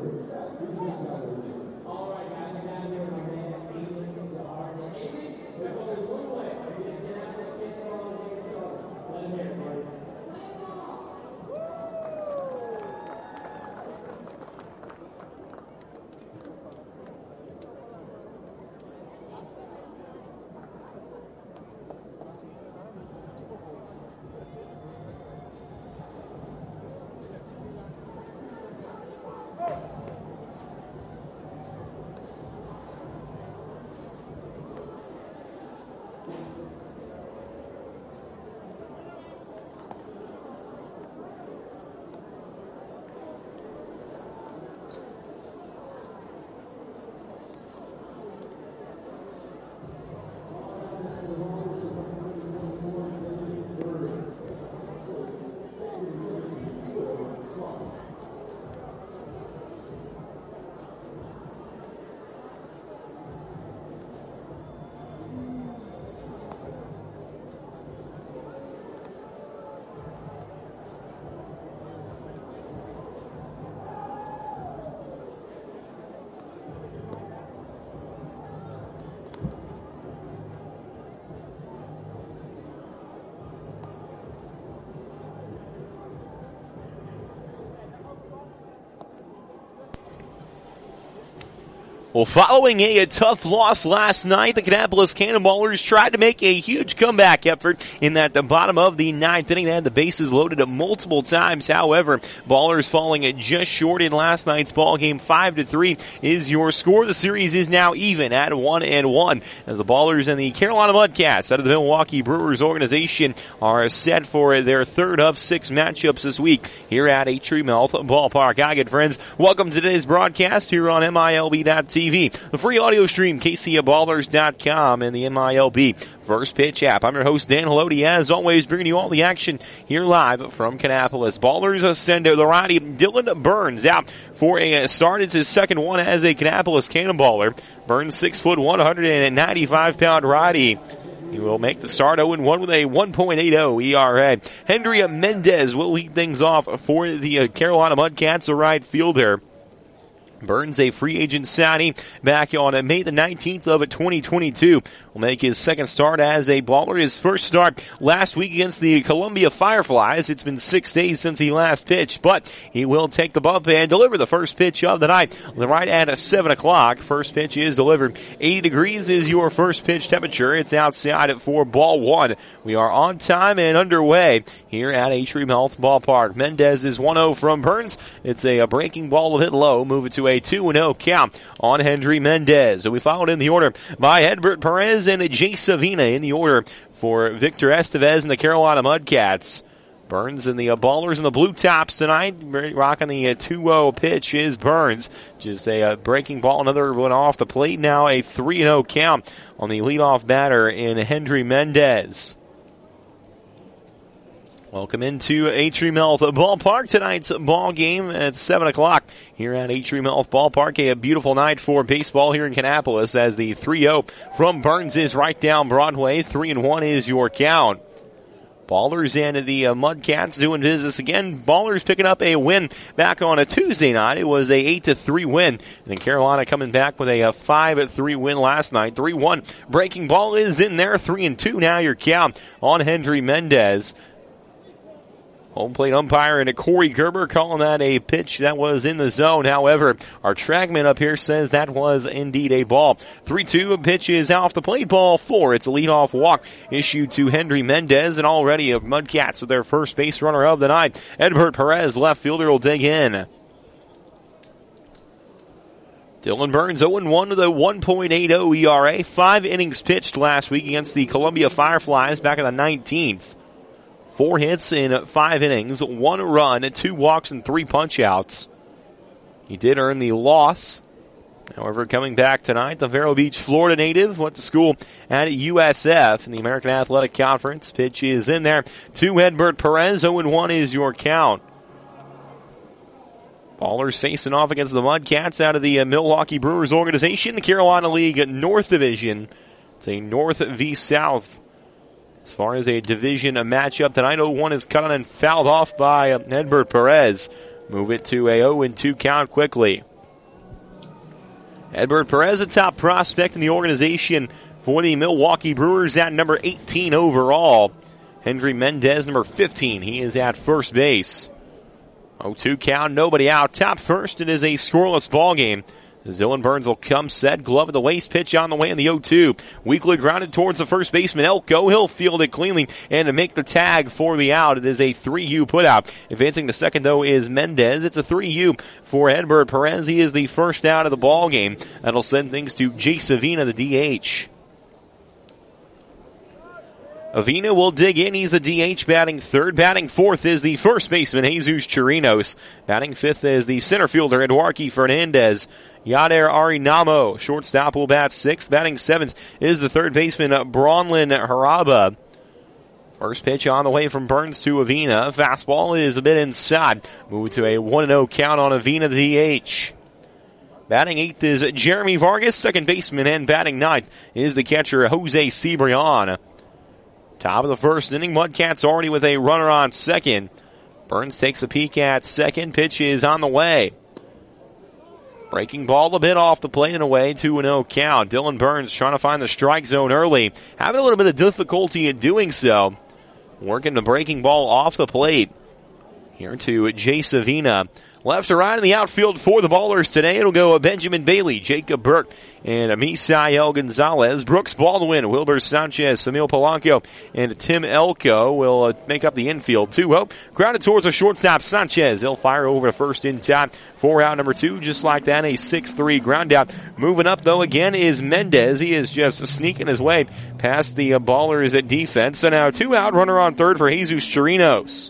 Well, following a tough loss last night, the Kannapolis Cannonballers tried to make a huge comeback effort in that the bottom of the ninth inning. They had the bases loaded multiple times. However, Ballers falling just short in last night's ball game. 5-3 is your score. The series is now even at 1-1 as the Ballers and the Carolina Mudcats out of the Milwaukee Brewers organization are set for their third of 6 matchups this week here at Atrium Health Ballpark. Hi, good friends. Welcome to today's broadcast here on MILB.TV. The free audio stream, KCBallers.com, and the MILB First Pitch app. I'm your host, Dan Haloti, as always, bringing you all the action here live from Kannapolis. Ballers send the righty Dylan Burns out for a start. It's his second one as a Kannapolis Cannonballer. Burns 6'1", 195-pound righty. He will make the start 0-1 with a 1.80 ERA. Hendry Mendez will lead things off for the Carolina Mudcats, a right fielder. Burns, a free agent signing back on May the 19th of 2022, will make his second start as a Baller. His first start last week against the Columbia Fireflies. It's been 6 days since he last pitched, but he will take the bump and deliver the first pitch of the night right at 7 o'clock. First pitch is delivered. 80 degrees is your first pitch temperature. It's outside for ball one. We are on time and underway here at Atrium Health Ballpark. Mendez is 1-0 from Burns. It's a breaking ball will hit low. Move it to a 2-0 count on Hendry Mendez. We followed in the order by Edbert Perez and Jay Savina in the order for Victor Estevez and the Carolina Mudcats. Burns and the Ballers in the blue tops tonight. Rocking the 2-0 pitch is Burns. Just a breaking ball, another one off the plate. Now a 3-0 count on the leadoff batter in Hendry Mendez. Welcome into Atrium Health Ballpark. Tonight's ball game at 7 o'clock here at Atrium Health Ballpark. A beautiful night for baseball here in Kannapolis as the 3-0 from Burns is right down Broadway. 3-1 is your count. Ballers and the Mudcats doing business again. Ballers picking up a win back on a Tuesday night. It was a 8-3 win. And then Carolina coming back with a 5-3 win last night. 3-1 breaking ball is in there. 3-2 now your count on Hendry Mendez. Home plate umpire and Corey Gerber calling that a pitch that was in the zone. However, our trackman up here says that was indeed a ball. 3-2 pitch is off the plate, ball 4. It's a leadoff walk issued to Hendry Mendez, and already a Mudcats with their first base runner of the night. Edbert Perez, left fielder, will dig in. Dylan Burns 0-1 with a 1.80 ERA. 5 innings pitched last week against the Columbia Fireflies back on the 19th. 4 hits in 5 innings, 1 run, 2 walks, and 3 punch-outs. He did earn the loss. However, coming back tonight, the Vero Beach, Florida native, went to school at USF in the American Athletic Conference. Pitch is in there to Edbert Perez. 0-1 is your count. Ballers facing off against the Mudcats out of the Milwaukee Brewers organization, the Carolina League North Division. It's a North v South. As far as a division matchup tonight, 0-1 is cut and fouled off by Edbert Perez. Move it to a 0-2 count quickly. Edward Perez, a top prospect in the organization for the Milwaukee Brewers at number 18 overall. Henry Mendez, number 15. He is at first base. 0-2 count, nobody out. Top first, it is a scoreless ball game. Dylan Burns will come set, glove at the waist, pitch on the way in the 0-2. Weakly grounded towards the first baseman, Elko. He'll field it cleanly and to make the tag for the out. It is a 3-U putout. Advancing to second, though, is Mendez. It's a 3-U for Edward Perez. He is the first out of the ball game. That'll send things to Jace Avina, the DH. Avina will dig in. He's the DH batting third. Batting fourth is the first baseman, Jesus Chirinos. Batting fifth is the center fielder, Eduardo Fernandez. Yader Arinamo, shortstop, will bat sixth. Batting seventh is the third baseman, Bronlin Haraba. First pitch on the way from Burns to Avina. Fastball is a bit inside. Move to a 1-0 count on Avina, the DH. Batting eighth is Jeremy Vargas, second baseman, and batting ninth is the catcher, Jose Cibrian. Top of the first inning, Mudcats already with a runner on second. Burns takes a peek at second. Pitch is on the way. Breaking ball a bit off the plate and away, 2-0 count. Dylan Burns trying to find the strike zone early. Having a little bit of difficulty in doing so. Working the breaking ball off the plate. Here to Jace Avina. Left to right in the outfield for the Ballers today. It'll go Benjamin Bailey, Jacob Burke, and Misael Gonzalez. Brooks Baldwin, Wilbur Sanchez, Samil Polanco, and Tim Elko will make up the infield. 2-0. Grounded towards the shortstop, Sanchez. He'll fire over to first in time for out number 2. Just like that, a 6-3 ground out. Moving up, though, again is Mendez. He is just sneaking his way past the Ballers at defense. So now 2 out, runner on third for Jesus Chirinos.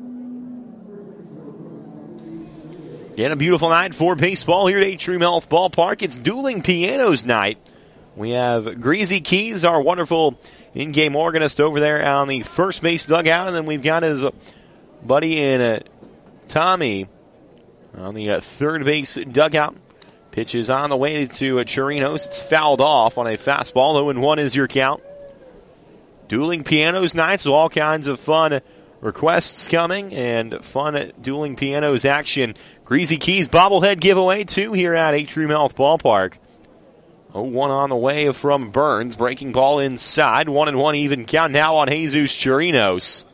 Again, a beautiful night for baseball here at Atrium Health Ballpark. It's Dueling Pianos night. We have Greasy Keys, our wonderful in-game organist over there on the first base dugout. And then we've got his buddy in Tommy on the third base dugout. Pitch is on the way to Chirinos. It's fouled off on a fastball. 0-1 is your count. Dueling Pianos night, so all kinds of fun requests coming and fun Dueling Pianos action. Greasy Keys bobblehead giveaway, 2 here at Atrium Health Ballpark. 0-1 on the way from Burns. Breaking ball inside. 1-1 even count now on Jesus Chirinos.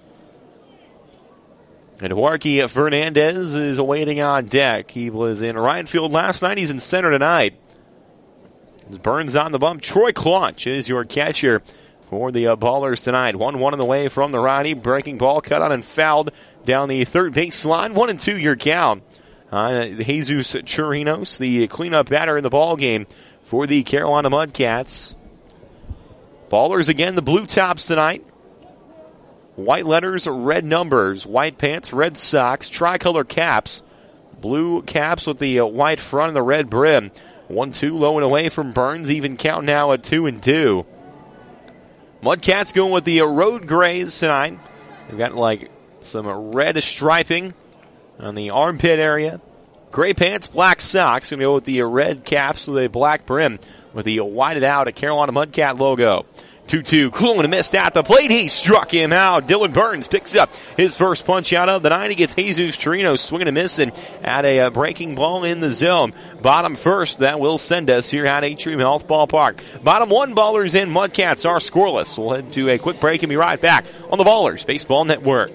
And Eduardo Fernandez is awaiting on deck. He was in right field last night. He's in center tonight. As Burns on the bump. Troy Clutch is your catcher for the Ballers tonight. 1-1 on the way from the righty. Breaking ball cut on and fouled down the third base line. 1-2 your count. Jesus Chirinos, the cleanup batter in the ball game for the Carolina Mudcats. Ballers again, the blue tops tonight. White letters, red numbers, white pants, red socks, tricolor caps. Blue caps with the white front and the red brim. 1-2 low and away from Burns, even count now at 2-2. Mudcats going with the road grays tonight. They've got like some red striping on the armpit area. Gray pants, black socks. Going to go with the red caps with a black brim with the whited out Carolina Mudcat logo. 2-2, cool and a missed at the plate. He struck him out. Dylan Burns picks up his first punch out of the 9. He gets Jesus Chirinos swinging and missing at a breaking ball in the zone. Bottom first, that will send us here at Atrium Health Ballpark. Bottom 1, Ballers and Mudcats are scoreless. We'll head to a quick break and be right back on the Ballers Baseball Network.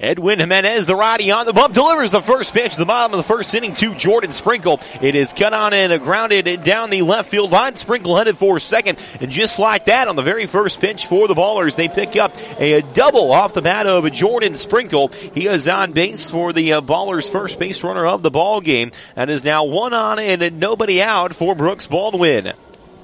Edwin Jimenez, the righty on the bump, delivers the first pitch at the bottom of the first inning to Jordan Sprinkle. It is cut on and grounded down the left field line. Sprinkle headed for second. And just like that, on the very first pitch for the Ballers, they pick up a double off the bat of Jordan Sprinkle. He is on base for the Ballers' first base runner of the ball game. And is now 1 on and nobody out for Brooks Baldwin.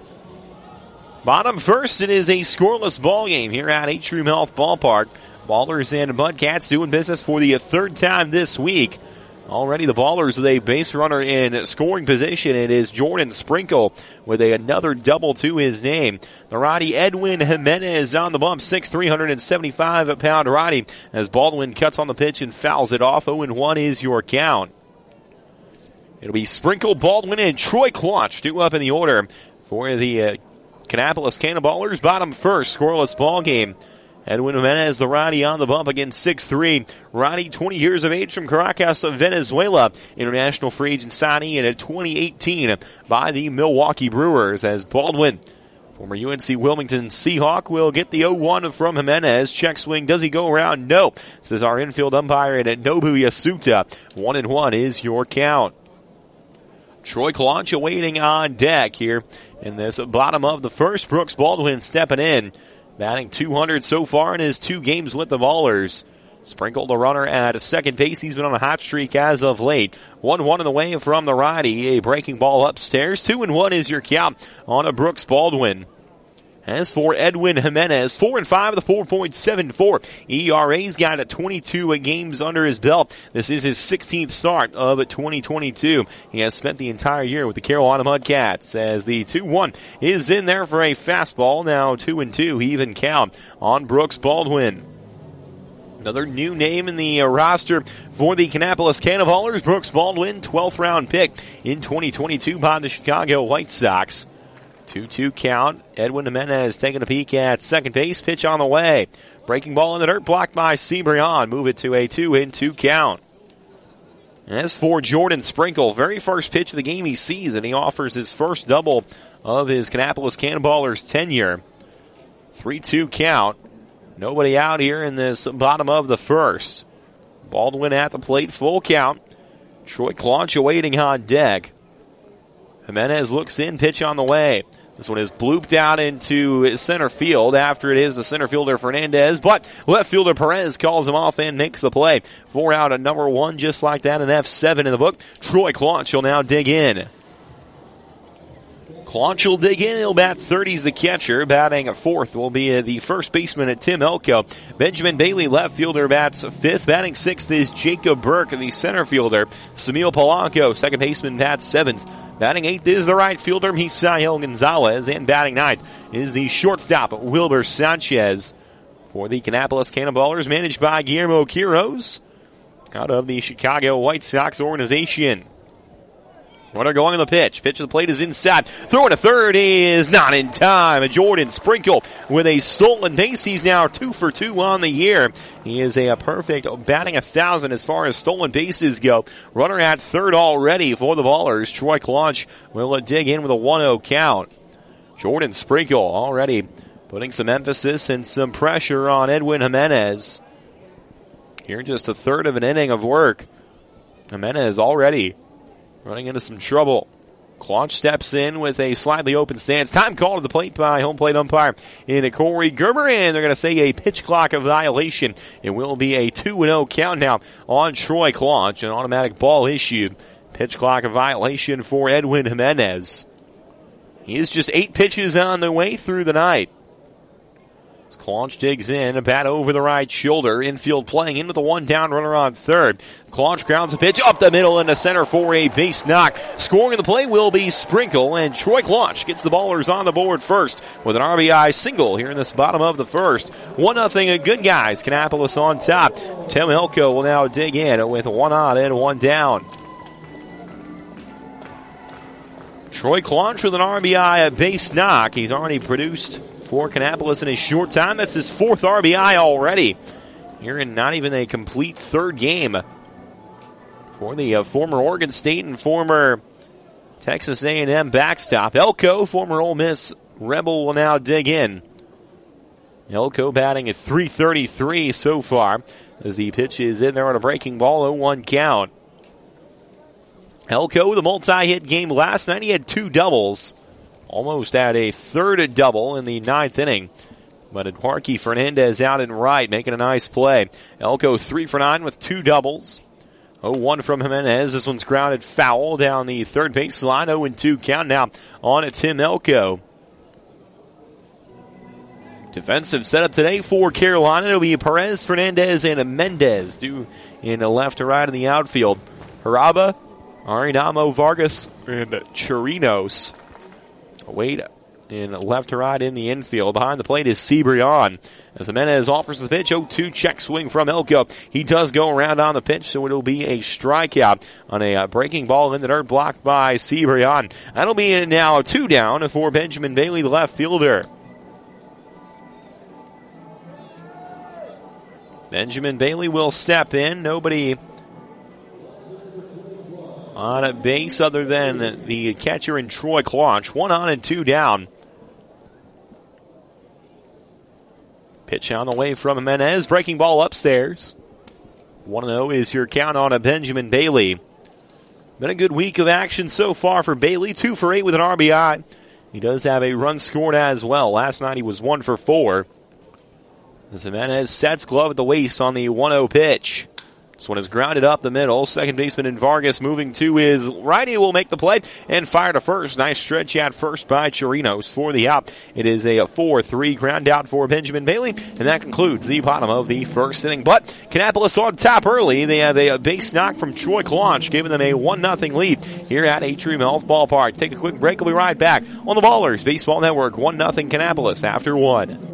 Bottom first, it is a scoreless ball game here at Atrium Health Ballpark. Ballers and Mudcats doing business for the third time this week. Already the Ballers with a base runner in scoring position. It is Jordan Sprinkle with another double to his name. The righty Edwin Jimenez on the bump, 6'3", 375-pound righty, as Baldwin cuts on the pitch and fouls it off. 0-1 is your count. It'll be Sprinkle, Baldwin, and Troy Klotch due up in the order for the Kannapolis Cannonballers. Bottom first, scoreless ball game. Edwin Jimenez, the righty on the bump, again 6'3". Righty, 20 years of age, from Caracas, Venezuela. International free agent signing in 2018 by the Milwaukee Brewers, as Baldwin, former UNC Wilmington Seahawk, will get the 0-1 from Jimenez. Check swing. Does he go around? No, says our infield umpire Nobu Yasuta. 1-1 is your count. Troy Klotch waiting on deck here in this bottom of the first. Brooks Baldwin stepping in, batting .200 so far in his 2 games with the Ballers. Sprinkled a runner at second base. He's been on a hot streak as of late. 1-1 in the way from the righty. A breaking ball upstairs. 2-1 is your count on a Brooks Baldwin. As for Edwin Jimenez, 4-5 with a 4.74 ERA. He's got 22 games under his belt. This is his 16th start of 2022. He has spent the entire year with the Carolina Mudcats, as the 2-1 is in there for a fastball. Now 2-2, even count on Brooks Baldwin. Another new name in the roster for the Kannapolis Cannonballers. Brooks Baldwin, 12th round pick in 2022 by the Chicago White Sox. 2-2 count. Edwin Jimenez taking a peek at second base. Pitch on the way. Breaking ball in the dirt, blocked by Seabrion. Move it to a 2-2 count. As for Jordan Sprinkle, very first pitch of the game he sees, and he offers his first double of his Kannapolis Cannonballers tenure. 3-2 count. Nobody out here in this bottom of the first. Baldwin at the plate, full count. Troy Klotch waiting on deck. Jimenez looks in, pitch on the way. This one is blooped out into center field after it is the center fielder Fernandez, but left fielder Perez calls him off and makes the play. 4 out at number 1, just like that, an F7 in the book. Troy Klotch will now dig in. Klotch will dig in. He'll bat 30's the catcher. Batting 4th will be the first baseman at Tim Elko. Benjamin Bailey, left fielder, bats 5th. Batting 6th is Jacob Burke, the center fielder. Samil Polanco, second baseman, bats 7th. Batting 8th is the right fielder, Misael Gonzalez. And batting 9th is the shortstop, Wilber Sanchez. For the Kannapolis Cannonballers, managed by Guillermo Quiroz, out of the Chicago White Sox organization. Runner going on the pitch. Pitch to the plate is inside. Throwing to third is not in time. Jordan Sprinkle with a stolen base. He's now 2 for 2 on the year. He is a perfect batting 1,000 as far as stolen bases go. Runner at third already for the Ballers. Troy Klotch will dig in with a 1-0 count. Jordan Sprinkle already putting some emphasis and some pressure on Edwin Jimenez. Here just a third of an inning of work. Jimenez already running into some trouble. Klotch steps in with a slightly open stance. Time call to the plate by home plate umpire in Corey Gerber, and they're going to say a pitch clock violation. It will be a 2-0 count now on Troy Klotch. An automatic ball issued. Pitch clock violation for Edwin Jimenez. He is just 8 pitches on the way through the night. As Klotch digs in, a bat over the right shoulder. Infield playing in with a 1 down, runner on third. Klotch grounds a pitch up the middle into center for a base knock. Scoring in the play will be Sprinkle, and Troy Klotch gets the Ballers on the board first with an RBI single here in this bottom of the first. 1-0 good guys. Kannapolis on top. Tim Elko will now dig in with 1 on and 1 down. Troy Klotch with an RBI base knock. He's already produced for Kannapolis in a short time. That's his 4th RBI already. Here in not even a complete third game for the former Oregon State and former Texas A&M backstop. Elko, former Ole Miss Rebel, will now dig in. Elko batting at .333 so far. as the pitch is in there on a breaking ball, 0-1 count. Elko, the multi-hit game last night, he had 2 doubles. Almost had a third double in the 9th inning. But Edwarki Fernandez out and right, making a nice play. Elko 3 for 9 with 2 doubles. 0-1 from Jimenez. This one's grounded foul down the third base line. 0-2 count now on a Tim Elko. Defensive setup today for Carolina. It'll be Perez, Fernandez, and Mendez due in the left to right in the outfield. Haraba, Arenado, Vargas, and Chirinos. Wade in left to right in the infield. Behind the plate is Cibrian. As Jimenez offers the pitch, 0-2 check swing from Elko. He does go around on the pitch, so it'll be a strikeout on a breaking ball in the dirt blocked by Cibrian. That'll be now 2 down for Benjamin Bailey, the left fielder. Benjamin Bailey will step in. Nobody on a base other than the catcher in Troy Claunch. 1 on and 2 down. Pitch on the way from Jimenez. Breaking ball upstairs. 1-0 is your count on a Benjamin Bailey. Been a good week of action so far for Bailey. 2 for 8 with an RBI. He does have a run scored as well. Last night he was 1 for 4. As Jimenez sets glove at the waist on the 1-0 pitch. This one is grounded up the middle. Second baseman in Vargas moving to his right. He will make the play and fire to first. Nice stretch at first by Chirinos for the out. It is a 4-3 ground out for Benjamin Bailey. And that concludes the bottom of the first inning. But Kannapolis on top early. They have a base knock from Troy Claunch, giving them a 1-0 lead here at Atrium Health Ballpark. Take a quick break. We'll be right back on the Ballers Baseball Network. 1-0 Kannapolis after 1.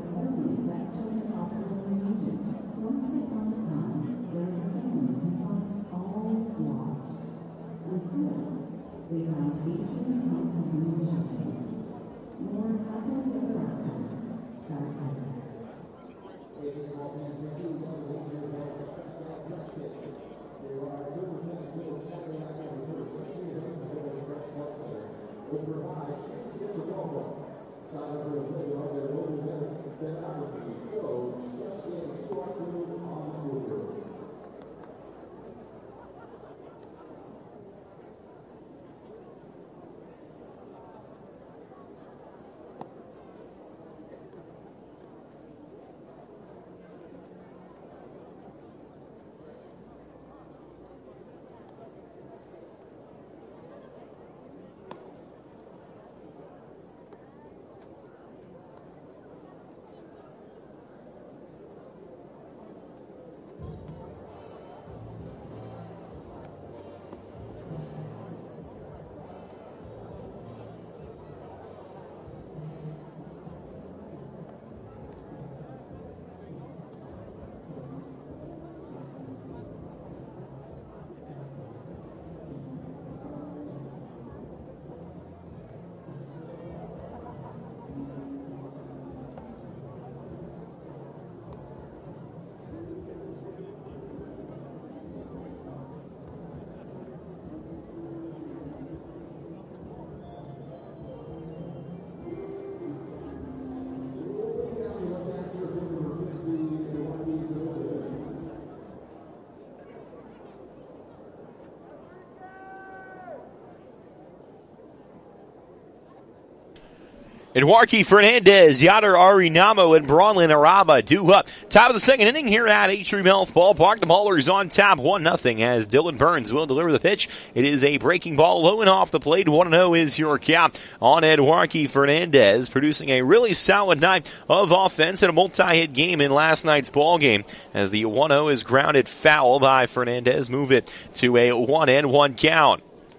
Edwarki Fernandez, Yadier Arenado, and Bronlyn Araba due up. Top of the second inning here at Atrium Health Ballpark. The Ballers on top 1-0 as Dylan Burns will deliver the pitch. It is a breaking ball low and off the plate. 1-0 is your count on Edwarki Fernandez, producing a really solid night of offense and a multi-hit game in last night's ball game. As the 1-0 is grounded foul by Fernandez, move it to a 1-1 count.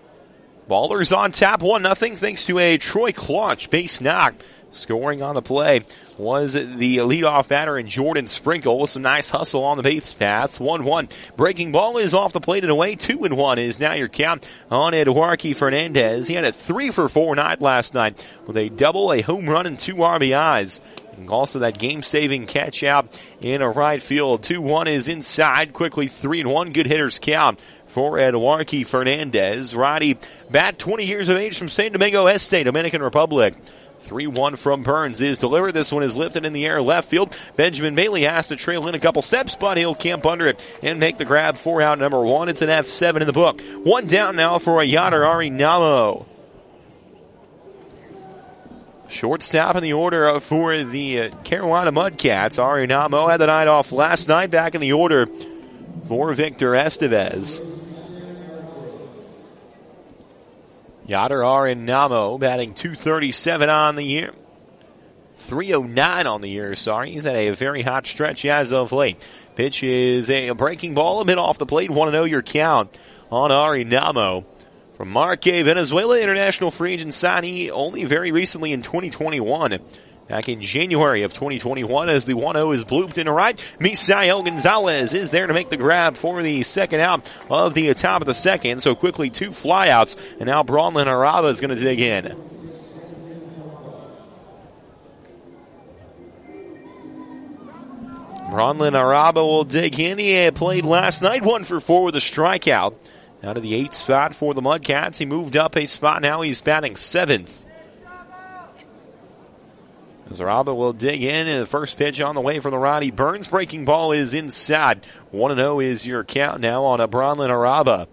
Ballers on top 1-0 thanks to a Troy Claunch base knock. Scoring on the play was the leadoff batter in Jordan Sprinkle with some nice hustle on the base paths. 1-1. Breaking ball is off the plate and away. 2-1 is now your count on Edwarki Fernandez. He had a 3 for 4 night last night with a double, a home run, and 2 RBIs. And also that game-saving catch out in a right field. 2-1 is inside. Quickly 3-1. Good hitters count for Edwarki Fernandez. Righty bat, 20 years of age from San Domingo Este, Dominican Republic. 3-1 from Burns is delivered. This one is lifted in the air left field. Benjamin Bailey has to trail in a couple steps, but he'll camp under it and make the grab for out number 1. It's an F7 in the book. 1 down now for Yader Arinamo. Shortstop in the order for the Carolina Mudcats. Arinamo had the night off last night. Back in the order for Victor Estevez. Yader Arinamo batting .237 on the year. .309 on the year, sorry. He's had a very hot stretch as of late. Pitch is a breaking ball, a bit off the plate. 1-0 your count on Arinamo. From Marque, Venezuela, international free agent signee only very recently in 2021. Back in January of 2021 as the 1-0 is blooped into right. Misael Gonzalez is there to make the grab for the second out of the top of the second. So quickly 2 flyouts, and now Bronlyn Araba is going to dig in. Bronlyn Araba will dig in. He had played last night, 1 for 4 with a strikeout. Out of the 8th spot for the Mudcats. He moved up a spot. Now he's batting 7th. As Araba will dig in, and the first pitch on the way from the righty. Burns breaking ball is inside. 1-0 is your count now on a Bronlyn Araba.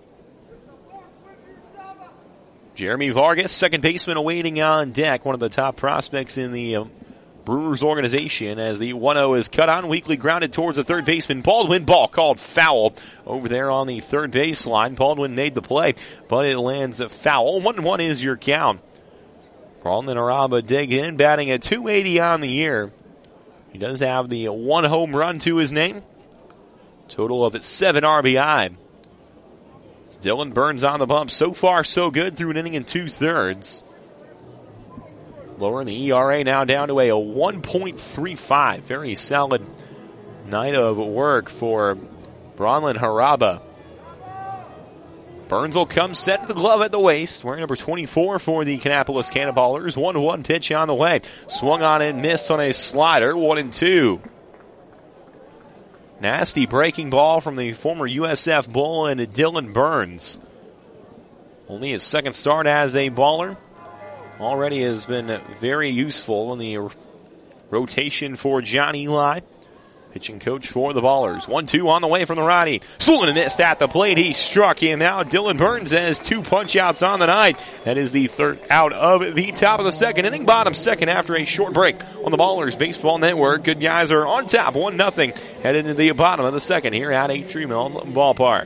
Jeremy Vargas, second baseman, awaiting on deck. One of the top prospects in the Brewers organization as the 1-0 is cut on. Weakly grounded towards the third baseman. Baldwin, ball called foul over there on the third baseline. Baldwin made the play, but it lands a foul. 1-1 is your count. Bronlyn Araba dig in, batting at .280 on the year. He does have the 1 home run to his name. Total of 7 RBI. It's Dylan Burns on the bump. So far, so good through an inning and 2/3. Lowering the ERA now down to a 1.35. Very solid night of work for Bronlyn Araba. Burns will come set to the glove at the waist. Wearing number 24 for the Kannapolis Cannonballers. 1-1 pitch on the way. Swung on and missed on a slider. 1-2. Nasty breaking ball from the former USF Bull and Dylan Burns. Only his second start as a baller. Already has been very useful in the rotation for John Eli. Pitching coach for the Ballers. 1-2 on the way from the righty. Swung and missed at the plate. He struck him out. Dylan Burns has 2 punch outs on the night. That is the third out of the top of the second inning. Bottom second after a short break on the Ballers Baseball Network. Good guys are on top. 1-0 headed into the bottom of the second here at Atrium Ballpark.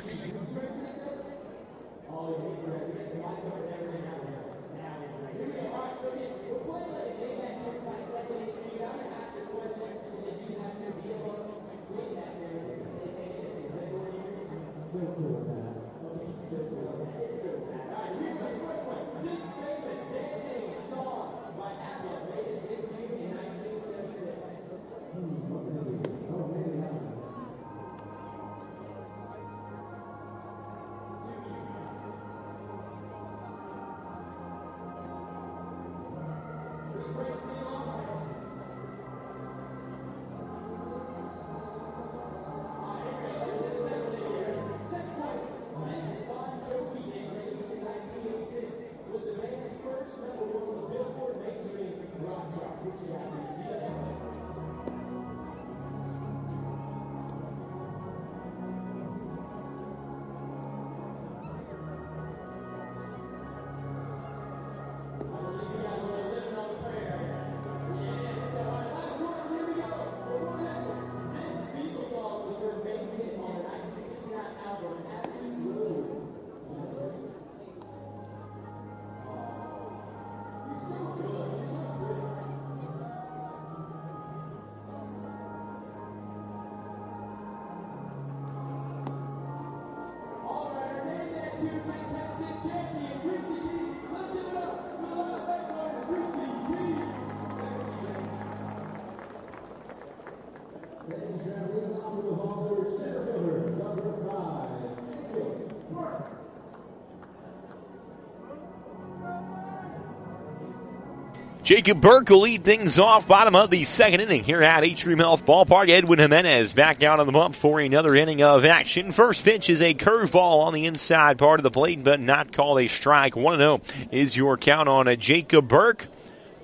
Jacob Burke will lead things off bottom of the second inning here at Atrium Health Ballpark. Edwin Jimenez back down on the bump for another inning of action. First pitch is a curveball on the inside part of the plate, but not called a strike. 1-0 is your count on a Jacob Burke.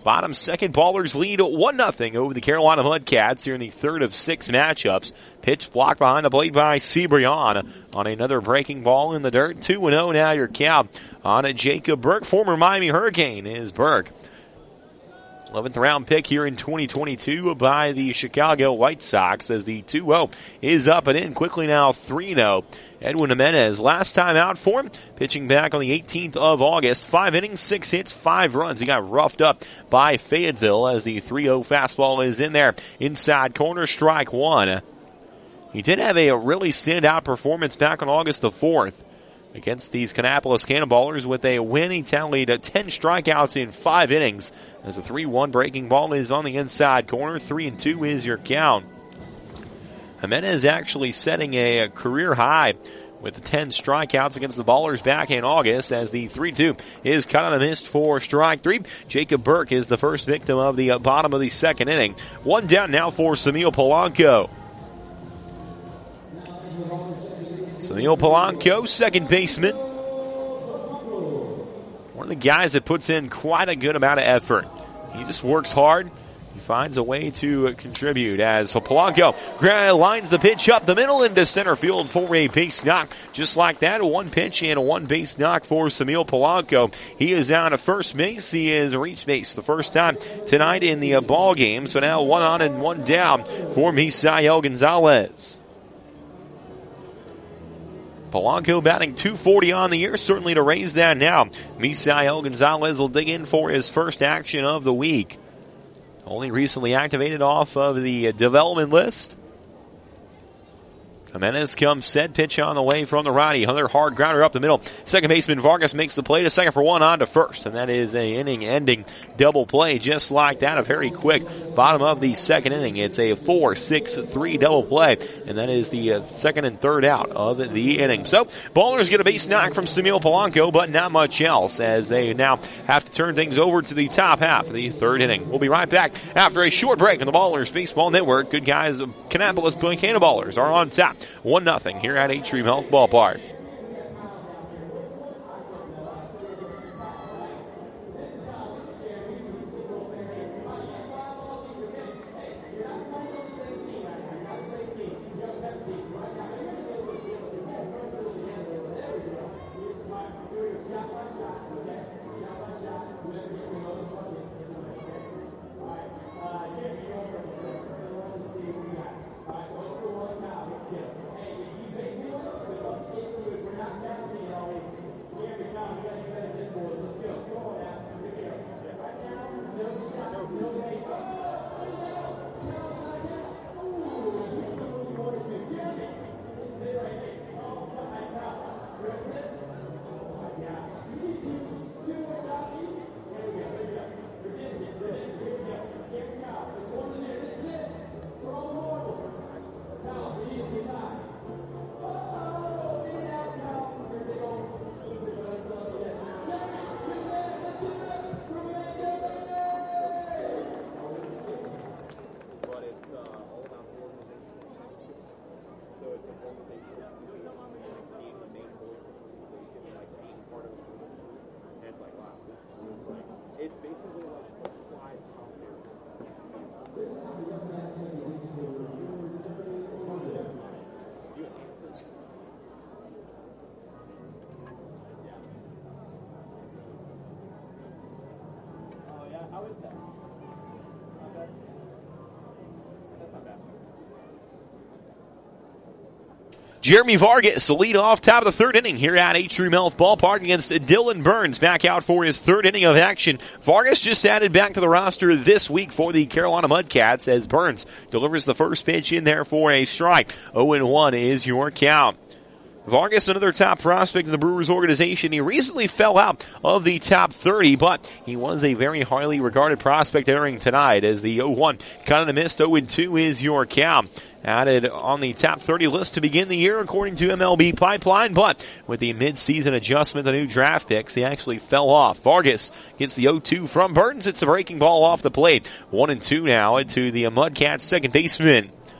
Bottom second, Ballers lead 1-0 over the Carolina Mudcats here in the third of 6 matchups. Pitch blocked behind the plate by Cibrian on another breaking ball in the dirt. 2-0 now your count on a Jacob Burke. Former Miami Hurricane is Burke. 11th round pick here in 2022 by the Chicago White Sox as the 2-0 is up and in quickly now 3-0. Edwin Jimenez, last time out for him, pitching back on the 18th of August. 5 innings, 6 hits, 5 runs. He got roughed up by Fayetteville as the 3-0 fastball is in there. Inside corner, strike 1. He did have a really standout performance back on August the 4th against these Kannapolis Cannonballers with a win. He tallied 10 strikeouts in 5 innings as the 3-1 breaking ball is on the inside corner. 3-2 is your count. Jimenez actually setting a career high with 10 strikeouts against the Ballers back in August as the 3-2 is cut on a missed for strike 3. Jacob Burke is the first victim of the bottom of the second inning. 1 down now for Samil Polanco. Samil Polanco, second baseman. One of the guys that puts in quite a good amount of effort. He just works hard. He finds a way to contribute as Polanco lines the pitch up the middle into center field for a base knock. Just like that, 1 pitch and a 1 base knock for Samil Polanco. He is out of first base. He has reached base the first time tonight in the ball game. So now 1 on and 1 down for Misael Gonzalez. Polanco batting .240 on the year, certainly to raise that now. Misael Gonzalez will dig in for his first action of the week. Only recently activated off of the development list. Jimenez comes set, pitch on the way from the righty. Another hard grounder up the middle. Second baseman Vargas makes the play to second for 1 on to first. And that is a inning-ending double play just like that. A very quick bottom of the second inning. It's a 4-6-3 double play. And that is the second and third out of the inning. So, Ballers get a base knock from Samil Polanco, but not much else as they now have to turn things over to the top half of the third inning. We'll be right back after a short break on the Ballers Baseball Network. Good guys, Kannapolis Cannonballers are on top. 1-0 here at Atrium Health Ballpark. Jeremy Vargas, the lead off top of the third inning here at Atrium Health Ballpark against Dylan Burns, back out for his third inning of action. Vargas just added back to the roster this week for the Carolina Mudcats as Burns delivers the first pitch in there for a strike. 0-1 is your count. Vargas, another top prospect in the Brewers organization. He recently fell out of the top 30, but he was a very highly regarded prospect entering tonight as the 0-1 kind of missed. 0-2 is your count. Added on the top 30 list to begin the year according to MLB Pipeline, but with the mid-season adjustment, the new draft picks, he actually fell off. Vargas gets the 0-2 from Burns. It's a breaking ball off the plate. 1-2 now to the Mudcats second baseman.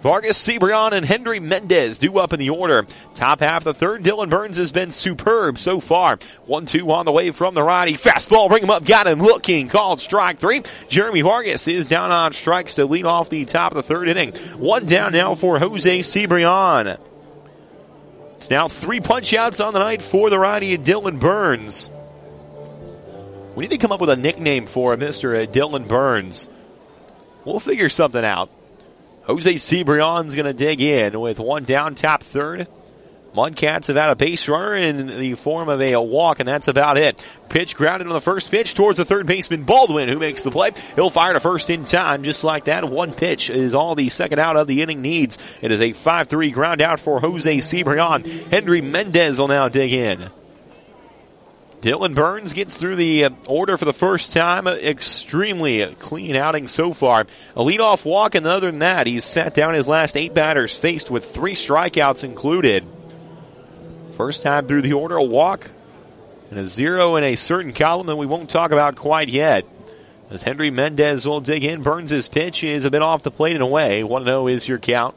Vargas Cibrian and Henry Mendez due up in the order. Top half of the third, Dylan Burns has been superb so far. 1-2 on the way from the righty. Fastball, bring him up, got him looking. Called strike three. Jeremy Vargas is down on strikes to lead off the top of the third inning. One down now for Jose Cibrian. It's now 3 punch-outs on the night for the righty Dylan Burns. We need to come up with a nickname for Mr. Dylan Burns. We'll figure something out. Jose Cibrian's going to dig in with one down, top third. Mudcats have had a base runner in the form of a walk, and that's about it. Pitch grounded on the first pitch towards the third baseman, Baldwin, who makes the play. He'll fire to first in time, just like that. One pitch is all the second out of the inning needs. It is a 5-3 ground out for Jose Cibrian. Henry Mendez will now dig in. Dylan Burns gets through the order for the first time. Extremely clean outing so far. A leadoff walk, and other than that, he's sat down his last 8 batters faced with 3 strikeouts included. First time through the order, a walk and a 0 in a certain column that we won't talk about quite yet. As Henry Mendez will dig in, Burns' pitch is a bit off the plate and away. 1-0 is your count.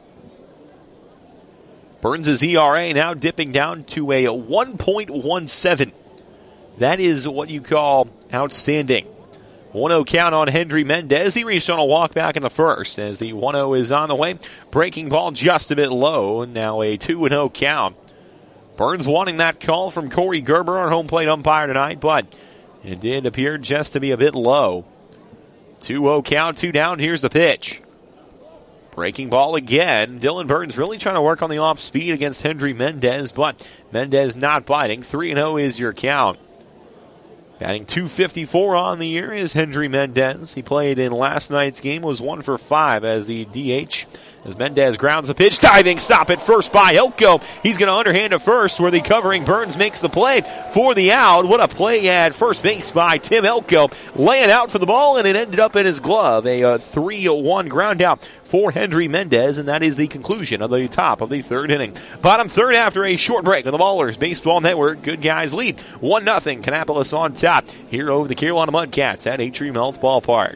Burns' ERA now dipping down to a 1.17. That is what you call outstanding. 1-0 count on Henry Mendez. He reached on a walk back in the first as the 1-0 is on the way. Breaking ball just a bit low. Now a 2-0 count. Burns wanting that call from Corey Gerber, our home plate umpire tonight, but it did appear just to be a bit low. 2-0 count, 2 down. Here's the pitch. Breaking ball again. Dylan Burns really trying to work on the off speed against Henry Mendez, but Mendez not biting. 3-0 is your count. Batting .254 on the year is Henry Mendez. He played in last night's game, was 1 for 5 as the DH. As Mendez grounds a pitch, diving stop at first by Elko. He's going to underhand to first where the covering Burns makes the play for the out. What a play at first base by Tim Elko. Laying out for the ball, and it ended up in his glove. A 3-1 ground out for Henry Mendez, and that is the conclusion of the top of the third inning. Bottom third after a short break on the Ballers Baseball Network. Good guys lead 1-0. Kannapolis on top here over the Carolina Mudcats at Atrium Health Ballpark.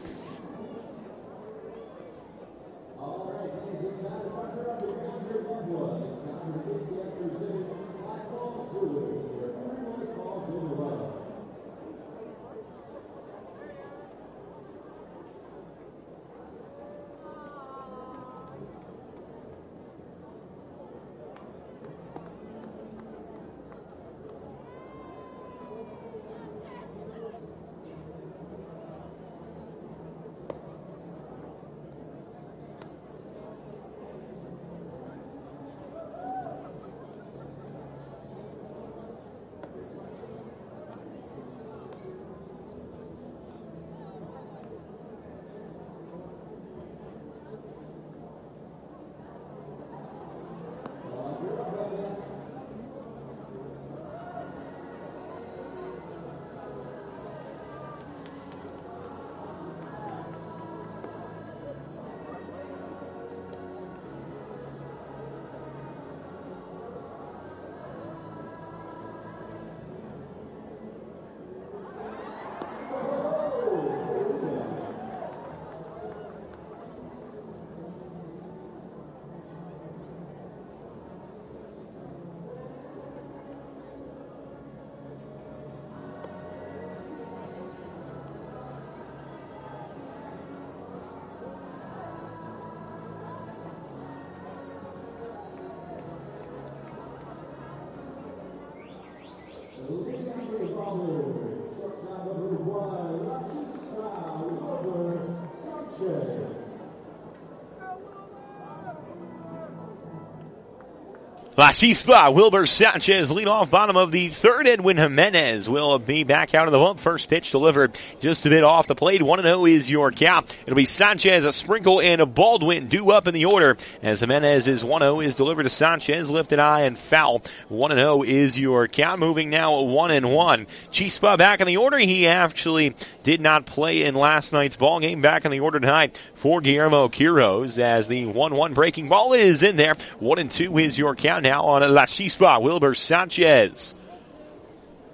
La Chispa, Wilber Sanchez lead off bottom of the third. Edwin Jimenez will be back out of the bump. First pitch delivered just a bit off the plate. 1-0 is your count. It'll be Sanchez, a Sprinkle, and a Baldwin due up in the order as Jimenez's 1-0 is delivered to Sanchez. Lifted high and foul. 1-0 is your count. Moving now 1-1. Chispa back in the order. He actually did not play in last night's ball game. Back in the order tonight for Guillermo Quiroz as the 1-1 breaking ball is in there. 1-2 is your count now on La Chispa, Wilber Sanchez.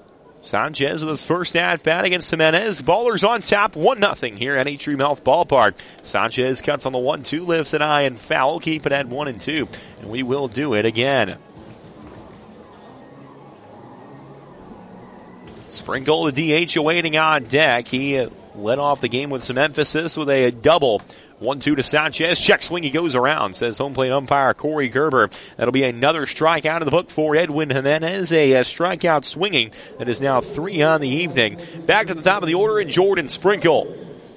Sanchez with his first at-bat against Jimenez. Ballers on top, 1-0 here at Atrium Health Ballpark. Sanchez cuts on the 1-2, lifts it high and foul. Keep it at 1-2, and we will do it again. Sprinkle, the DH, awaiting on deck. He led off the game with some emphasis with a double. 1-2 to Sanchez. Check swing, he goes around, says home plate umpire Corey Gerber. That'll be another strikeout in the book for Edwin Jimenez. A strikeout swinging. That is now 3 on the evening. Back to the top of the order in Jordan Sprinkle.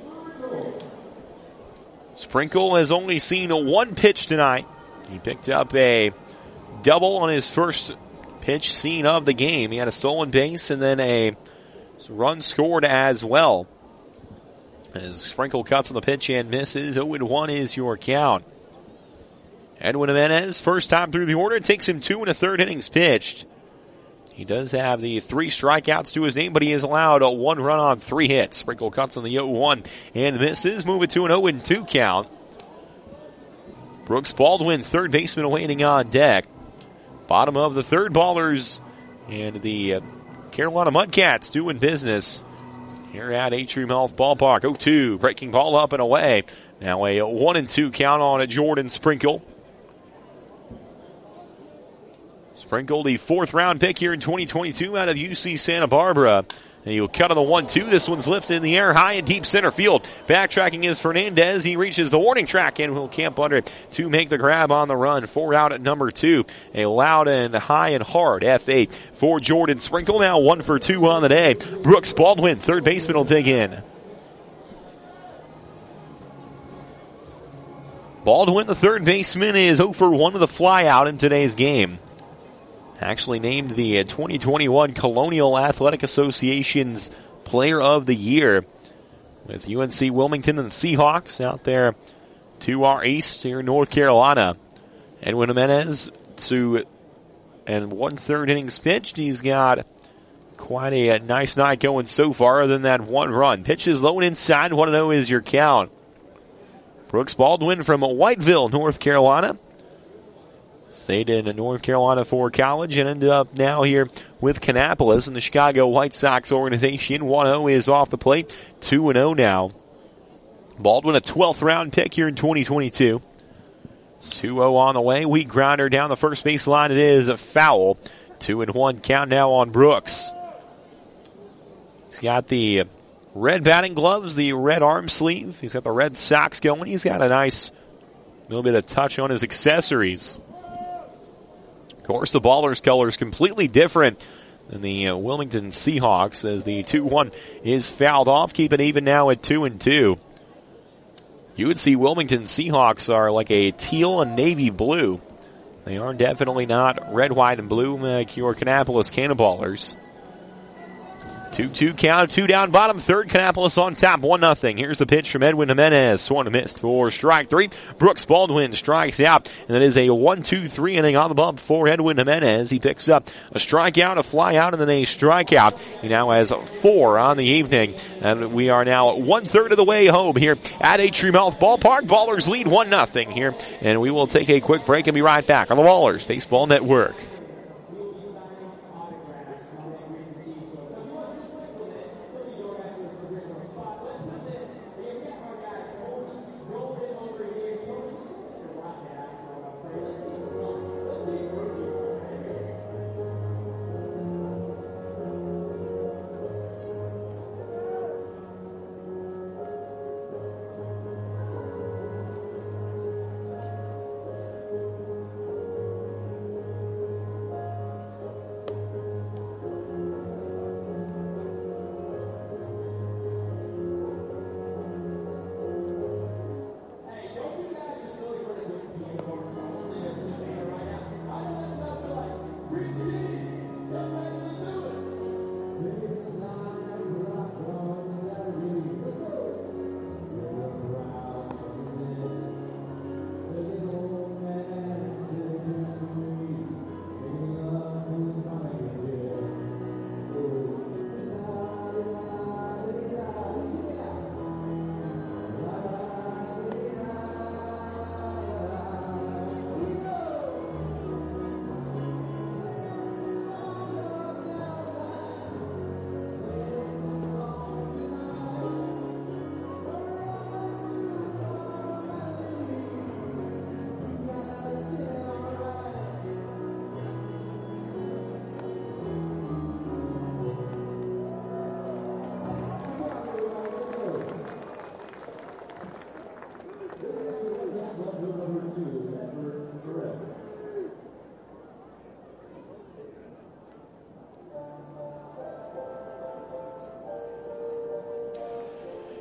Sprinkle has only seen 1 pitch tonight. He picked up a double on his first pitch seen of the game. He had a stolen base and then a run scored as well. As Sprinkle cuts on the pitch and misses, 0-1 is your count. Edwin Jimenez, first time through the order, takes him 2 1/3 innings pitched. He does have the 3 strikeouts to his name, but he has allowed 1 run on 3 hits. Sprinkle cuts on the 0-1 and misses, move it to an 0-2 count. Brooks Baldwin, third baseman, awaiting on deck. Bottom of the third, Ballers and the Carolina Mudcats doing business here at Atrium Health Ballpark. 0-2, breaking ball up and away. Now a 1-2 count on a Jordan Sprinkle. Sprinkle, the 4th round pick here in 2022 out of UC Santa Barbara. And he'll cut on the 1-2. This one's lifted in the air, high and deep center field. Backtracking is Fernandez. He reaches the warning track and will camp under it to make the grab on the run. 4 out at number 2. A loud and high and hard F8 for Jordan Sprinkle. Now 1 for 2 on the day. Brooks Baldwin, third baseman, will dig in. Baldwin, the third baseman, is 0 for 1 with a fly out in today's game. Actually named the 2021 Colonial Athletic Association's Player of the Year with UNC Wilmington and the Seahawks out there to our east here in North Carolina. Edwin Jimenez, 2 1/3 innings pitched. He's got quite a nice night going so far, other than that 1 run. Pitches low and inside, 1-0 is your count. Brooks Baldwin from Whiteville, North Carolina. Stayed in North Carolina for college and ended up now here with Kannapolis in the Chicago White Sox organization. 1-0 is off the plate. 2-0 now. Baldwin, a 12th round pick here in 2022. 2-0 on the way. Weak grounder down the first base line. It is a foul. 2-1 count now on Brooks. He's got the red batting gloves, the red arm sleeve. He's got the red socks going. He's got a nice little bit of touch on his accessories. Of course, the Ballers' color is completely different than the Wilmington Seahawks as the 2-1 is fouled off. Keep it even now at 2-2. You would see Wilmington Seahawks are like a teal and navy blue. They are definitely not red, white, and blue like your Kannapolis Cannonballers. 2-2 count, 2 down bottom, third, Kannapolis on top, 1-0. Here's the pitch from Edwin Jimenez. Swung and missed for strike 3. Brooks Baldwin strikes out, and that is a 1-2-3 inning on the bump for Edwin Jimenez. He picks up a strikeout, a fly out, and then a strikeout. He now has 4 on the evening, and we are now 1/3 of the way home here at Atrium Health Ballpark. Ballers lead 1-0 here, and we will take a quick break and be right back on the Ballers Baseball Network.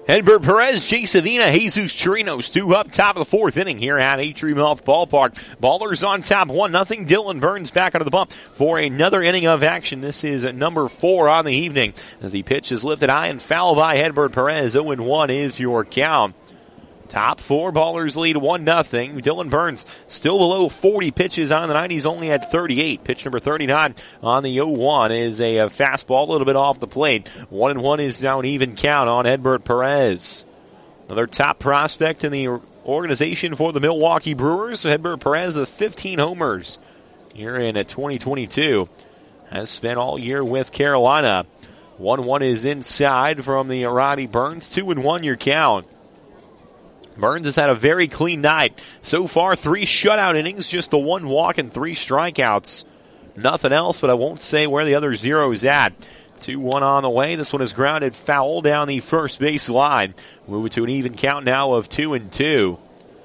Edbert Perez, Jay Savina, Jesus Chirinos, 2 up, top of the 4th inning here at Atrium Health Ballpark. Ballers on top, 1-0. Dylan Burns back onto the bump for another inning of action. This is number 4 on the evening as the pitch is lifted high and foul by Edbert Perez. 0-1 is your count. Top 4, Ballers lead 1-0. Dylan Burns still below 40 pitches on the night. He's only at 38. Pitch number 39 on the 0-1 is a fastball a little bit off the plate. 1-1 is now an even count on Edbert Perez. Another top prospect in the organization for the Milwaukee Brewers. Edbert Perez with 15 homers here in 2022. Has spent all year with Carolina. 1-1 is inside from the Roddy Burns. 2-1 your count. Burns has had a very clean night. So far, 3 shutout innings, just the 1 walk and 3 strikeouts. Nothing else, but I won't say where the other 0 is at. 2-1 on the way. This one is grounded foul down the first base line. Moving to an even count now of 2-2.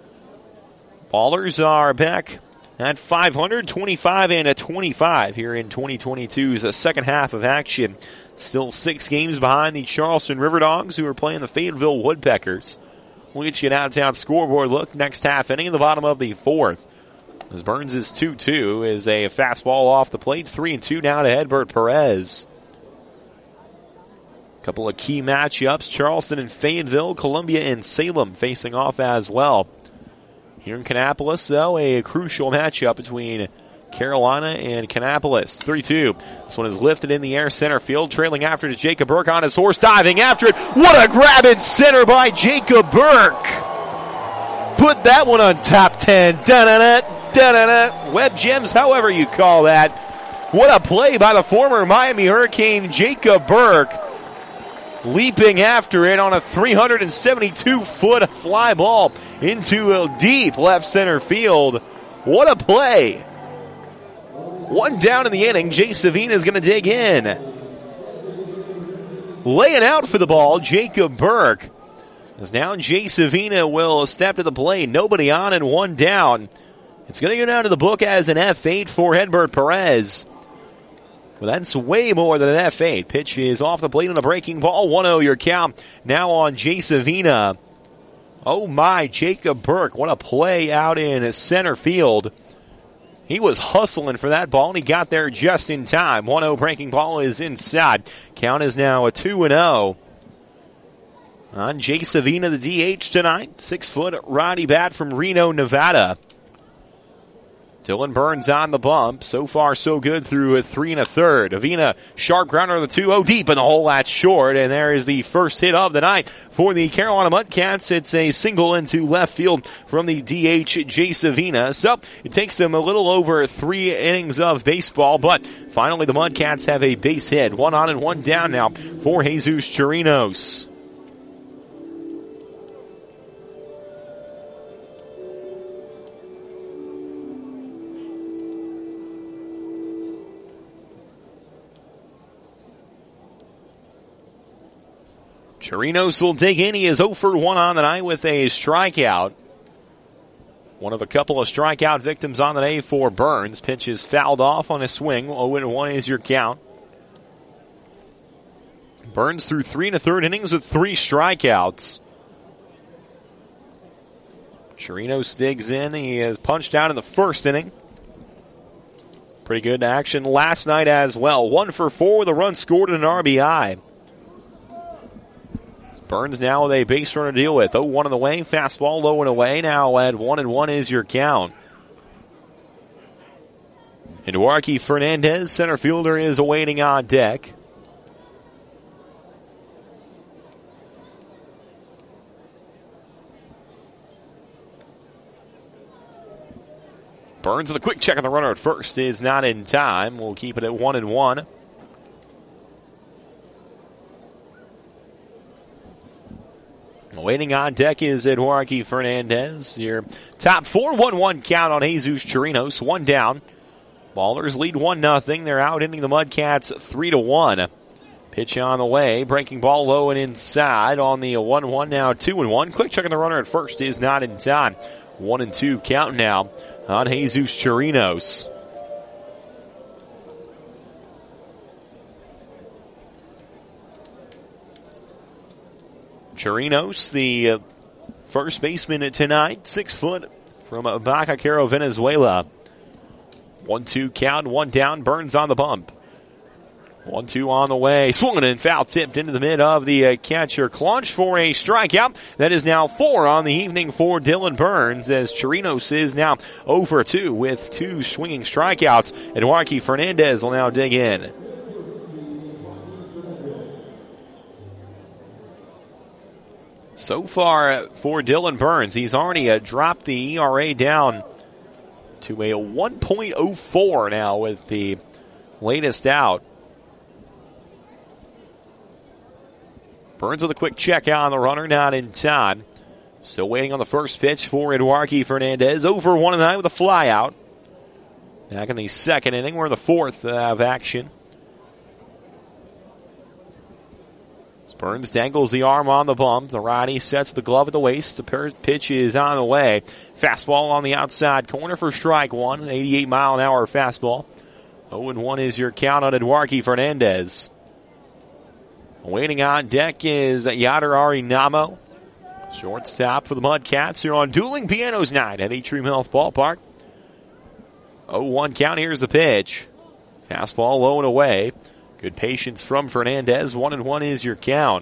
Ballers are back at 525 and 25 here in 2022's second half of action. Still 6 games behind the Charleston River Dogs, who are playing the Fayetteville Woodpeckers. We'll get you an out-of-town scoreboard look next half inning in the bottom of the 4th. As Burns is 2-2 is a fastball off the plate. 3-2 now to Edbert Perez. Couple of key matchups. Charleston and Fayetteville, Columbia and Salem facing off as well. Here in Kannapolis, though, a crucial matchup between Carolina and Kannapolis. 3-2. This one is lifted in the air center field, trailing after to Jacob Burke on his horse, diving after it. What a grab in center by Jacob Burke. Put that one on top 10. Da-da-da, da-da-da. Web gems, however you call that. What a play by the former Miami Hurricane, Jacob Burke. Leaping after it on a 372-foot fly ball into a deep left center field. What a play. 1 down in the inning. Jay Savina is going to dig in. Laying out for the ball, Jacob Burke. As now Jay Savina will step to the plate. Nobody on and 1 down. It's going to go down to the book as an F8 for Edbert Perez. Well, that's way more than an F8. Pitch is off the plate on a breaking ball. 1-0 your count. Now on Jay Savina. Oh my, Jacob Burke. What a play out in center field. He was hustling for that ball, and he got there just in time. 1-0 breaking ball is inside. Count is now a 2-0. On Jay Savina, the DH tonight. 6-foot Roddy bat from Reno, Nevada. Dylan Burns on the bump. So far, so good through 3 1/3. Avina, sharp grounder of the 2-0 deep in the hole. That's short. And there is the first hit of the night for the Carolina Mudcats. It's a single into left field from the DH, Jay Savina. So it takes them a little over 3 innings of baseball, but finally the Mudcats have a base hit. 1 on and 1 down now for Jesus Chirinos. Chirinos will dig in. He is 0 for 1 on the night with a strikeout. One of a couple of strikeout victims on the day for Burns. Pitch is fouled off on a swing. 0-1 is your count. Burns through 3 1/3 innings with 3 strikeouts. Chirinos digs in. He has punched out in the first inning. Pretty good action last night as well. 1 for 4 with a run scored and an RBI. Burns now with a base runner to deal with. 0-1 on the way. Fastball low and away. Now at 1-1 is your count. Eduardo Fernandez, center fielder, is awaiting on deck. Burns with a quick check on the runner at first is not in time. We'll keep it at 1-1. Waiting on deck is Eduardo Fernandez. Your top 4, 1-1 count on Jesus Chirinos. 1 down. Ballers lead 1-0. They're out ending the Mudcats 3-1. Pitch on the way. Breaking ball low and inside on the 1-1. Now 2-1. Quick check on the runner at first is not in time. 1-2 count now on Jesus Chirinos. Chirinos, the first baseman tonight, 6 foot from Bacacaro, Venezuela. 1-2 count, one down, Burns on the bump. 1-2 on the way, swung and foul tipped into the mid of the catcher Clunch for a strikeout. That is now 4 on the evening for Dylan Burns, as Chirinos is now 0 for 2 with 2 swinging strikeouts. Eduardo Fernandez will now dig in. So far for Dylan Burns, he's already dropped the ERA down to a 1.04 now with the latest out. Burns with a quick check out on the runner, not in time. Still waiting on the first pitch for Eduardo Fernandez. Over 1 tonight with a fly out. Back in the second inning, we're in the fourth of action. Burns dangles the arm on the bump. The righty sets the glove at the waist. The pitch is on the way. Fastball on the outside corner for strike one. An 88-mile-an-hour fastball. 0-1 is your count on Eduardo Fernandez. Waiting on deck is Yadier Arenamo. Shortstop for the Mudcats here on Dueling Pianos night at Atrium Health Ballpark. 0-1 count. Here's the pitch. Fastball low and away. Good patience from Fernandez. 1-1 is your count.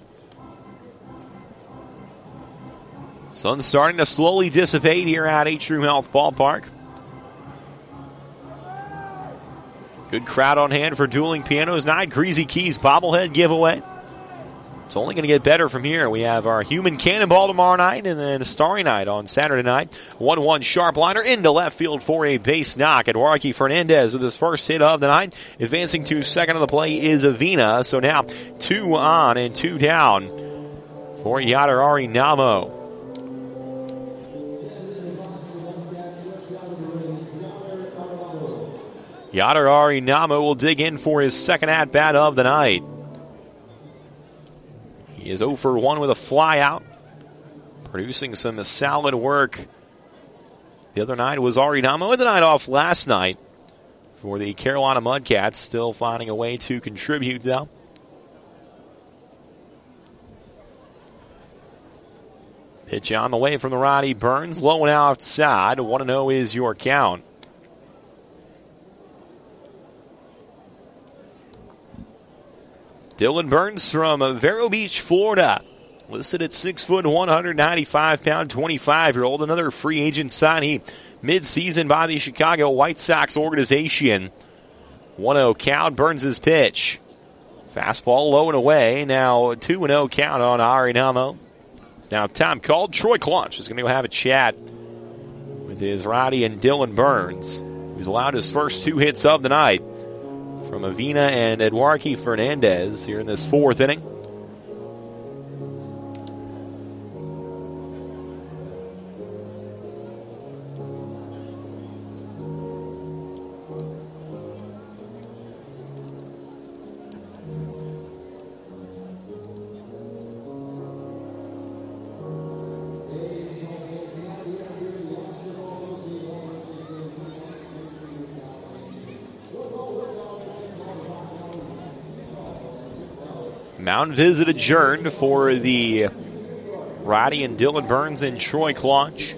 Sun's starting to slowly dissipate here at Atrium Health Ballpark. Good crowd on hand for Dueling Pianos night. Greasy Keys bobblehead giveaway. It's only going to get better from here. We have our Human Cannonball tomorrow night and then a Starry Night on Saturday night. 1-1 sharp liner into left field for a base knock. Eduardo Fernandez with his first hit of the night. Advancing to second on the play is Avina. So now 2 on and 2 down for Yadier Arenamo. Yadier Arenamo will dig in for his second at-bat of the night. He is 0 for 1 with a fly out. Producing some solid work. The other night was Arenamo with the night off last night for the Carolina Mudcats. Still finding a way to contribute though. Pitch on the way from the righty Burns. Low and outside. 1-0 is your count. Dylan Burns from Vero Beach, Florida. Listed at 6 foot, 195 pound, 25-year-old. Another free agent signee mid-season by the Chicago White Sox organization. 1-0 count, Burns' pitch. Fastball low and away. Now 2-0 count on Arenamo. It's now time called. Troy Clunch is going to go have a chat with his righty and Dylan Burns, who's allowed his first 2 hits of the night from Avina and Eduardo Fernandez here in this fourth inning. Mound visit adjourned for the righty and Dylan Burns and Troy Clunch.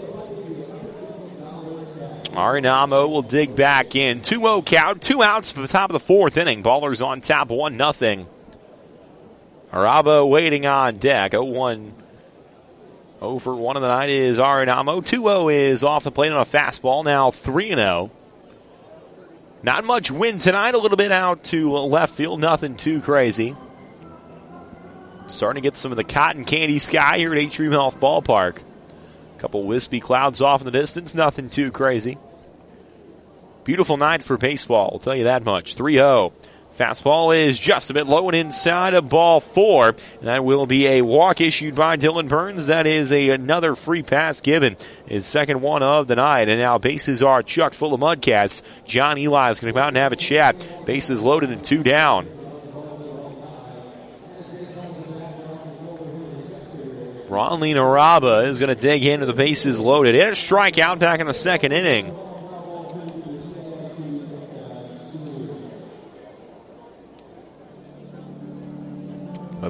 Arenamo will dig back in. 2-0 count. 2 outs for the top of the fourth inning. Ballers on top 1-0. Araba waiting on deck. 0-1. 0 for 1 of the night is Arenamo. 2-0 is off the plate on a fastball. Now 3-0. Not much wind tonight. A little bit out to left field. Nothing too crazy. Starting to get some of the cotton candy sky here at Atrium Health Ballpark. A couple wispy clouds off in the distance. Nothing too crazy. Beautiful night for baseball, I'll tell you that much. 3-0. Fastball is just a bit low and inside of ball 4. And that will be a walk issued by Dylan Burns. That is another free pass given. His second one of the night. And now bases are chock full of Mudcats. John Eli is going to come out and have a chat. Bases loaded and 2 down. Ronlene Araba is going to dig into the bases loaded. It a strikeout back in the second inning.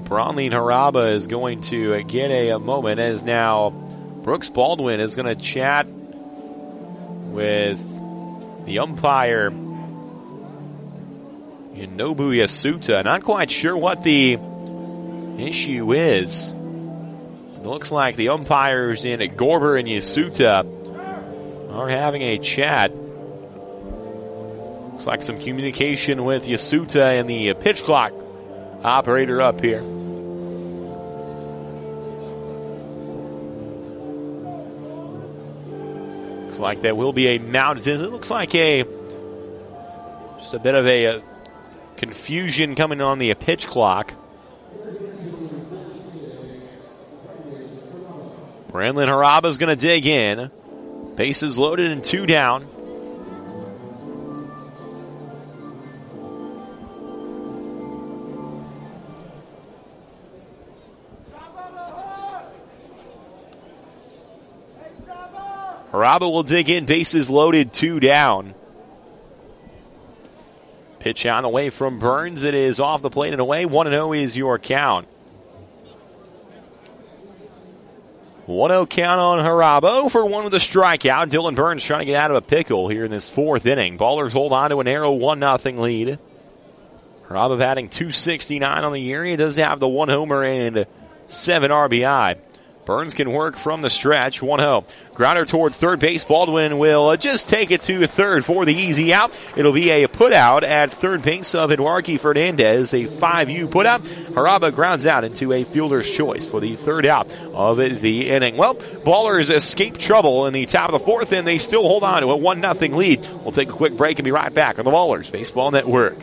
But Bronley Haraba is going to get a moment, as now Brooks Baldwin is going to chat with the umpire, Yonobu Yasuta. Not quite sure what the issue is. It looks like the umpires in Gorber and Yasuta are having a chat. Looks like some communication with Yasuta and the pitch clock operator up here. Looks like there will be a mound visit. Looks like just a bit of a confusion coming on the pitch clock. Brandon Haraba is going to dig in. Bases loaded and 2 down. Haraba will dig in, bases loaded, 2 down. Pitch on the way from Burns. It is off the plate and away. 1-0 is your count. 1-0 count on Haraba. For 1 with a strikeout. Dylan Burns trying to get out of a pickle here in this 4th inning. Ballers hold on to a narrow 1-0 lead. Haraba batting .269 on the year. He does have the 1 homer and 7 RBI. Burns can work from the stretch. 1-0. Grounder towards third base. Baldwin will just take it to third for the easy out. It'll be a put out at third base of Eduardo Fernandez. A 5U put out. Haraba grounds out into a fielder's choice for the 3rd out of the inning. Well, Ballers escape trouble in the top of the 4th, and they still hold on to a 1-0 lead. We'll take a quick break and be right back on the Ballers Baseball Network.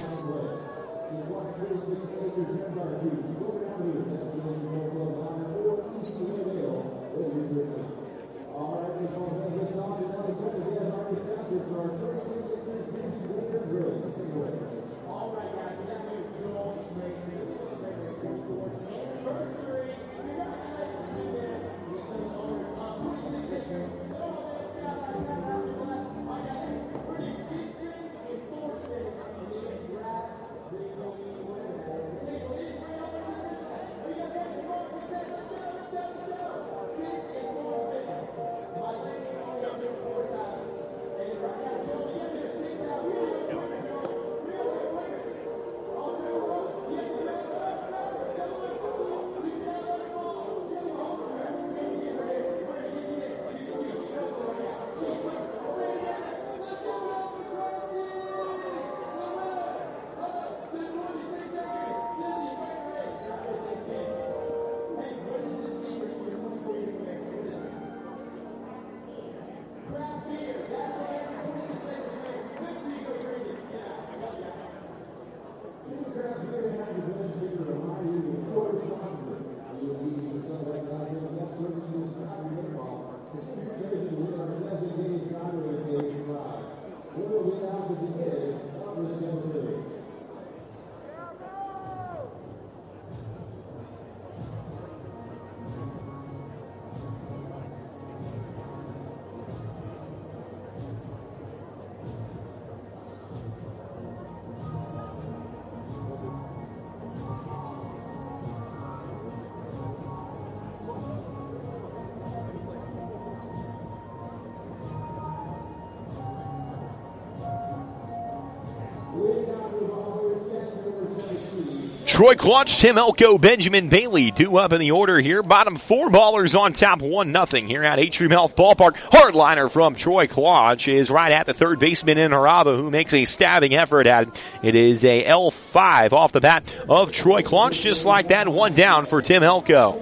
Troy Claunch, Tim Elko, Benjamin Bailey, 2 up in the order here. Bottom 4 Ballers on top 1-0 here at Atrium Health Ballpark. Hardliner from Troy Claunch is right at the third baseman in Haraba, who makes a stabbing effort at it. It is a L5 off the bat of Troy Claunch, just like that. 1 down for Tim Elko.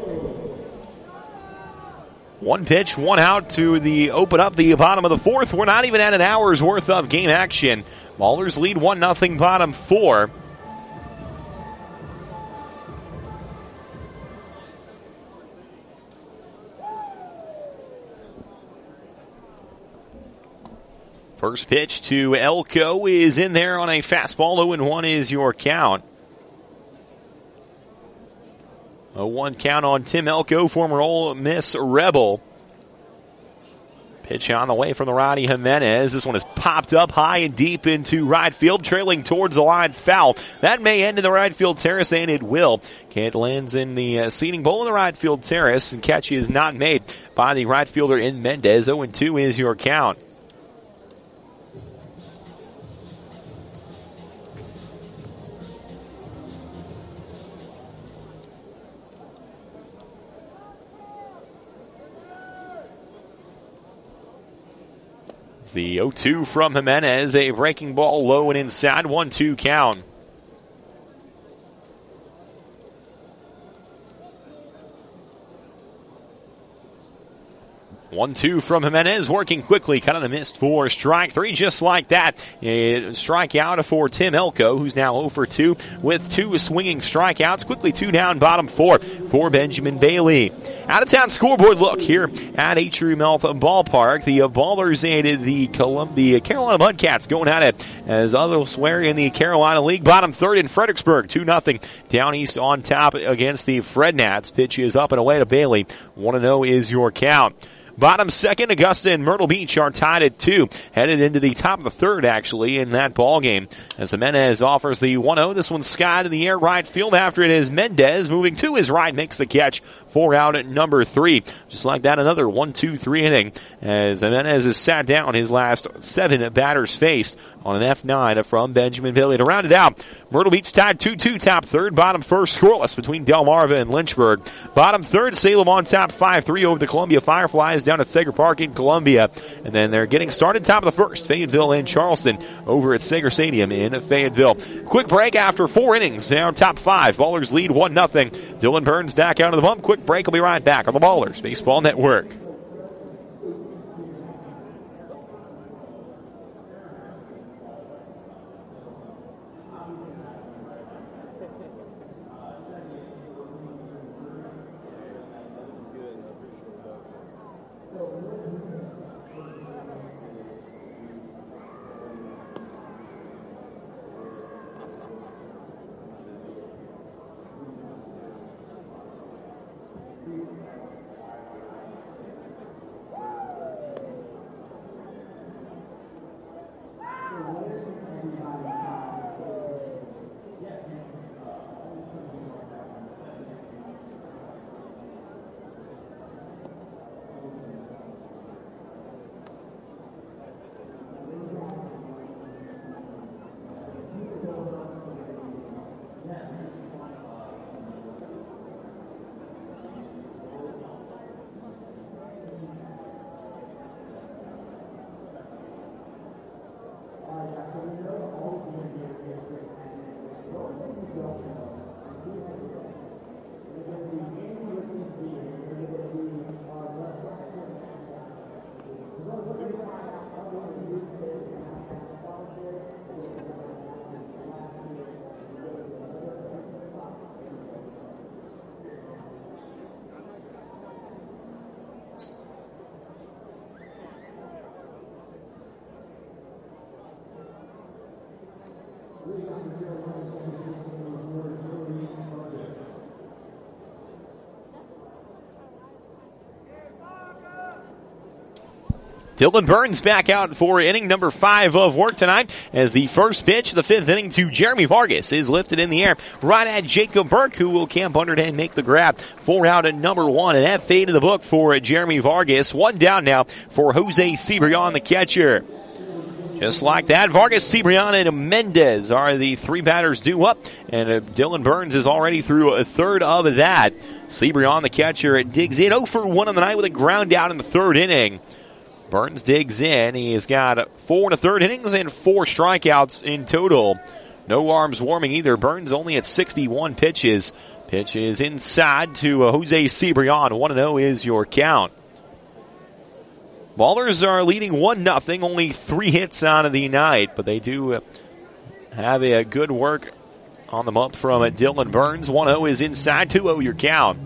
1 pitch, 1 out to open up the bottom of the 4th. We're not even at an hour's worth of game action. Ballers lead 1-0 bottom 4. First pitch to Elko is in there on a fastball. 0-1 is your count. A 1 count on Tim Elko, former Ole Miss Rebel. Pitch on the way from the righty Jimenez. This one is popped up high and deep into right field, trailing towards the line, foul. That may end in the right field terrace, and it will. It lands in the seating bowl in the right field terrace, and catch is not made by the right fielder in Mendez. 0-2 is your count. The 0-2 from Jimenez, a breaking ball low and inside, 1-2 count. One-two from Jimenez, working quickly, kind of a missed for strike three, just like that. A strikeout for Tim Elko, who's now 0 for 2 with 2 swinging strikeouts. Quickly 2 down, bottom 4 for Benjamin Bailey. Out-of-town scoreboard look here at Atrium Health Ballpark. The Ballers and the Carolina Mudcats going at it as elsewhere in the Carolina League. Bottom third in Fredericksburg, 2-0 down east on top against the Fred Nats. Pitch is up and away to Bailey. 1-0 is your count. Bottom second, Augusta and Myrtle Beach are tied at 2. Headed into the top of the third, actually, in that ball game. As Jimenez offers the 1-0. This one's skied in the air right field. After it is Mendez moving to his right, makes the catch. 4 out at number 3. Just like that, another 1-2-3 inning as Jimenez has sat down his last 7 batters faced on an F9 from Benjamin Bailey. To round it out, Myrtle Beach tied 2-2, top third. Bottom first, scoreless between Delmarva and Lynchburg. Bottom third, Salem on top 5-3 over the Columbia Fireflies down at Sager Park in Columbia. And then they're getting started top of the first, Fayetteville and Charleston over at Sager Stadium in Fayetteville. Quick break after 4 innings. Now top 5. Ballers lead 1-0. Dylan Burns back out of the bump. Quick break. We'll be right back on the Ballers Baseball Network. Dylan Burns back out for inning number 5 of work tonight as the first pitch of the 5th inning to Jeremy Vargas is lifted in the air right at Jacob Burke, who will camp under it and make the grab. 4 out at number 1, and that fade in the book for Jeremy Vargas. 1 down now for Jose Cibrian, the catcher. Just like that, Vargas, Cibrian, and Mendez are the 3 batters due up, and Dylan Burns is already through a third of that. Cibrian, the catcher, digs in 0 for 1 on the night with a ground out in the 3rd inning. Burns digs in. He has got 4 1/3 innings and 4 strikeouts in total. No arms warming either. Burns only at 61 pitches. Pitch is inside to Jose Cibrian. 1-0 is your count. Ballers are leading 1-0. Only 3 hits out of the night, but they do have a good work on them up from Dylan Burns. 1-0 is inside. 2-0 your count.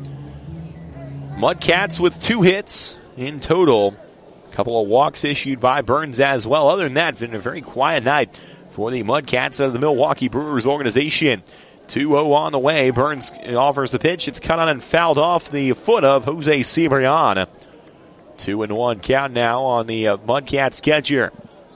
Mudcats with 2 hits in total. Couple of walks issued by Burns as well. Other than that, it's been a very quiet night for the Mudcats of the Milwaukee Brewers organization. 2-0 on the way. Burns offers the pitch. It's cut on and fouled off the foot of Jose Cibrian. 2-1 count now on the Mudcats catcher.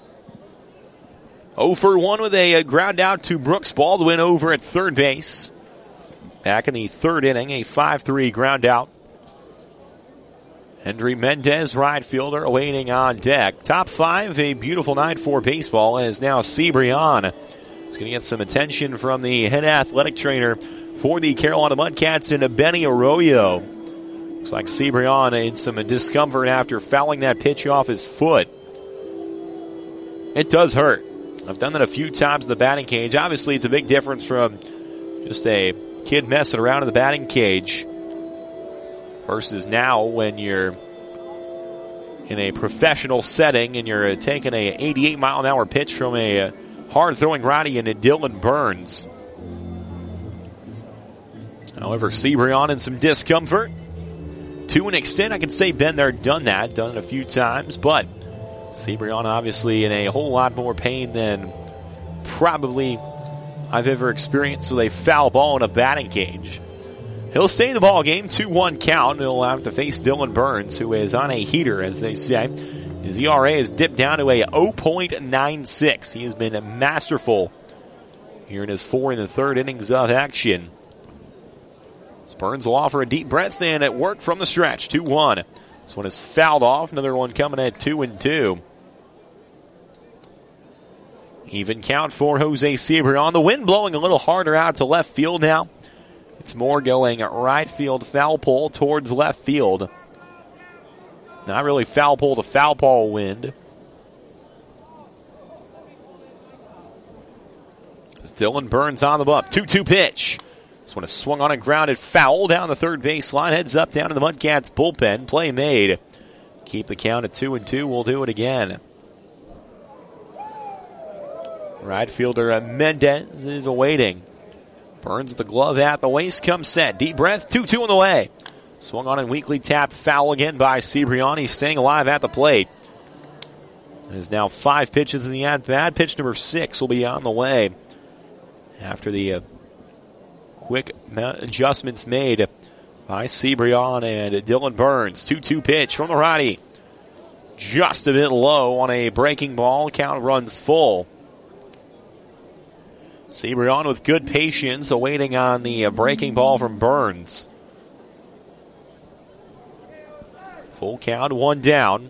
0 for 1 with a ground out to Brooks Baldwin over at third base. Back in the third inning, a 5-3 ground out. Hendry Mendez, right fielder, awaiting on deck. Top 5, a beautiful night for baseball, as now Cibrian is going to get some attention from the head athletic trainer for the Carolina Mudcats and Benny Arroyo. Looks like Cibrian in some discomfort after fouling that pitch off his foot. It does hurt. I've done that a few times in the batting cage. Obviously, it's a big difference from just a kid messing around in the batting cage versus now when you're in a professional setting and you're taking a 88-mile-an-hour pitch from a hard-throwing righty in Dylan Burns. However, Cibrian in some discomfort. To an extent, I can say been there, done that. Done it a few times, but Cibrian obviously in a whole lot more pain than probably I've ever experienced with a foul ball in a batting cage. He'll stay in the ball game, 2-1 count. He'll have to face Dylan Burns, who is on a heater, as they say. His ERA has dipped down to a 0.96. He has been masterful here in his 4 and 1/3 innings of action. Burns will offer a deep breath and it worked from the stretch. 2-1. This one is fouled off. Another one coming at 2-2. Even count for Jose Cibrian. The wind blowing a little harder out to left field now. It's more going right field foul pole towards left field. Not really foul pole to foul pole wind. Dylan Burns on the bump. 2-2 pitch. This one is swung on and grounded foul down the third baseline. Heads up down to the Mudcats bullpen. Play made. Keep the count at 2-2. We'll do it again. Right fielder Mendez is awaiting. Burns the glove at the waist. Comes set. Deep breath. 2-2 on the way. Swung on and weakly tapped foul again by Cibrian. He's staying alive at the plate. There's now 5 pitches in the at-bat. Pitch number 6 will be on the way after the quick adjustments made by Cibrian and Dylan Burns. 2-2 pitch from the righty. Just a bit low on a breaking ball. Count runs full. Cibrian with good patience awaiting on the breaking ball from Burns. Full count, 1 down.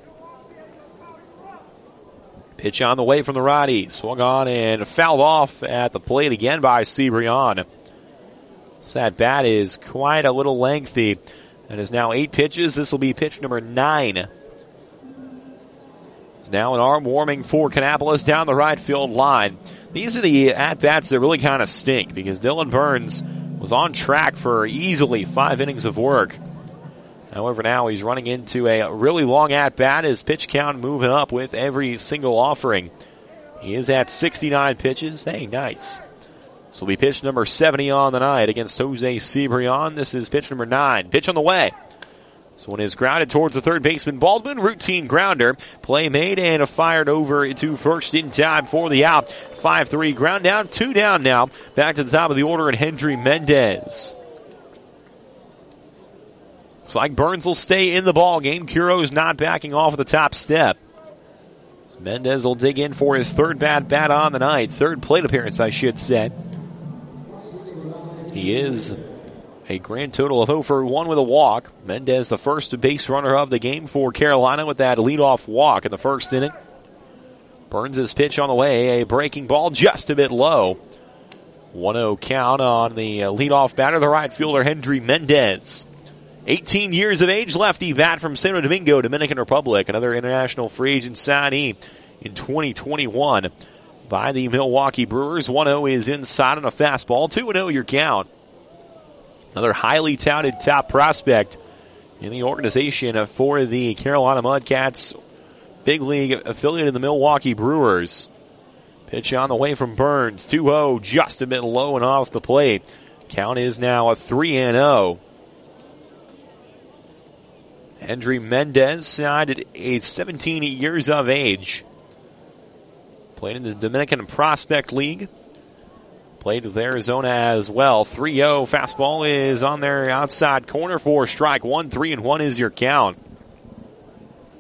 Pitch on the way from the righty. Swung on and fouled off at the plate again by Cibrian. That bat is quite a little lengthy. And is now 8 pitches. This will be pitch number 9. It's now an arm warming for Kannapolis down the right field line. These are the at-bats that really kind of stink because Dylan Burns was on track for easily 5 innings of work. However, now he's running into a really long at-bat. His pitch count moving up with every single offering. He is at 69 pitches. Hey, nice. This will be pitch number 70 on the night against Jose Cibrian. This is pitch number 9. Pitch on the way. This one is grounded towards the third baseman Baldwin. Routine grounder. Play made and fired over to first in time for the out. 5-3 ground down. 2 down now. Back to the top of the order and Hendry Mendez. Looks like Burns will stay in the ball game. Curo's not backing off at the top step. Mendez will dig in for his third bat on the night. Third plate appearance, I should say. He is a grand total of 0 for 1 with a walk. Mendez, the first base runner of the game for Carolina with that leadoff walk in the first inning. Burns' pitch on the way. A breaking ball just a bit low. 1-0 count on the leadoff batter, the right fielder Hendry Mendez. 18 years of age, lefty bat from Santo Domingo, Dominican Republic. Another international free agent signee in 2021 by the Milwaukee Brewers. 1-0 is inside on a fastball. 2-0 your count. Another highly touted top prospect in the organization for the Carolina Mudcats, big league affiliate of the Milwaukee Brewers. Pitch on the way from Burns. 2-0, just a bit low and off the plate. Count is now a 3-0. Hendry Mendez signed at age 17 years of age. Played in the Dominican Prospect League. Played with Arizona as well. 3-0. Fastball is on their outside corner for strike 1. 3-1 is your count.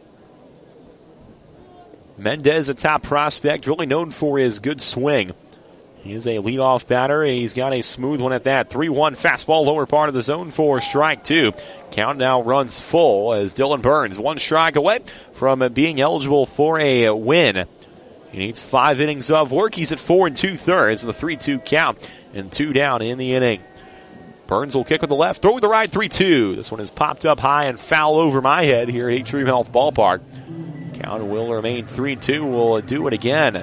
Mendez, a top prospect, really known for his good swing. He is a leadoff batter. He's got a smooth one at that. 3-1 fastball, lower part of the zone for strike two. Count now runs full as Dylan Burns, one strike away from being eligible for a win. He needs 5 innings of work. He's at 4 2/3 in the 3-2 count and 2 down in the inning. Burns will kick with the left, throw with the right, 3-2. This one is popped up high and foul over my head here at Atrium Health Ballpark. Count will remain 3-2. We'll do it again.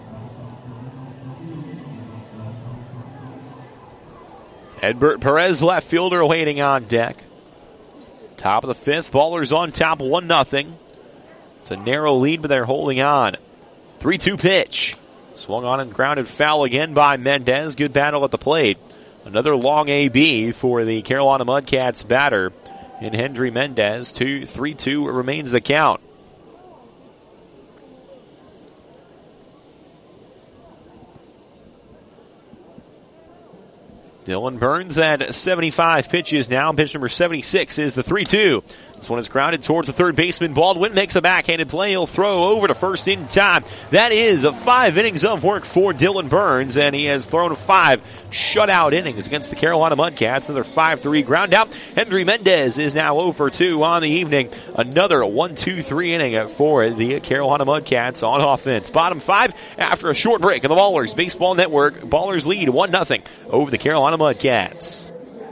Edbert Perez, left fielder, waiting on deck. Top of the 5th, Ballers on top, 1-0. It's a narrow lead, but they're holding on. 3-2 pitch. Swung on and grounded foul again by Mendez. Good battle at the plate. Another long AB for the Carolina Mudcats batter in Hendry Mendez. 3-2 remains the count. Dylan Burns at 75 pitches now. Pitch number 76 is the 3-2. This one is grounded towards the third baseman. Baldwin makes a backhanded play. He'll throw over to first in time. That is 5 innings of work for Dylan Burns, and he has thrown 5 shutout innings against the Carolina Mudcats. Another 5-3 ground out. Hendry Mendez is now 0 for 2 on the evening. Another 1-2-3 inning for the Carolina Mudcats on offense. Bottom 5 after a short break on the Ballers Baseball Network. Ballers lead 1-0 over the Carolina Mudcats.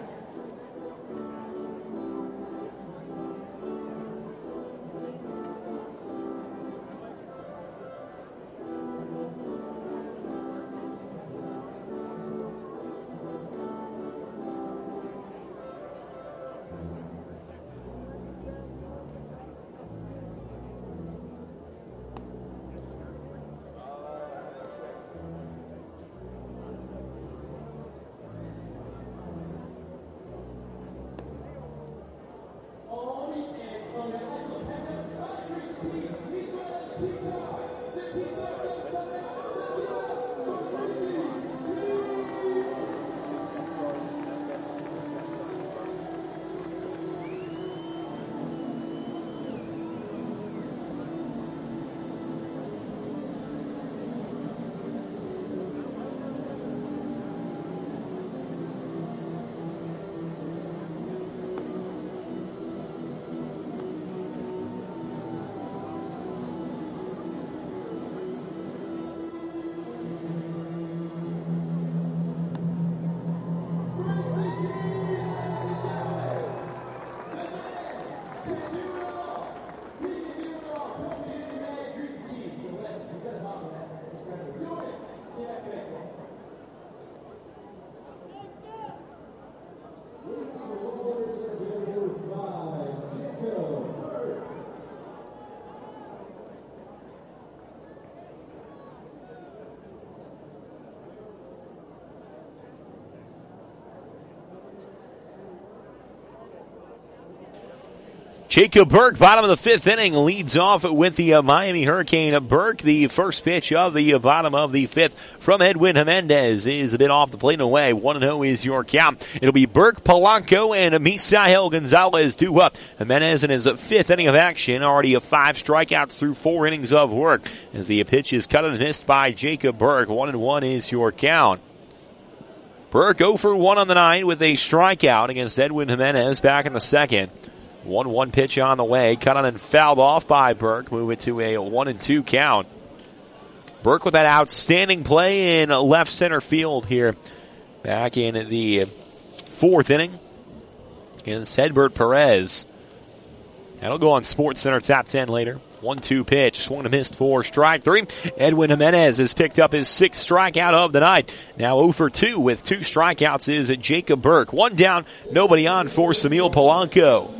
Jacob Burke, bottom of the 5th inning, leads off with the Miami Hurricane. Burke, the first pitch of the bottom of the 5th from Edwin Jimenez is a bit off the plate and away. 1-0 is your count. It'll be Burke, Polanco, and Misael Gonzalez due up. Jimenez in his 5th inning of action, already 5 strikeouts through 4 innings of work. As the pitch is cut and missed by Jacob Burke. 1-1 is your count. Burke 0 for 1 on the night with a strikeout against Edwin Jimenez back in the 2nd. 1-1 pitch on the way. Cut on and fouled off by Burke. Move it to a 1-2 count. Burke with that outstanding play in left center field here. Back in the 4th inning against Edbert Perez. That'll go on Sports Center Top 10 later. 1-2 pitch. Swung and missed for strike 3. Edwin Jimenez has picked up his 6th strikeout of the night. Now 0 for 2 with 2 strikeouts is Jacob Burke. 1 down, nobody on for Samil Polanco.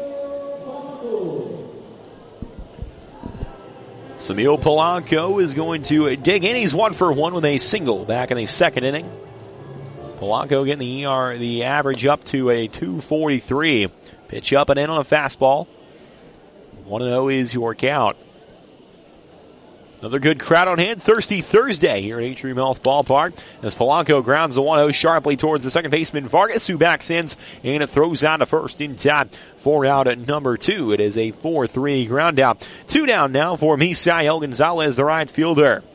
Samil Polanco is going to dig in. He's 1 for 1 with a single back in the 2nd inning. Polanco getting the average up to a 243. Pitch up and in on a fastball. 1-0 is your count. Another good crowd on hand. Thirsty Thursday here at Atrium Health Ballpark as Polanco grounds the 1-0 sharply towards the second baseman Vargas, who backs in and it throws out to first in time for out at number 2. It is a 4-3 ground out. 2 down now for Misael Gonzalez, the right fielder.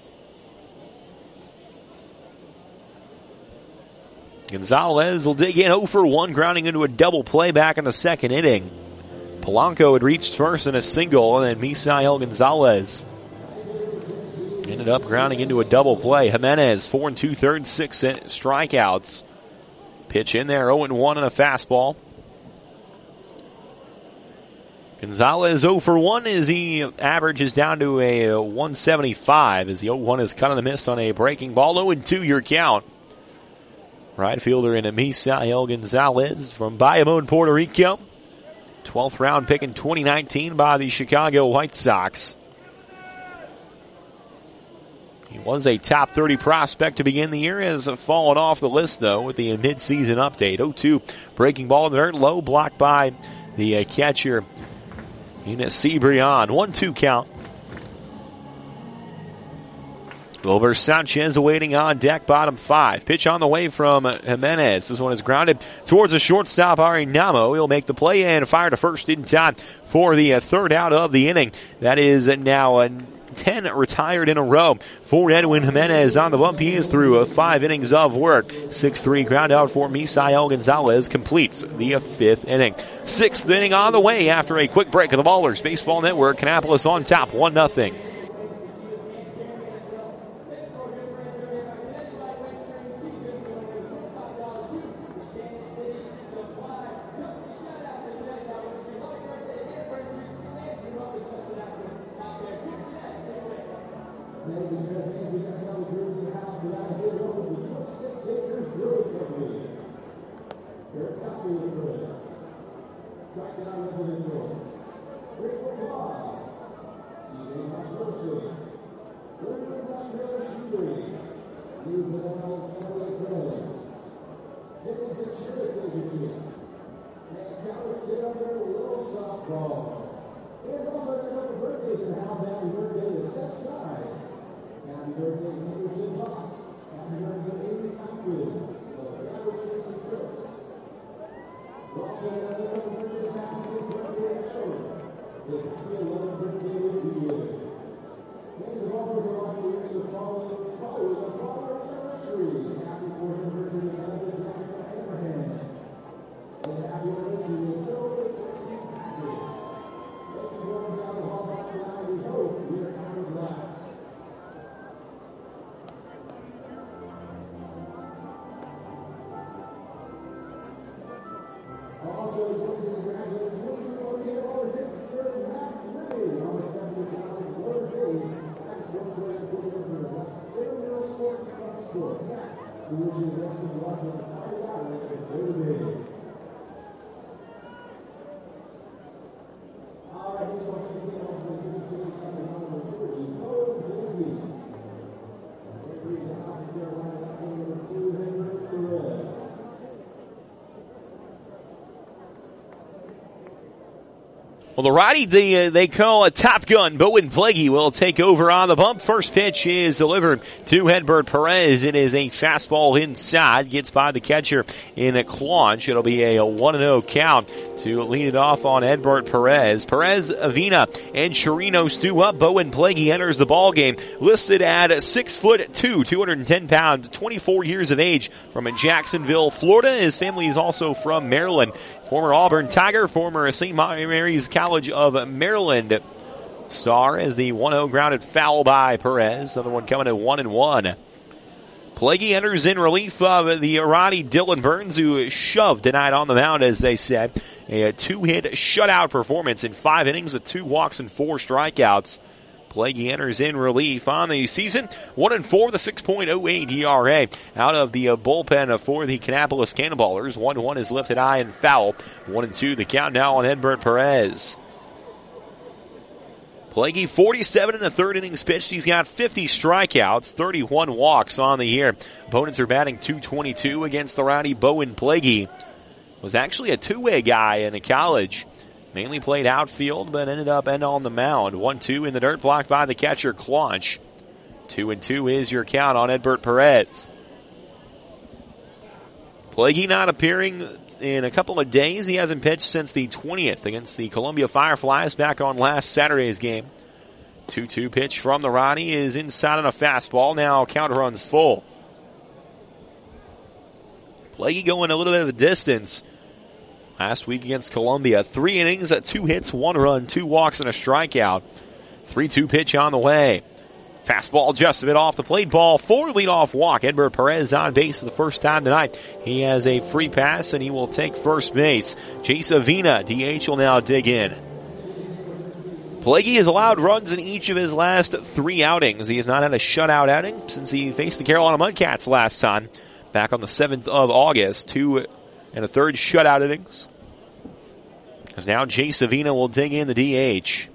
Gonzalez will dig in 0 for 1, grounding into a double play back in the second inning. Polanco had reached first in a single, and then Misael Gonzalez ended up grounding into a double play. Jimenez, 4 2/3, 6 strikeouts. Pitch in there, 0-1 and a fastball. Gonzalez 0 for 1 as he averages down to a 175 as the 0-1 is cut on the miss on a breaking ball. 0-2 your count. Right fielder in Misael Gonzalez from Bayamon, Puerto Rico. 12th round pick in 2019 by the Chicago White Sox. He was a top 30 prospect to begin the year, has fallen off the list though with the mid-season update. 0-2 breaking ball in the dirt, low, blocked by the catcher Eunice Cibrian. 1-2 count. Wilber Sanchez awaiting on deck, bottom 5. Pitch on the way from Jimenez. This one is grounded towards the shortstop, Arenamo. He'll make the play and fire to first in time for the third out of the inning. That is now 10 retired in a row for Edwin Jimenez on the bump. He is through 5 innings of work. 6-3 ground out for Misael Gonzalez completes the 5th inning. 6th inning on the way after a quick break of the Ballers Baseball Network. Kannapolis on top, 1-0. Well, the righty they call a Top Gun. Bowen Plaguey will take over on the bump. First pitch is delivered to Edbert Perez. It is a fastball inside. Gets by the catcher in a clunch. It'll be a 1-0 count to lead it off on Edbert Perez. Perez, Avina, and Chirino stew up. Bowen Plaguey enters the ball game. Listed at 6'2", 210 pounds, 24 years of age from Jacksonville, Florida. His family is also from Maryland. Former Auburn Tiger, former St. Mary's College of Maryland star as the 1-0 grounded foul by Perez. Another one coming at 1-1. Plaguey enters in relief of the Roddy Dylan Burns, who shoved tonight on the mound, as they said. A 2-hit shutout performance in 5 innings with 2 walks and 4 strikeouts. Plaguey enters in relief on the season. 1-4 with a 6.08 ERA out of the bullpen for the Kannapolis Cannonballers. 1-1 is lifted high and foul. 1-2 the count now on Edbert Perez. Plaguey 47 in the 3rd innings pitched. He's got 50 strikeouts, 31 walks on the year. Opponents are batting .222 against the rowdy Bowen Plaguey. Was actually a two-way guy in college. Mainly played outfield, but ended up on the mound. 1-2 in the dirt, blocked by the catcher, Claunch. 2-2 is your count on Edbert Perez. Plagey not appearing in a couple of days. He hasn't pitched since the 20th against the Columbia Fireflies back on last Saturday's game. 2-2 pitch from the Ronnie is inside on a fastball. Now count runs full. Plagey going a little bit of a distance last week against Columbia. 3 innings, 2 hits, 1 run, 2 walks, and a strikeout. 3-2 pitch on the way. Fastball just a bit off the plate. Ball 4, leadoff walk. Edbert Perez on base for the first time tonight. He has a free pass and he will take first base. Chase Avina, DH, will now dig in. Plagey has allowed runs in each of his last 3 outings. He has not had a shutout outing since he faced the Carolina Mudcats last time, back on the 7th of August. 2 1/3 shutout innings. Because now Chase Avina will dig in the DH.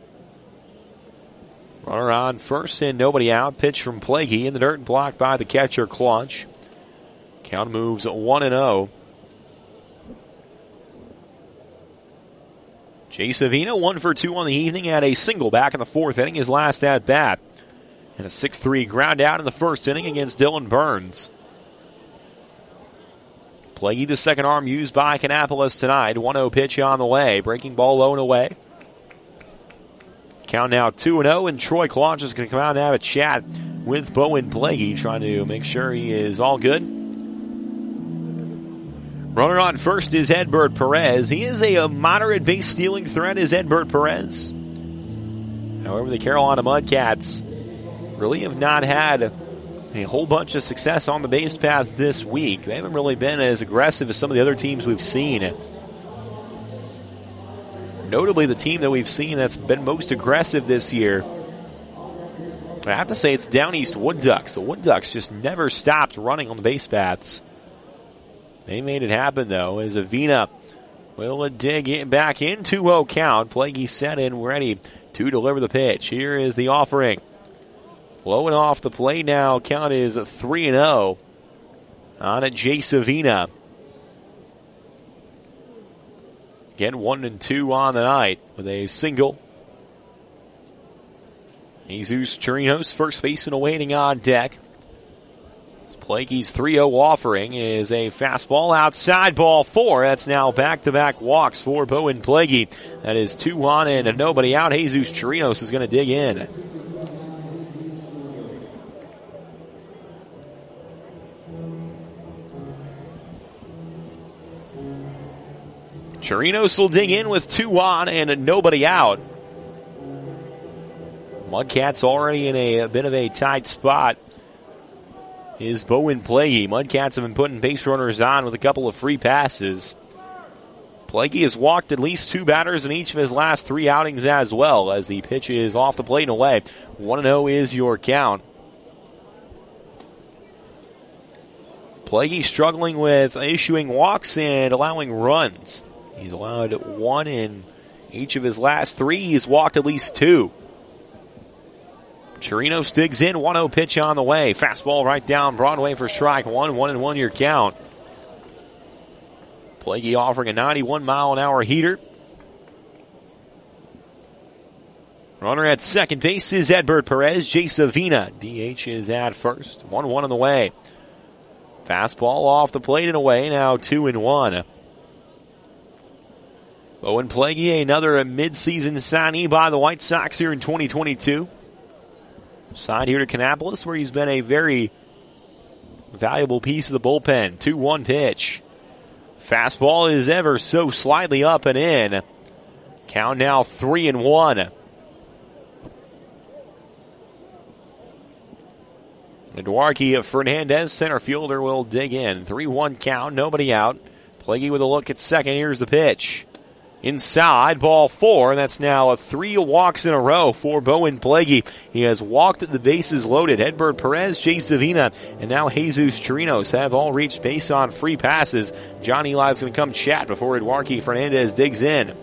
Runner on first and nobody out. Pitch from Plagey in the dirt, blocked by the catcher, Claunch. Count moves 1-0. Chase Avina 1 for 2 on the evening, had a single back in the 4th inning, his last at bat. And a 6-3 ground out in the 1st inning against Dylan Burns. Plagey, the second arm used by Kannapolis tonight. 1-0 pitch on the way. Breaking ball low and away. Count now 2-0, and Troy Claunch is going to come out and have a chat with Bowen Plagey, trying to make sure he is all good. Runner on first is Edbert Perez. He is a moderate base stealing threat, is Edbert Perez. However, the Carolina Mudcats really have not had a whole bunch of success on the base path this week. They haven't really been as aggressive as some of the other teams we've seen. Notably, the team that we've seen that's been most aggressive this year, I have to say it's Down East Wood Ducks. The Wood Ducks just never stopped running on the base paths. They made it happen, though, as Avina will dig it back in. 2-0 count. Plagey set and ready to deliver the pitch. Here is the offering. Low and off the plate now. Count is 3-0 on a Chase Avina. Again, 1-2 on the night with a single. Jesus Chirinos, first baseman, awaiting on deck. Plagey's 3-0 offering is a fastball outside, ball 4. That's now back-to-back walks for Bowen Plagey. That is 2 on and nobody out. Jesus Chirinos is going to dig in. Chirinos will dig in with 2 on and nobody out. Mudcats already in a bit of a tight spot is Bowen Plagey. Mudcats have been putting base runners on with a couple of free passes. Plagey has walked at least 2 batters in each of his last 3 outings as well, as the pitch is off the plate and away. 1-0 is your count. Plagey struggling with issuing walks and allowing runs. He's allowed 1 in each of his last 3. He's walked at least 2. Chirinos digs in. 1-0 pitch on the way. Fastball right down Broadway for strike 1. 1-1 your count. Plagey offering a 91-mile-an-hour heater. Runner at second base is Edbert Perez. Chase Avina. DH is at first. 1-1 on the way. Fastball off the plate and away. Now 2-1. Bowen Plagey, another mid-season signee by the White Sox here in 2022. Signed here to Kannapolis, where he's been a very valuable piece of the bullpen. 2-1 pitch. Fastball is ever so slightly up and in. Count now 3-1. Eduardo Fernandez, center fielder, will dig in. 3-1 count, nobody out. Plagey with a look at second. Here's the pitch. Inside, ball 4, and that's now 3 walks in a row for Bowen Plagey. He has walked at the bases loaded. Edbert Perez, Chase Avina, and now Jesus Chirinos have all reached base on free passes. John Eli's going to come chat before Eduardo Fernandez digs in.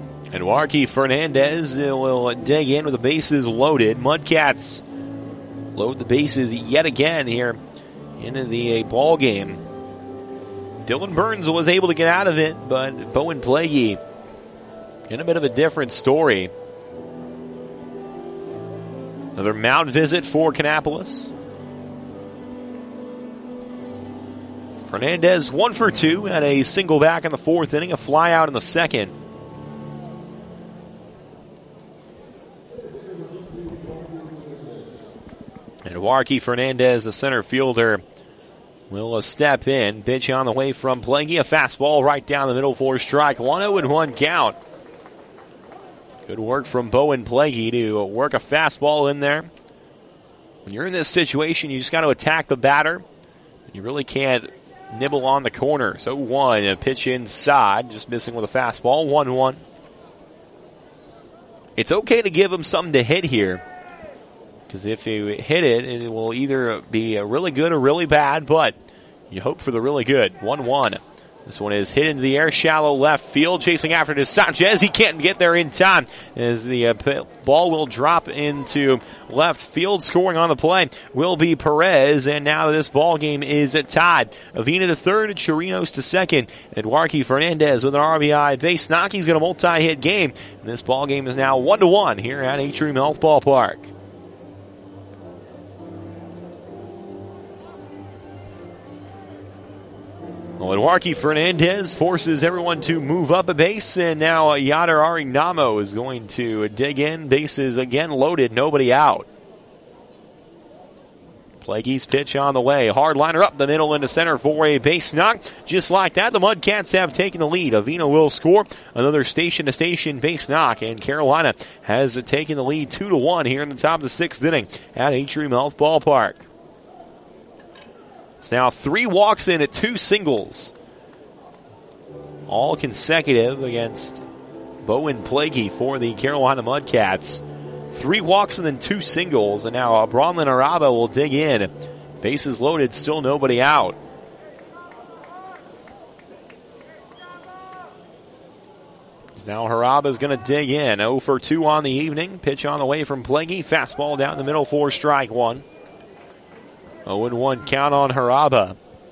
Eduardo Fernandez will dig in with the bases loaded. Mudcats load the bases yet again here into the ball game. Dylan Burns was able to get out of it, but Bowen Plaguey in a bit of a different story. Another mound visit for Kannapolis. Fernandez 1 for 2, had a single back in the fourth inning, a fly out in the second. And Warkey Fernandez, the center fielder, will step in. Pitch on the way from Plaguey. A fastball right down the middle for strike. 1-0-1 count. Good work from Bowen Plaguey to work a fastball in there. When you're in this situation, you just got to attack the batter. You really can't nibble on the corner. So 1, a pitch inside, just missing with a fastball. 1-1. It's okay to give him something to hit here, because if you hit it, it will either be really good or really bad, but you hope for the really good. 1-1. This one is hit into the air, shallow left field, chasing after it is Sanchez. He can't get there in time as the ball will drop into left field. Scoring on the play will be Perez, and now this ball game is tied. Avina to third, Chirinos to second, and Warkey Fernandez with an RBI base knock. He's got a multi-hit game, and this ball game is now 1-1 here at Atrium Health Ballpark. Well, Warkey Fernandez forces everyone to move up a base, and now Yadar Arinamo is going to dig in. Bases again loaded, nobody out. Plaguey's pitch on the way. Hard liner up the middle into center for a base knock. Just like that, the Mudcats have taken the lead. Avina will score another station-to-station base knock, and Carolina has taken the lead 2-1 here in the top of the sixth inning at Atrium Health Ballpark. It's now 3 walks in at 2 singles. All consecutive against Bowen Plaguey for the Carolina Mudcats. 3 walks and then 2 singles, and now Bronlyn Araba will dig in. Bases loaded, still nobody out. Now Haraba's going to dig in. 0 for 2 on the evening. Pitch on the way from Plaguey. Fastball down the middle for strike 1. 0-1 count on Haraba.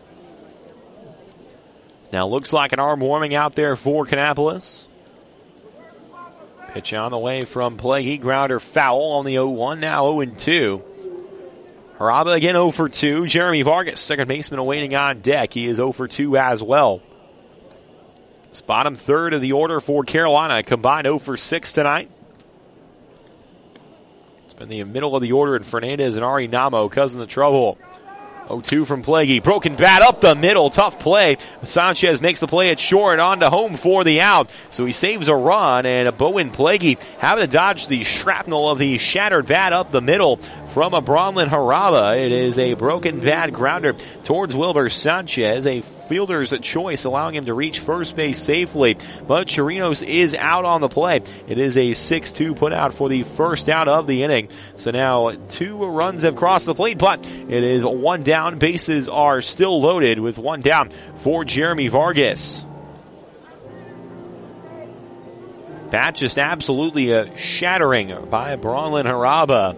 Now looks like an arm warming out there for Kannapolis. Pitch on the way from Plaguey. Grounder foul on the 0-1. Now 0-2. Haraba again 0 for 2. Jeremy Vargas, second baseman, awaiting on deck. He is 0 for 2 as well. It's bottom third of the order for Carolina. Combined 0 for 6 tonight. In the middle of the order, and Fernandez and Arinamo causing the trouble. 0-2 from Plaguey. Broken bat up the middle. Tough play. Sanchez makes the play at short, on to home for the out. So he saves a run, and Bowen Plaguey having to dodge the shrapnel of the shattered bat up the middle from a Bronlyn Haraba. It is a broken bat grounder towards Wilber Sanchez. A fielder's choice, allowing him to reach first base safely. But Chirinos is out on the play. It is a 6-2 put out for the first out of the inning. So now 2 runs have crossed the plate, but it is 1 down. Bases are still loaded with 1 down for Jeremy Vargas. Bat just absolutely shattering by Bronlyn Haraba.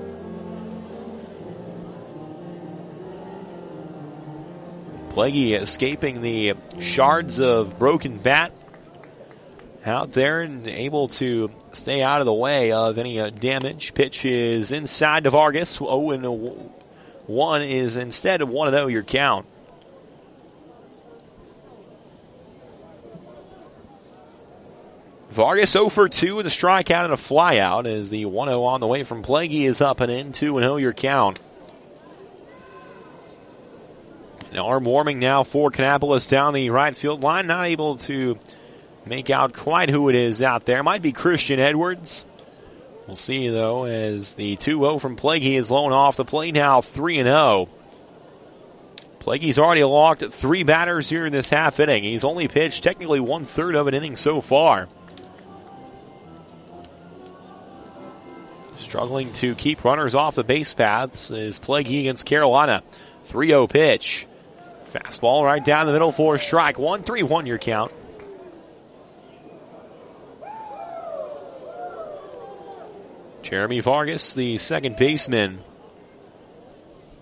Plaguey escaping the shards of broken bat out there and able to stay out of the way of any damage. Pitch is inside to Vargas. 0-1 is instead of 1-0 your count. Vargas 0 for 2 with a strikeout and a flyout as the 1-0 on the way from Plaguey is up and in. 2-0 your count. An arm warming now for Kannapolis down the right field line. Not able to make out quite who it is out there. Might be Christian Edwards. We'll see, though, as the 2-0 from Plaguey is blown off the plate now, 3-0. Plaguey's already logged 3 batters here in this half inning. He's only pitched technically 1/3 of an inning so far. Struggling to keep runners off the base paths is Plaguey against Carolina. 3-0 pitch. Fastball right down the middle for strike 1. 3-1 your count. Jeremy Vargas, the second baseman,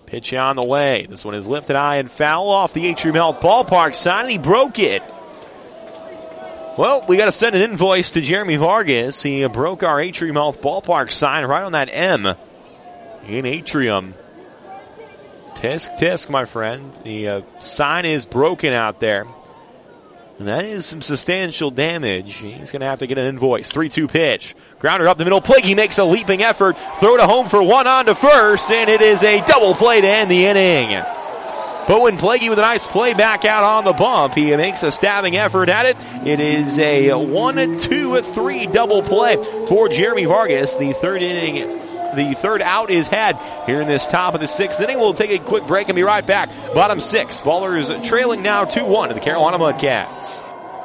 Pitch on the way. This one is lifted high and foul off the Atrium Health Ballpark sign, and he broke it. Well, we got to send an invoice to Jeremy Vargas. He broke our Atrium Health Ballpark sign right on that M in Atrium. Tisk, tisk, my friend. The sign is broken out there. And that is some substantial damage. He's going to have to get an invoice. 3-2 pitch. Grounder up the middle. Plaguey makes a leaping effort. Throw to home for one on to first. And it is a double play to end the inning. Bowen Plaguey with a nice play back out on the bump. He makes a stabbing effort at it. It is a 1-2-3 double play for Jeremy Vargas. The third out is had here in this top of the sixth inning. We'll take a quick break and be right back. Bottom six. Ballers trailing now 2-1 to the Carolina Mudcats.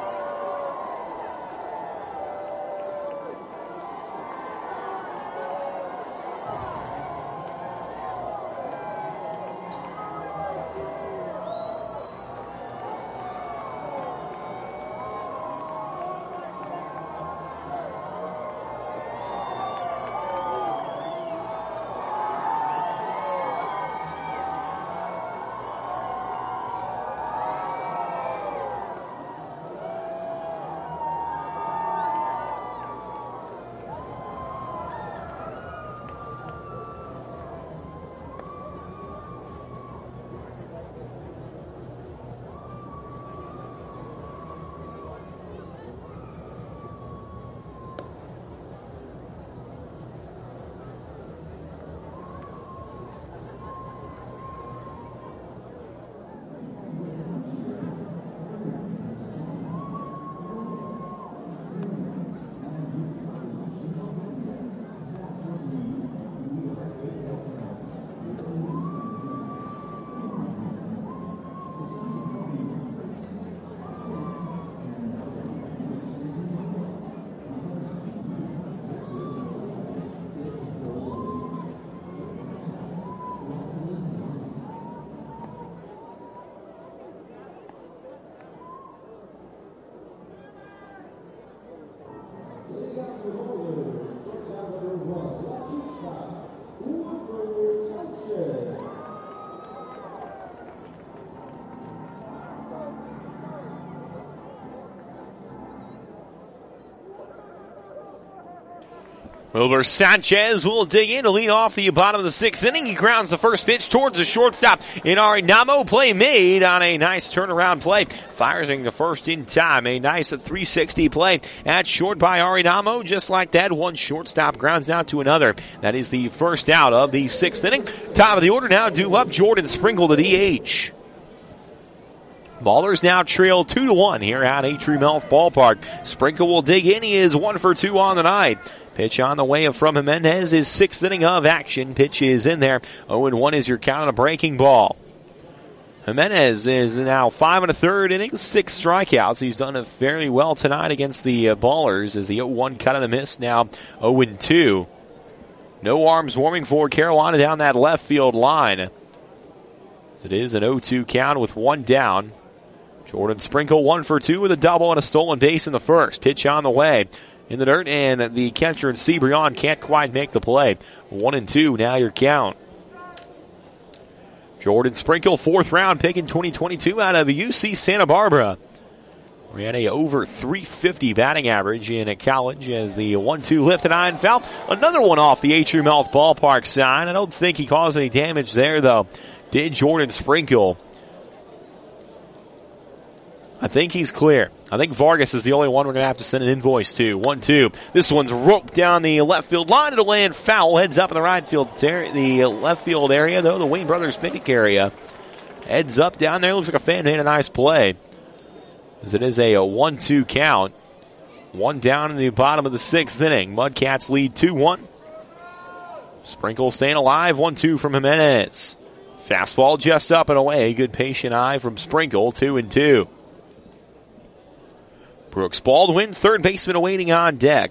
Wilbur Sanchez will dig in to lead off the bottom of the sixth inning. He grounds the first pitch towards the shortstop. Inari Namo, play made on a nice turnaround play. Fires the first in time. A nice 360 play at short by Ari Namo. Just like that, one shortstop grounds out to another. That is the first out of the sixth inning. Top of the order now due up. Jordan Sprinkle to DH. Ballers now trail 2-1 here at Atrium Health Ballpark. Sprinkle will dig in. He is 1 for 2 on the night. Pitch on the way from Jimenez. His sixth inning of action. Pitch is in there. 0-1 is your count on a breaking ball. Jimenez is now 5 1/3 innings, 6 strikeouts. He's done fairly well tonight against the Ballers as the 0-1 cut and a miss. Now 0-2. No arms warming for Carolina down that left field line. So it is an 0-2 count with one down. Jordan Sprinkle 1 for 2 with a double and a stolen base in the first. Pitch on the way in the dirt, and the catcher in Seabrion can't quite make the play. 1-2 now your count. Jordan Sprinkle, 4th round pick in 2022 out of UC Santa Barbara. We had a over 350 batting average in college as the 1-2 lifted high and foul. Another one off the Atrium Health Ballpark sign. I don't think he caused any damage there though. Did Jordan Sprinkle. I think he's clear. I think Vargas is the only one we're going to have to send an invoice to. 1-2. This one's roped down the left field line. It'll land foul. Heads up in the right field, the left field area, though, the Wayne Brothers picnic area. Heads up down there. Looks like a fan made a nice play. As it is a 1-2 count. One down in the bottom of the sixth inning. Mudcats lead 2-1. Sprinkle staying alive. 1-2 from Jimenez. Fastball just up and away. Good patient eye from Sprinkle. 2-2. Brooks Baldwin, third baseman, awaiting on deck.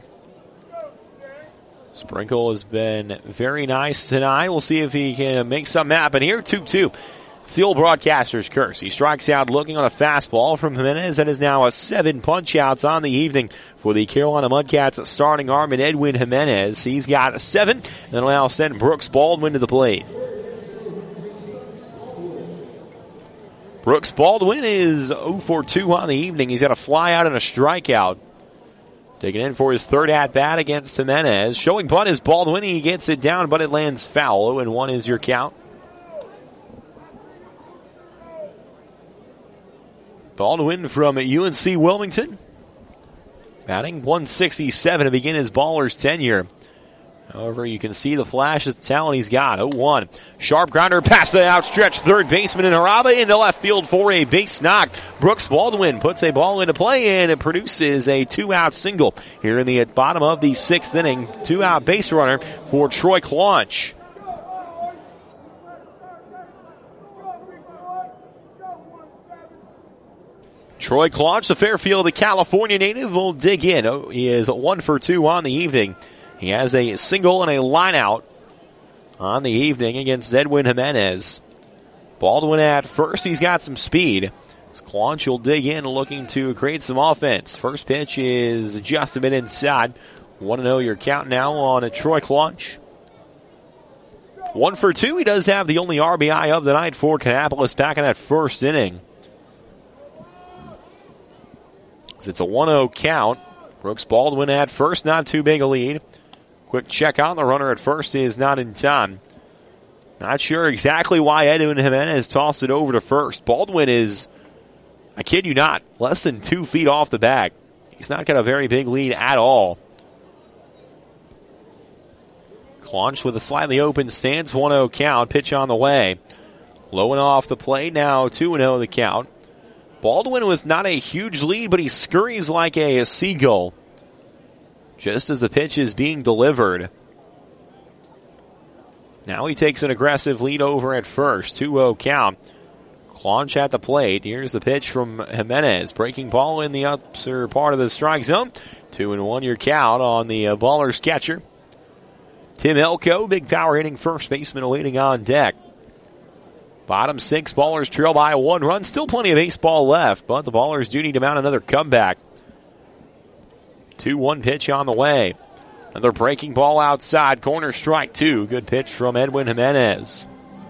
Sprinkle has been very nice tonight. We'll see if he can make something happen here. 2-2. It's the old broadcaster's curse. He strikes out looking on a fastball from Jimenez. That is now a 7 punch-outs on the evening for the Carolina Mudcats starting arm in Edwin Jimenez. He's got 7, and will now send Brooks Baldwin to the plate. Brooks Baldwin is 0 for 2 on the evening. He's got a fly out and a strikeout. Taking in for his third at-bat against Jimenez. Showing bunt is Baldwin. He gets it down, but it lands foul. 0-1 is your count. Baldwin from UNC Wilmington. Batting .167 to begin his Ballers tenure. However, you can see the flash of talent he's got. 0-1. Sharp grounder past the outstretched third baseman in Haraba into left field for a base knock. Brooks Baldwin puts a ball into play and it produces a 2-out single here in the bottom of the 6th inning. 2-out base runner for Troy Claunch. Troy Claunch, the Fairfield, California native, will dig in. He is 1 for 2 on the evening. He has a single and a line out on the evening against Edwin Jimenez. Baldwin at first. He's got some speed. Claunch will dig in looking to create some offense. First pitch is just a bit inside. 1-0 your count now on a Troy Claunch. 1 for 2. He does have the only RBI of the night for Kannapolis back in that first inning. It's a 1-0 count. Brooks Baldwin at first, not too big a lead. Quick check on the runner at first is not in time. Not sure exactly why Edwin Jimenez tossed it over to first. Baldwin is, I kid you not, less than 2 feet off the bag. He's not got a very big lead at all. Claunch with a slightly open stance, 1-0 count, pitch on the way. Low and off the plate, now 2-0 the count. Baldwin with not a huge lead, but he scurries like a seagull just as the pitch is being delivered. Now he takes an aggressive lead over at first. 2-0 count. Claunch at the plate. Here's the pitch from Jimenez. Breaking ball in the upper part of the strike zone. 2-1 your count on the Ballers catcher. Tim Elko, big power hitting first baseman awaiting on deck. Bottom 6, Ballers trail by 1 run. Still plenty of baseball left, but the Ballers do need to mount another comeback. 2-1 pitch on the way. Another breaking ball outside. Corner strike 2. Good pitch from Edwin Jimenez.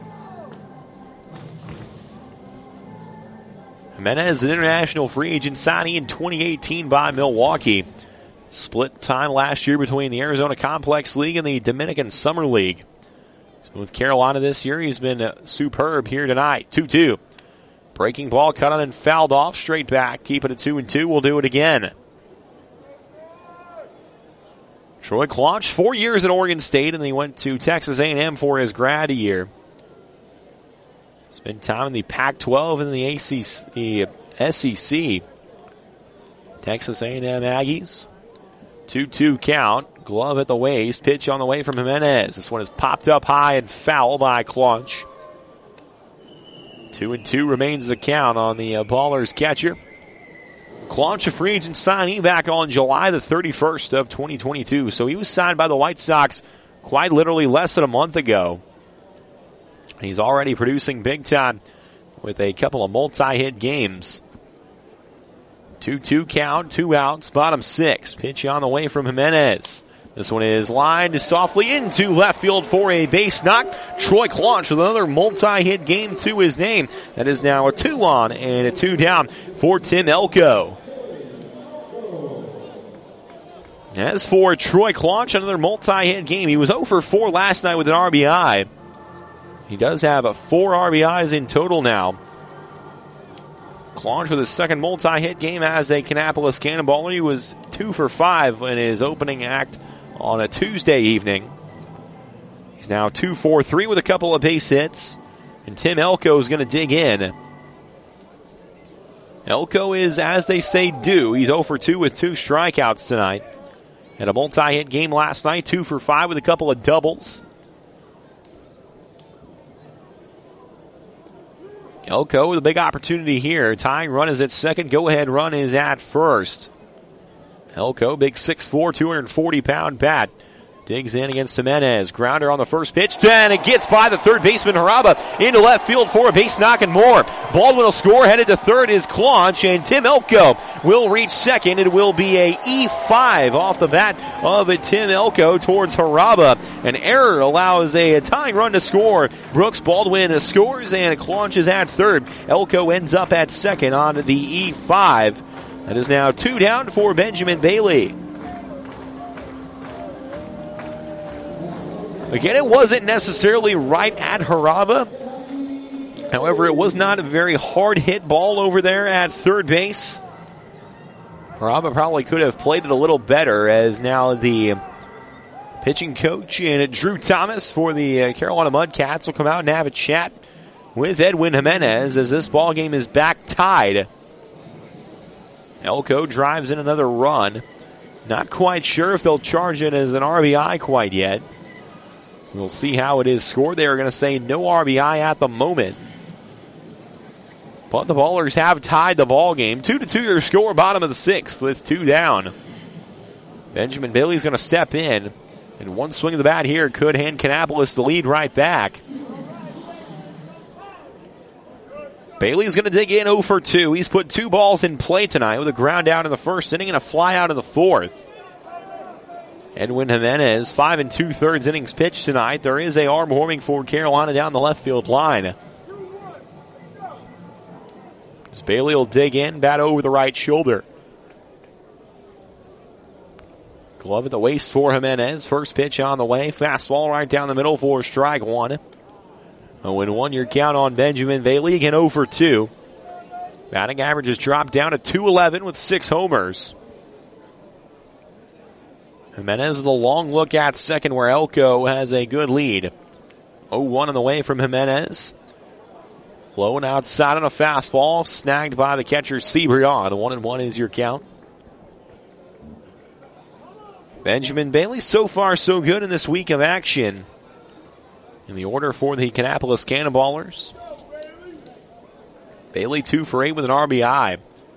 Jimenez, an international free agent signing in 2018 by Milwaukee. Split time last year between the Arizona Complex League and the Dominican Summer League. With Carolina this year, he's been superb here tonight. 2-2. Breaking ball cut on and fouled off. Straight back. Keep it at 2-2. We'll do it again. Troy Claunch, 4 years at Oregon State, and then he went to Texas A&M for his grad year. Spent time in the Pac-12 and the SEC. Texas A&M Aggies. 2-2 count. Glove at the waist. Pitch on the way from Jimenez. This one is popped up high and foul by Claunch. 2-2 remains the count on the Ballers catcher. Claunch, a free agent signee back on July the 31st of 2022. So he was signed by the White Sox quite literally less than a month ago. He's already producing big time with a couple of multi-hit games. 2-2 count, 2 outs, bottom 6. Pitch on the way from Jimenez. This one is lined softly into left field for a base knock. Troy Claunch with another multi-hit game to his name. That is now a 2-on and a 2 down for Tim Elko. As for Troy Claunch, another multi-hit game. He was 0 for 4 last night with an RBI. He does have 4 RBIs in total now. Claunch with his second multi-hit game as a Kannapolis Cannonballer. He was 2 for 5 in his opening act on a Tuesday evening. He's now 2 for 3 with a couple of base hits. And Tim Elko is going to dig in. Elko is, as they say, due. He's 0 for 2 with 2 strikeouts tonight. Had a multi-hit game last night, 2 for 5 with a couple of doubles. Elko with a big opportunity here. Tying run is at second. Go-ahead run is at first. Elko, big 6'4", 240-pound bat. Digs in against Jimenez. Grounder on the first pitch. Then it gets by the third baseman Haraba into left field for a base knock and more. Baldwin will score. Headed to third is Claunch, and Tim Elko will reach second. It will be a E5 off the bat of Tim Elko towards Haraba. An error allows a tying run to score. Brooks Baldwin scores, and Claunch is at third. Elko ends up at second on the E5. That is now 2 down for Benjamin Bailey. Again, it wasn't necessarily right at Haraba. However, it was not a very hard hit ball over there at third base. Haraba probably could have played it a little better, as now the pitching coach and Drew Thomas for the Carolina Mudcats will come out and have a chat with Edwin Jimenez as this ball game is back tied. Elko drives in another run. Not quite sure if they'll charge it as an RBI quite yet. We'll see how it is scored. They are going to say no RBI at the moment. But the Ballers have tied the ball game. 2-2 your score, bottom of the sixth with 2 down. Benjamin Bailey's going to step in. And one swing of the bat here could hand Kannapolis the lead right back. Bailey's going to dig in 0 for 2. He's put 2 balls in play tonight with a ground out in the first inning and a fly out in the fourth. Edwin Jimenez, 5 2/3 innings pitched tonight. There is a arm warming for Carolina down the left field line. As Bailey will dig in, bat over the right shoulder. Glove at the waist for Jimenez. First pitch on the way. Fastball right down the middle for strike one. 0-1 your count on Benjamin Bailey. Again 0 for 2. Batting average has dropped down to .211 with 6 homers. Jimenez with a long look at second where Elko has a good lead. 0-1 on the way from Jimenez. Low and outside on a fastball. Snagged by the catcher Cibrian. 1-1 is your count. Benjamin Bailey so far so good in this week of action. In the order for the Kannapolis Cannonballers. Bailey 2 for 8 with an RBI.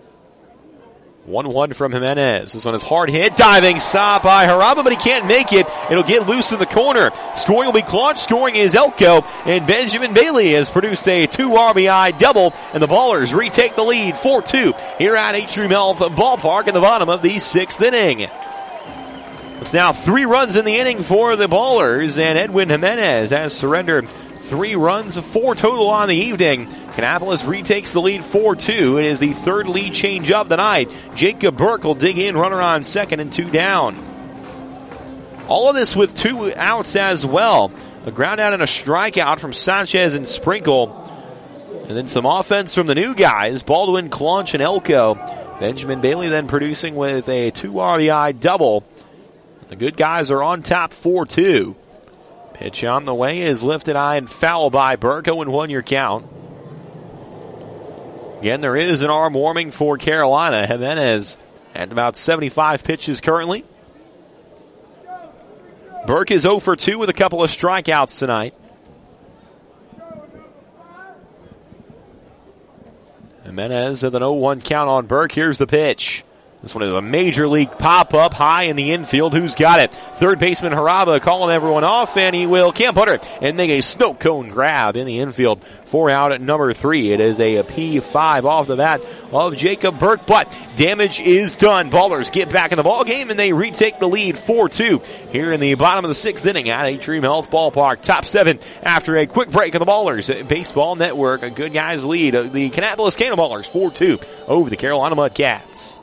1-1 from Jimenez. This one is hard hit. Diving stop by Haraba, but he can't make it. It'll get loose in the corner. Scoring will be Claunch. Scoring is Elko. And Benjamin Bailey has produced a 2 RBI double. And the Ballers retake the lead 4-2 here at Atrium Health Ballpark in the bottom of the 6th inning. It's now 3 runs in the inning for the Ballers. And Edwin Jimenez has surrendered 3 runs, 4 total on the evening. Kannapolis retakes the lead 4-2. It is the 3rd lead change of the night. Jacob Burke will dig in, runner on second and 2 down. All of this with 2 outs as well. A ground out and a strikeout from Sanchez and Sprinkle. And then some offense from the new guys, Baldwin, Claunch, and Elko. Benjamin Bailey then producing with a 2 RBI double. The good guys are on top 4-2. Pitch on the way is lifted high and foul by Burke. 0-1 your count. Again, there is an arm warming for Carolina. Jimenez at about 75 pitches currently. Burke is 0 for 2 with a couple of strikeouts tonight. Jimenez with an 0-1 count on Burke. Here's the pitch. This one is a major league pop-up high in the infield. Who's got it? Third baseman Haraba calling everyone off, and he will camp under it and make a snow cone grab in the infield for out at number 3. It is a P5 off the bat of Jacob Burke, but damage is done. Ballers get back in the ball game, and they retake the lead 4-2 here in the bottom of the 6th inning at Atrium Health Ballpark. Top 7 after a quick break of the Ballers Baseball Network. A good guys lead. The Kannapolis Cannonballers 4-2 over the Carolina Mudcats.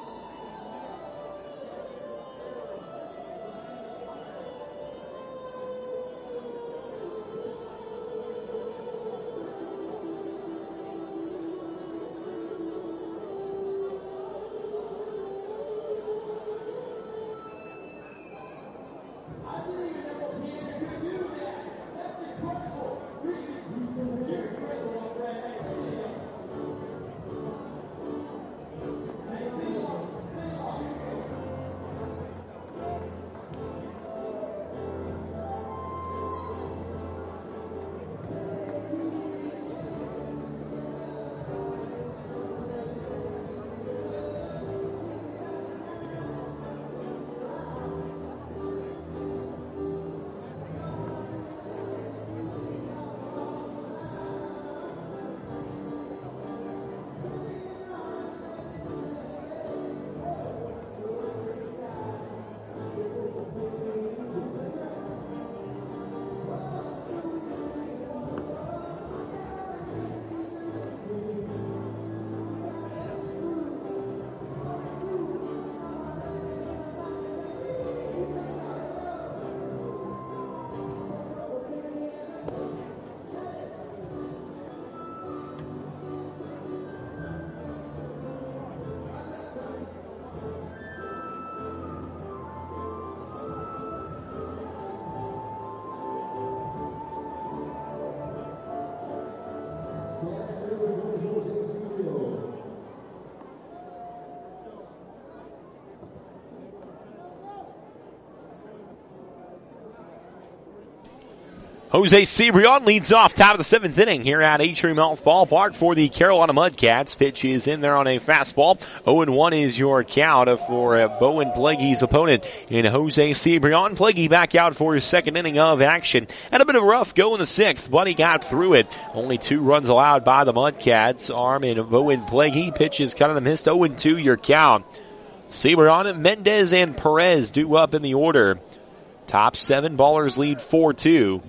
Jose Cibrian leads off top of the 7th inning here at Atrium Health Ballpark for the Carolina Mudcats. Pitch is in there on a fastball. 0-1 is your count for Bowen Plague's opponent in Jose Cibrian. Plague back out for his 2nd inning of action. Had a bit of a rough go in the 6th, but he got through it. Only 2 runs allowed by the Mudcats. Arm and Bowen Plague. Pitch is kind of missed. 0-2 your count. Cibrian, Mendez, and Perez due up in the order. Top 7 ballers lead 4-2.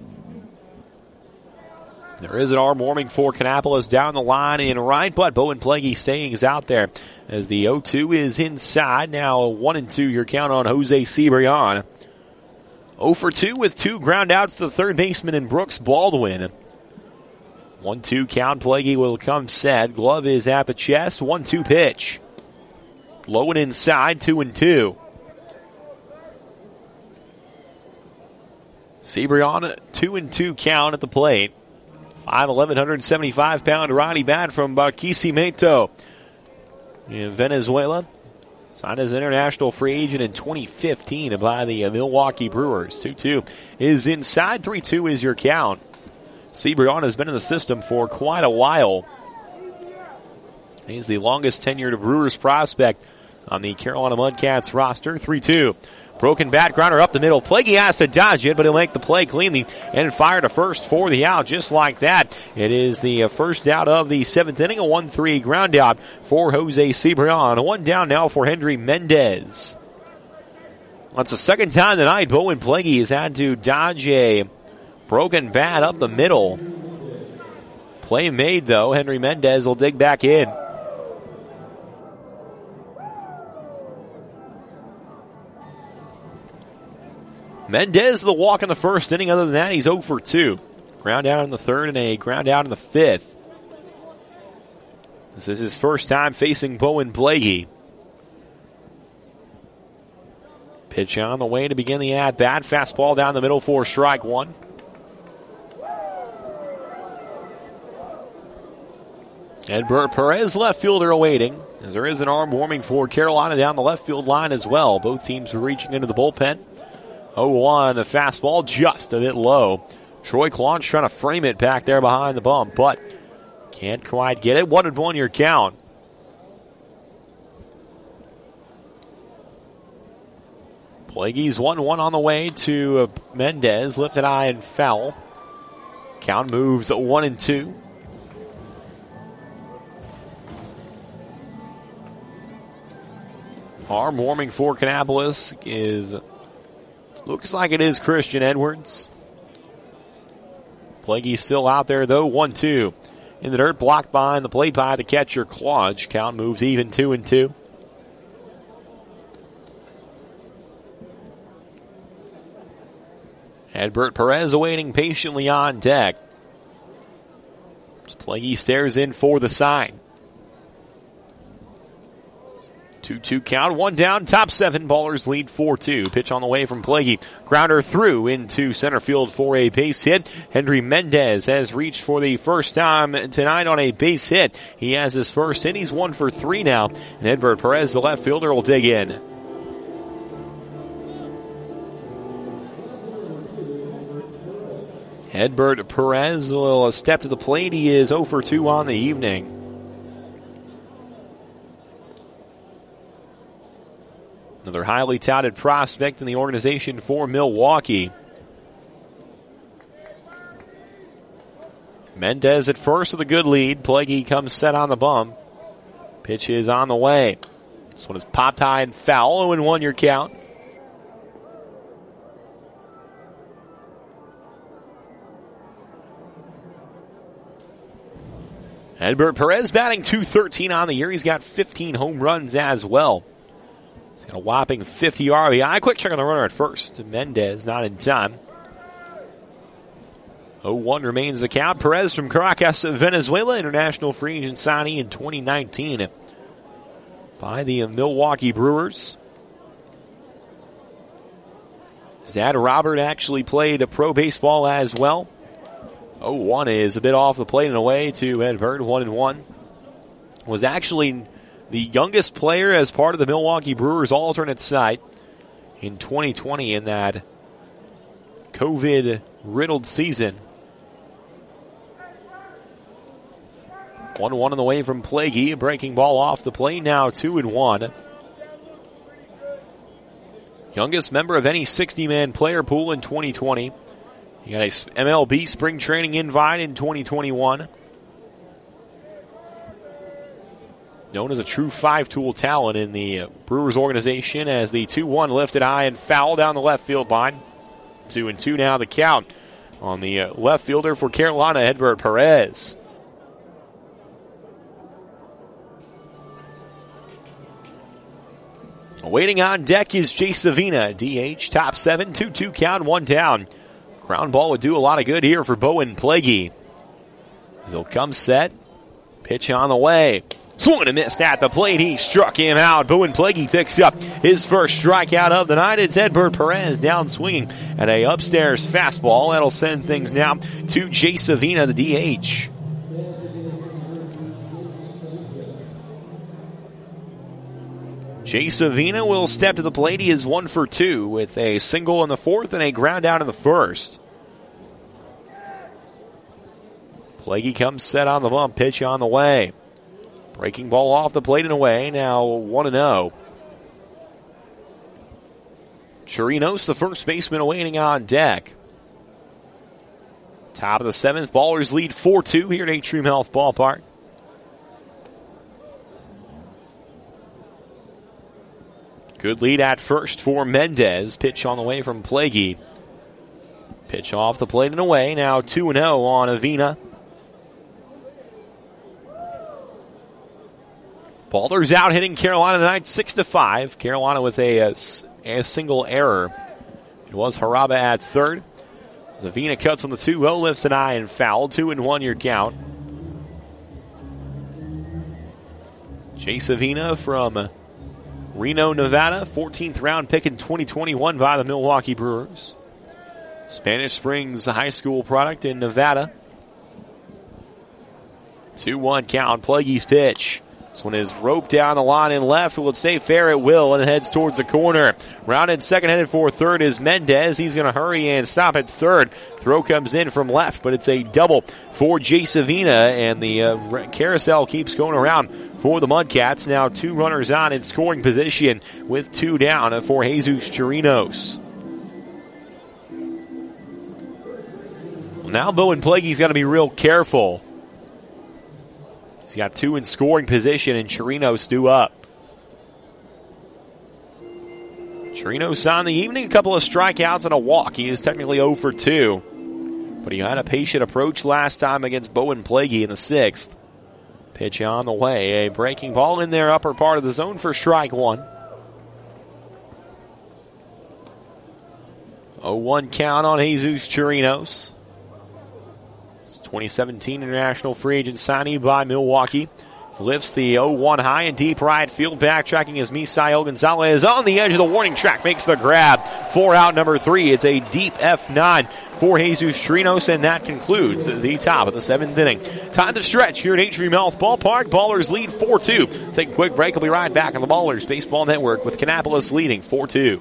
There is an arm warming for Kannapolis down the line in right, but Bowen Plague staying is out there as the 0-2 is inside. Now 1-2 your count on Jose Cibrian. 0-2 with 2 ground outs to the third baseman in Brooks Baldwin. 1-2 count. Plague will come set. Glove is at the chest. 1-2 pitch. Low and inside. 2-2. Cibrian 2-2 count at the plate. 5'11", 175-pound righty bat from Barquisimeto in Venezuela. Signed as an international free agent in 2015 by the Milwaukee Brewers. 2-2 is inside. 3-2 is your count. Cibrian has been in the system for quite a while. He's the longest tenured Brewers prospect on the Carolina Mudcats roster. 3-2. Broken bat grounder up the middle. Plague has to dodge it, but he'll make the play cleanly and fire to first for the out. Just like that, it is the first out of the 7th inning. A 1-3 ground out for Jose Cibrian. 1 down now for Henry Mendez. That's the 2nd time tonight Bowen Plague has had to dodge a broken bat up the middle. Play made, though. Henry Mendez will dig back in. Mendez the walk in the 1st inning. Other than that, he's 0-2. Ground out in the 3rd and a ground out in the 5th. This is his first time facing Bowen Plague. Pitch on the way to begin the at-bat. Fastball down the middle for strike 1. Edbert Perez, left fielder, awaiting, as there is an arm warming for Carolina down the left field line as well. Both teams are reaching into the bullpen. 0-1, a fastball just a bit low. Troy Claunch trying to frame it back there behind the bump, but can't quite get it. 1-1 your count. Plague's 1-1 on the way to Mendez. Lifted high and foul. Count moves 1-2. Arm warming for Kannapolis is... looks like it is Christian Edwards. Plague still out there, though. 1-2. In the dirt, blocked behind the plate by the catcher, Claunch. Count moves even 2-2. Edbert Perez awaiting patiently on deck. Plague stares in for the sign. 2-2 count, 1 down, top 7, ballers lead 4-2. Pitch on the way from Plague. Grounder through into center field for a base hit. Henry Mendez has reached for the first time tonight on a base hit. He has his first hit. He's 1 for 3 now. And Edbert Perez, the left fielder, will dig in. Edbert Perez will step to the plate. He is 0 for 2 on the evening. Another highly touted prospect in the organization for Milwaukee. Mendez at first with a good lead. Plague comes set on the bump. Pitch is on the way. This one is popped high and foul. 0-1 your count. Edbert Perez batting .213 on the year. He's got 15 home runs as well. He's got a whopping 50 RBI. Quick check on the runner at first. Mendez not in time. 0-1 remains the count. Perez from Caracas, Venezuela, international free agent signing in 2019 by the Milwaukee Brewers. His dad, Robert, actually played pro baseball as well. 0-1 is a bit off the plate and away to Edbert. 1-1. Was actually the youngest player as part of the Milwaukee Brewers alternate site in 2020 in that COVID-riddled season. 1-1 on the way from Plaguey. Breaking ball off the plate now, 2-1. Youngest member of any 60-man player pool in 2020. He got a MLB spring training invite in 2021. Known as a true five-tool talent in the Brewers organization as the 2-1 lifted high and foul down the left field line. 2-2 now the count on the left fielder for Carolina, Edward Perez. Waiting on deck is Jay Savina, DH, top 7, 2-2 count, 1 down. Ground ball would do a lot of good here for Bowen Plaguey. He'll come set, pitch on the way. Swung and missed at the plate. He struck him out. Bowen Plaguey picks up his first strikeout of the night. It's Edward Perez down swinging at a upstairs fastball. That'll send things now to Jay Savina, the DH. Jay Savina will step to the plate. He is 1 for 2 with a single in the fourth and a ground out in the first. Plaguey comes set on the bump. Pitch on the way. Breaking ball off the plate and away. Now 1-0. Chirinos, the first baseman, awaiting on deck. Top of the 7th. Ballers lead 4-2 here at Atrium Health Ballpark. Good lead at first for Mendez. Pitch on the way from Plaguey. Pitch off the plate and away. Now 2-0 on Avina. Ballers out hitting Carolina tonight 6-5. Carolina with a single error. It was Haraba at third. Avina cuts on the 2-0, lifts an eye and foul. 2-1 your count. Chase Avina from Reno, Nevada, 14th round pick in 2021 by the Milwaukee Brewers. Spanish Springs high school product in Nevada. 2-1 count. Plaguey's pitch. This one is roped down the line and left. Will it stay fair? It will, and it heads towards the corner. Rounded second, headed for third is Mendez. He's going to hurry and stop at third. Throw comes in from left, but it's a double for Jay Savina, and the carousel keeps going around for the Mudcats. Now 2 runners on in scoring position with 2 down for Jesus Chirinos. Now Bowen Plaguey's got to be real careful. He's got 2 in scoring position, and Chirinos due up. Chirinos on the evening, a couple of strikeouts and a walk. He is technically 0 for 2. But he had a patient approach last time against Bowen Plaguey in the 6th. Pitch on the way. A breaking ball in their upper part of the zone for strike 1. 0-1 count on Jesus Chirinos. 2017 international free agent signing by Milwaukee. Lifts the 0-1 high and deep right field. Backtracking is Misael Gonzalez on the edge of the warning track. Makes the grab for out number 3. It's a deep F9 for Jesus Chirinos, and that concludes the top of the 7th inning. Time to stretch here at Atrium Health Ballpark. Ballers lead 4-2. Take a quick break. We'll be right back on the Ballers Baseball Network with Kannapolis leading 4-2.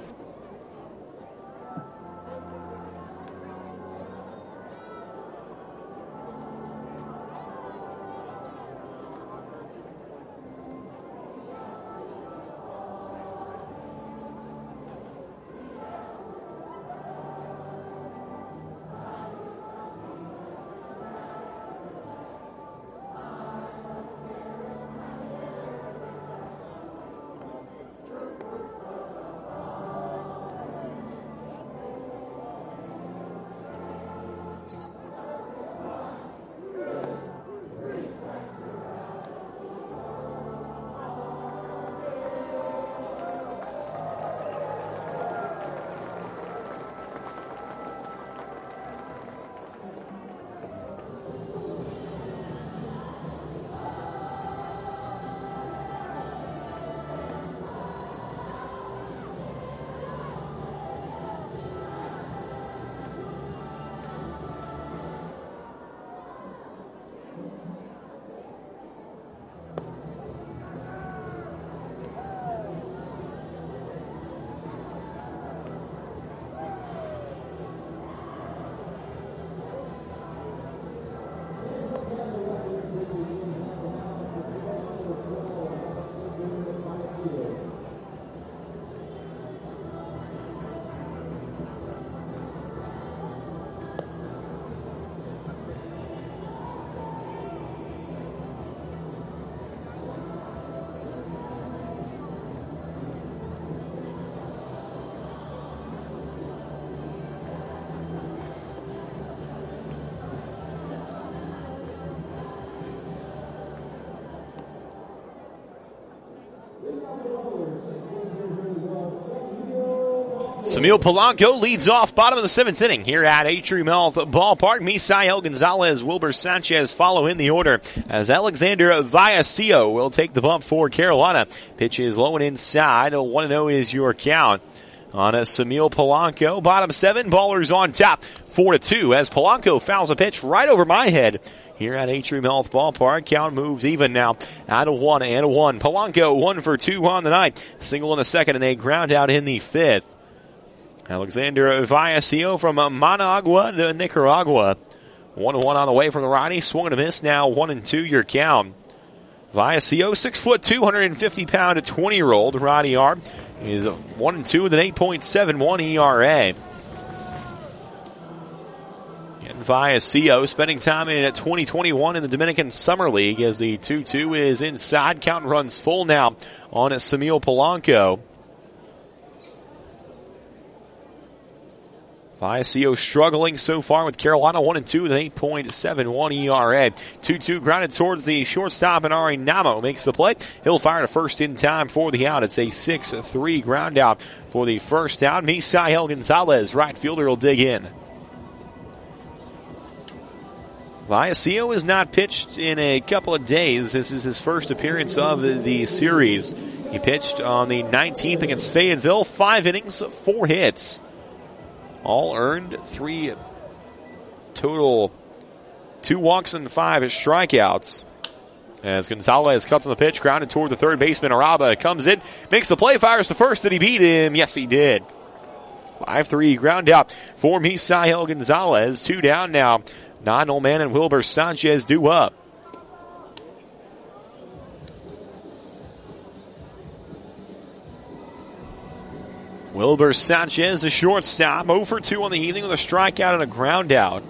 Samil Polanco leads off bottom of the 7th inning here at Atrium Health Ballpark. Misael Gonzalez, Wilber Sanchez follow in the order as Alexander Villacio will take the bump for Carolina. Pitch is low and inside. 1-0 is your count on Samil Polanco. Bottom 7, Ballers on top 4-2 as Polanco fouls a pitch right over my head here at Atrium Health Ballpark. Count moves even now at 1-1. Polanco 1 for 2 on the night. Single in the second and a ground out in the 5th. Alexander Villacio from Managua to Nicaragua. 1-1 on the way from the righty. Swung and a miss now. 1-2 your count. Villacio, 6'2", 250-pound, 20-year-old righty arm is 1-2 with an 8.71 ERA. And Villacio spending time in 2021 in the Dominican Summer League as the 2-2 is inside. Count runs full now on Samil Polanco. Villacio struggling so far with Carolina, 1-2 with an 8.71 ERA. 2-2 grounded towards the shortstop, and Ari Namo makes the play. He'll fire to first in time for the out. It's a 6-3 ground out for the first out. Misael Gonzalez, right fielder, will dig in. Villacio has not pitched in a couple of days. This is his first appearance of the series. He pitched on the 19th against Fayetteville, 5 innings, 4 hits. All earned, 3 total, 2 walks and 5 strikeouts. As Gonzalez cuts on the pitch, grounded toward the third baseman. Araba comes in, makes the play, fires to first. Did he beat him? Yes, he did. 5-3 ground out for Misael Gonzalez. 2 down now. Nonal Man and Wilber Sanchez due up. Wilber Sanchez, a shortstop, 0 for 2 on the evening with a strikeout and a ground out.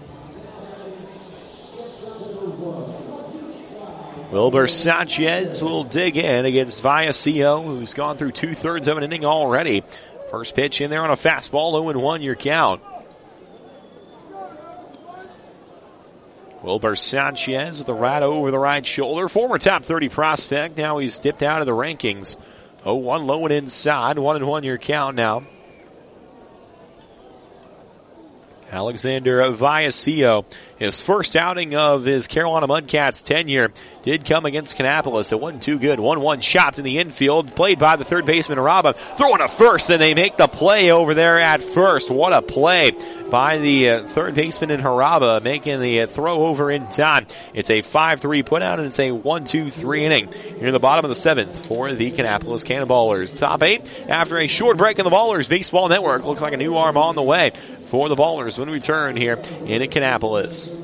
Wilber Sanchez will dig in against Villacio, who's gone through 2/3 of an inning already. First pitch in there on a fastball, 0-1 your count. Wilber Sanchez with a right over the right shoulder. Former top 30 prospect. Now he's dipped out of the rankings. 0-1 low and inside. 1-1 your count now. Alexander Villacio, his first outing of his Carolina Mudcats tenure, did come against Kannapolis. It wasn't too good. 1-1 chopped in the infield, played by the third baseman Araba, throwing to first, and they make the play over there at first. What a play by the third baseman in Haraba, making the throw over in time. It's a 5-3 put out, and it's a 1-2-3 inning here in the bottom of the 7th for the Kannapolis Cannonballers. Top 8 after a short break in the Ballers Baseball Network. Looks like a new arm on the way for the Ballers when we return here in Kannapolis.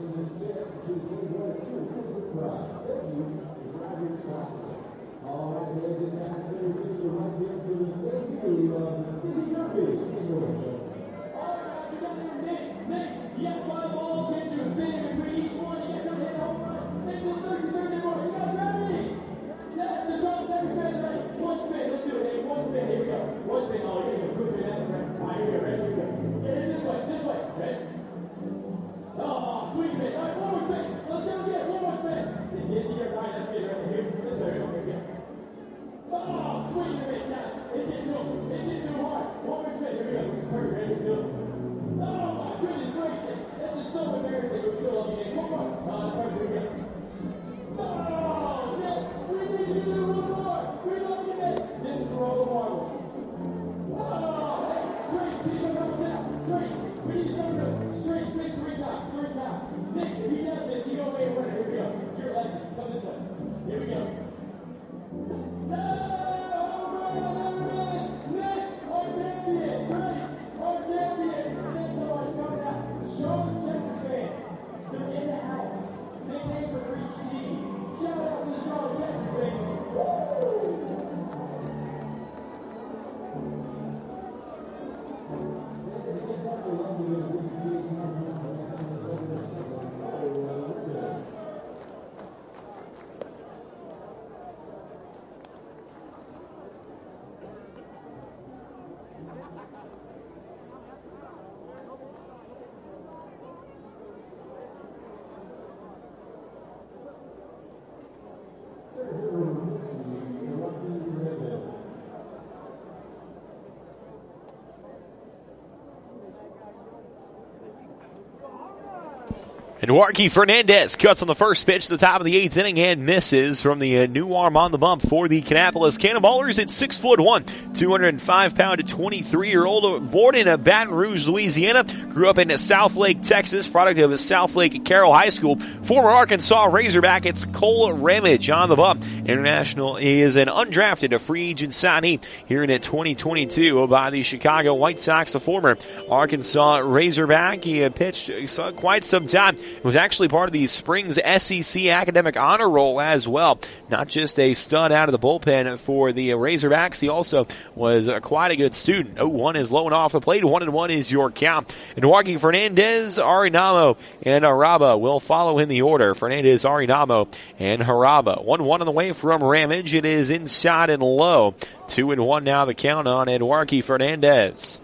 And Warkey Fernandez cuts on the first pitch to the top of the 8th inning and misses from the new arm on the bump for the Kannapolis Cannonballers at 6'1", 205-pound 23-year-old, born in Baton Rouge, Louisiana, grew up in Southlake, Texas, product of Southlake Carroll High School, former Arkansas Razorback. It's Cole Ramage on the bump. International is an undrafted free agent signee here in 2022 by the Chicago White Sox, the former Arkansas Razorback. He pitched quite some time. It was actually part of the Springs SEC Academic Honor Roll as well. Not just a stud out of the bullpen for the Razorbacks. He also was quite a good student. 0-1 is low and off the plate. 1-1 is your count. And Warkey Fernandez, Arinamo, and Haraba will follow in the order. Fernandez, Arinamo, and Haraba. 1-1 on the way from Ramage. It is inside and low. 2-1 now the count on Warkey Fernandez.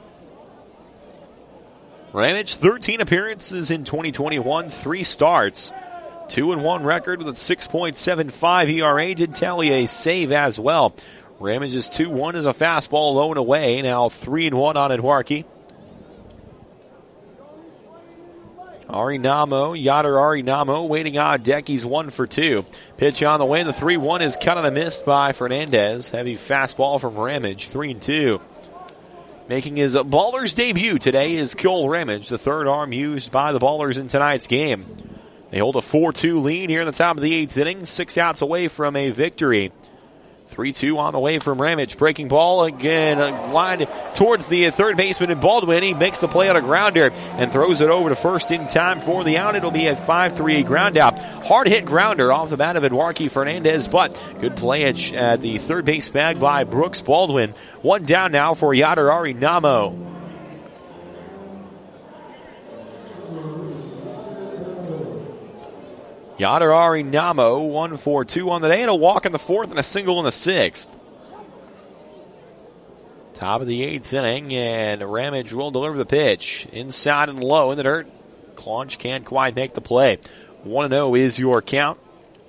Ramage, 13 appearances in 2021, 3 starts, 2-1 record with a 6.75 ERA. Did tally a save as well. Ramage's 2-1 is a fastball low and away. Now 3-1 on Warkey. Yadar Arinamo waiting on deck. He's 1 for 2. Pitch on the way. The 3-1 is cut on a miss by Fernandez. Heavy fastball from Ramage. 3-2. Making his Ballers debut today is Cole Ramage, the third arm used by the Ballers in tonight's game. They hold a 4-2 lead here in the top of the 8th inning, 6 outs away from a victory. 3-2 on the way from Ramage. Breaking ball again, lined towards the third baseman in Baldwin. He makes the play on a grounder and throws it over to first in time for the out. It'll be a 5-3 ground out. Hard hit grounder off the bat of Warkey Fernandez, but good play at the third base bag by Brooks Baldwin. 1 down now for Yadar Arinamo. Yadar Arinamo, 1 for 2 on the day, and a walk in the 4th and a single in the 6th. Top of the 8th inning, and Ramage will deliver the pitch. Inside and low in the dirt. Claunch can't quite make the play. 1-0 is your count.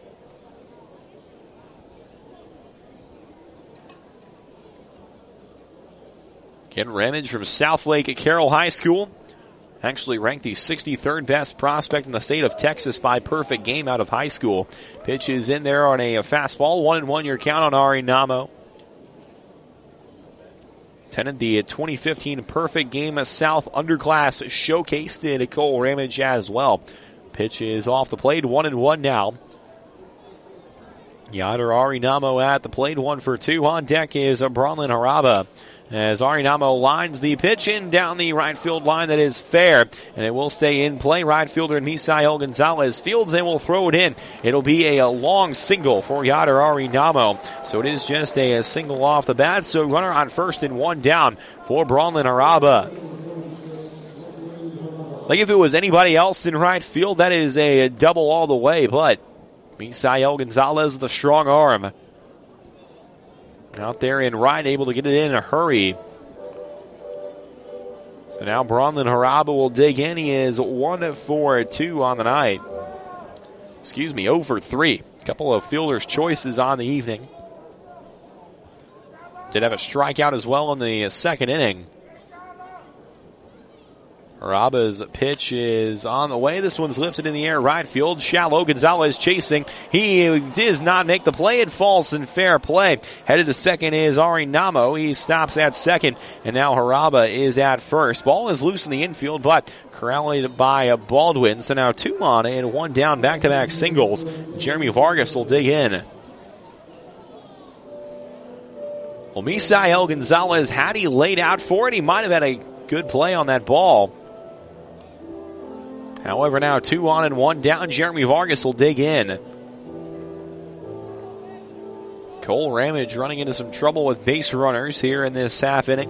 Again, Ramage from Southlake at Carroll High School. Actually ranked the 63rd best prospect in the state of Texas by perfect game out of high school. Pitch is in there on a fastball. 1-1 your count on Arinamo. Attended the 2015 perfect game South Underclass showcase. Did Cole Ramage as well. Pitch is off the plate. 1-1 now. Yadar Arinamo at the plate. 1 for 2. On deck is Bronlin Haraba. As Arinamo lines the pitch in down the right field line, that is fair, and it will stay in play. Right fielder Misael Gonzalez fields and will throw it in. It'll be a long single for Yadar Arinamo. So it is just a single off the bat. So runner on first and 1 down for Bronlin Haraba. Like if it was anybody else in right field, that is a double all the way, but Misael Gonzalez with a strong arm. Out there in right, able to get it in a hurry. So now Bronlin Haraba will dig in. He is 1 for 2 on the night. 0 for 3. A couple of fielder's choices on the evening. Did have a strikeout as well in the 2nd inning. Haraba's pitch is on the way. This one's lifted in the air, right field. Shallow. Gonzalez chasing. He does not make the play. It falls in fair play. Headed to second is Arinamo. He stops at second, and now Haraba is at first. Ball is loose in the infield, but corralled by Baldwin. So now 2 on and 1 down. Back-to-back singles. Jeremy Vargas will dig in. Well, Misael Gonzalez, had he laid out for it, he might have had a good play on that ball. However, now 2 on and 1 down. Jeremy Vargas will dig in. Cole Ramage running into some trouble with base runners here in this half inning.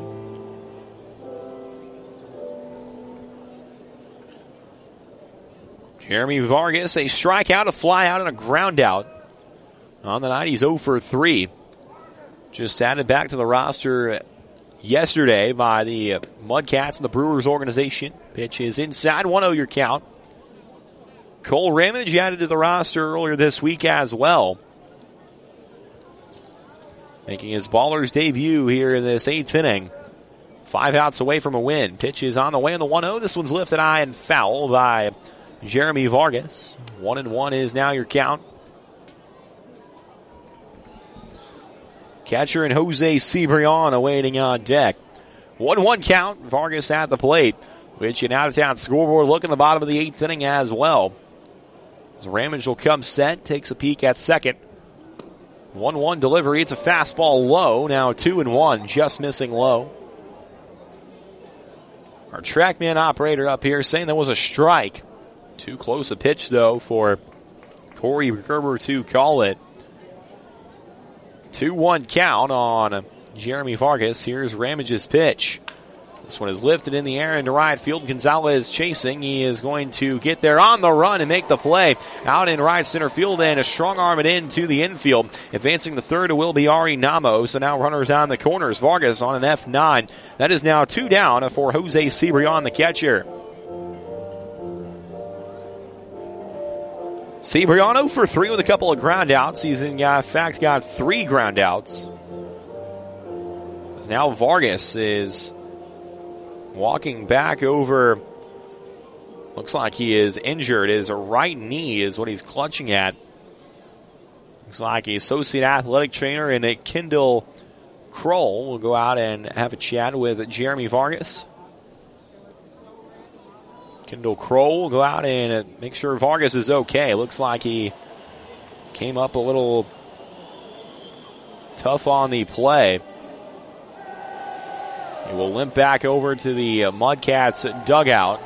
Jeremy Vargas, a strikeout, a fly out, and a ground out. On the night, he's 0 for 3. Just added back to the roster yesterday by the Mudcats and the Brewers organization. Pitch is inside. 1-0 your count. Cole Ramage added to the roster earlier this week as well. Making his Ballers debut here in this 8th inning. 5 outs away from a win. Pitch is on the way on the 1-0. This one's lifted high and foul by Jeremy Vargas. 1-1 is now your count. Catcher and Jose Cibrian awaiting on deck. 1-1 count. Vargas at the plate. Which an out-of-town scoreboard look in the bottom of the 8th inning as well. As Ramage will come set, takes a peek at second. 1-1 delivery. It's a fastball low. Now 2-1, just missing low. Our TrackMan operator up here saying there was a strike. Too close a pitch, though, for Corey Gerber to call it. 2-1 count on Jeremy Vargas. Here's Ramage's pitch. This one is lifted in the air into right field. Gonzalez chasing. He is going to get there on the run and make the play. Out in right center field and a strong arm it into the infield. Advancing the third will be Ari Namo. So now runners on the corners. Vargas on an F9. That is now 2 down for Jose Cibrian, the catcher. Cibrian 0 for 3 with a couple of ground outs. He's in fact got 3 ground outs. As now Vargas is walking back over. Looks like he is injured. His right knee is what he's clutching at. Looks like a associate athletic trainer in Kendall Kroll will go out and have a chat with Jeremy Vargas. Kendall Kroll will go out and make sure Vargas is okay. Looks like he came up a little tough on the play. He will limp back over to the Mudcats dugout.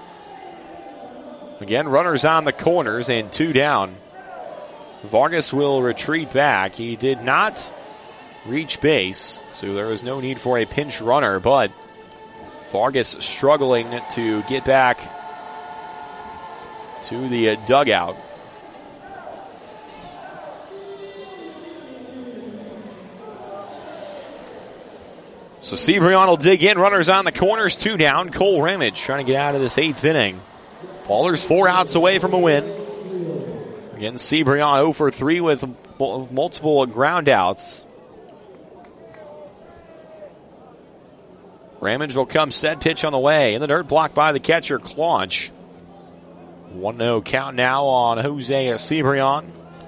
Again, runners on the corners and 2 down. Vargas will retreat back. He did not reach base, so there was no need for a pinch runner, but Vargas struggling to get back to the dugout. So Cibrian will dig in. Runners on the corners, 2 down. Cole Ramage trying to get out of this 8th inning. Ballers 4 outs away from a win. Again, Cibrian 0 for 3 with multiple ground outs. Ramage will come set, pitch on the way. In the dirt, blocked by the catcher, Claunch. 1-0 count now on Jose Cibrian.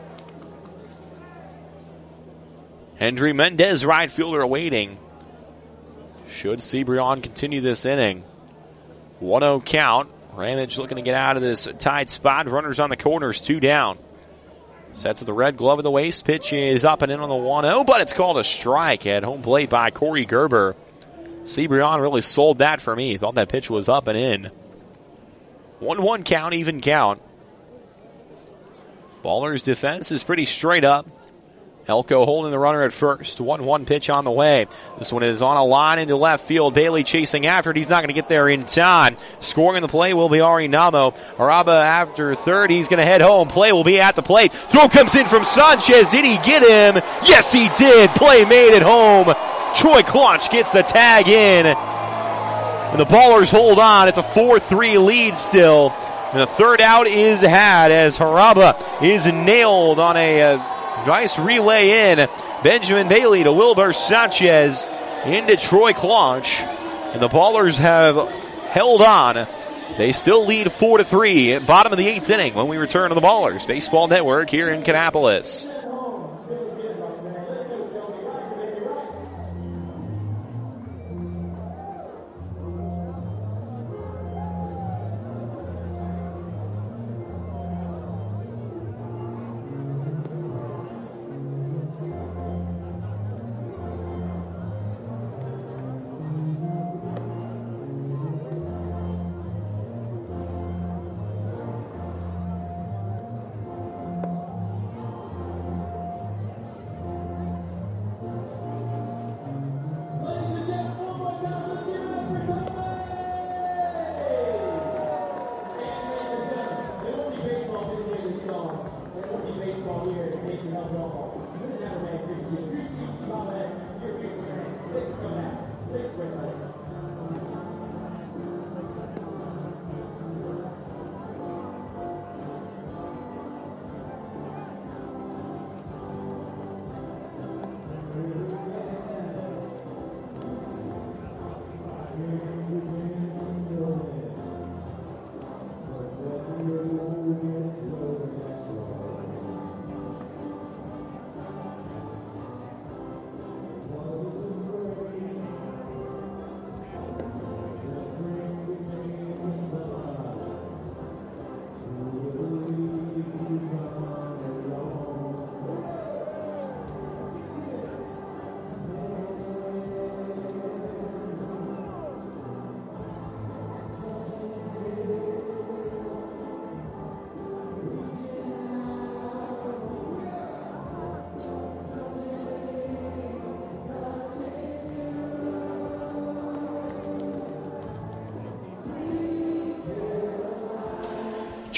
Hendry Mendez, right fielder, awaiting. Should Cibrian continue this inning? 1-0 count. Ramage looking to get out of this tight spot. Runners on the corners, 2 down. Sets at the red glove of the waist. Pitch is up and in on the 1-0, but it's called a strike at home plate by Corey Gerber. Cibrian really sold that for me. Thought that pitch was up and in. 1-1 count, even count. Baller's defense is pretty straight up. Elko holding the runner at first. 1-1 pitch on the way. This one is on a line into left field. Bailey chasing after it. He's not going to get there in time. Scoring the play will be Ari Namo. Araba after third. He's going to head home. Play will be at the plate. Throw comes in from Sanchez. Did he get him? Yes, he did. Play made at home. Troy Claunch gets the tag in. And the Ballers hold on. It's a 4-3 lead still. And the third out is had as Haraba is nailed on a nice relay in. Benjamin Bailey to Wilbur Sanchez into Troy Claunch. And the Ballers have held on. They still lead 4-3 at bottom of the 8th inning when we return to the Ballers Baseball Network here in Kannapolis.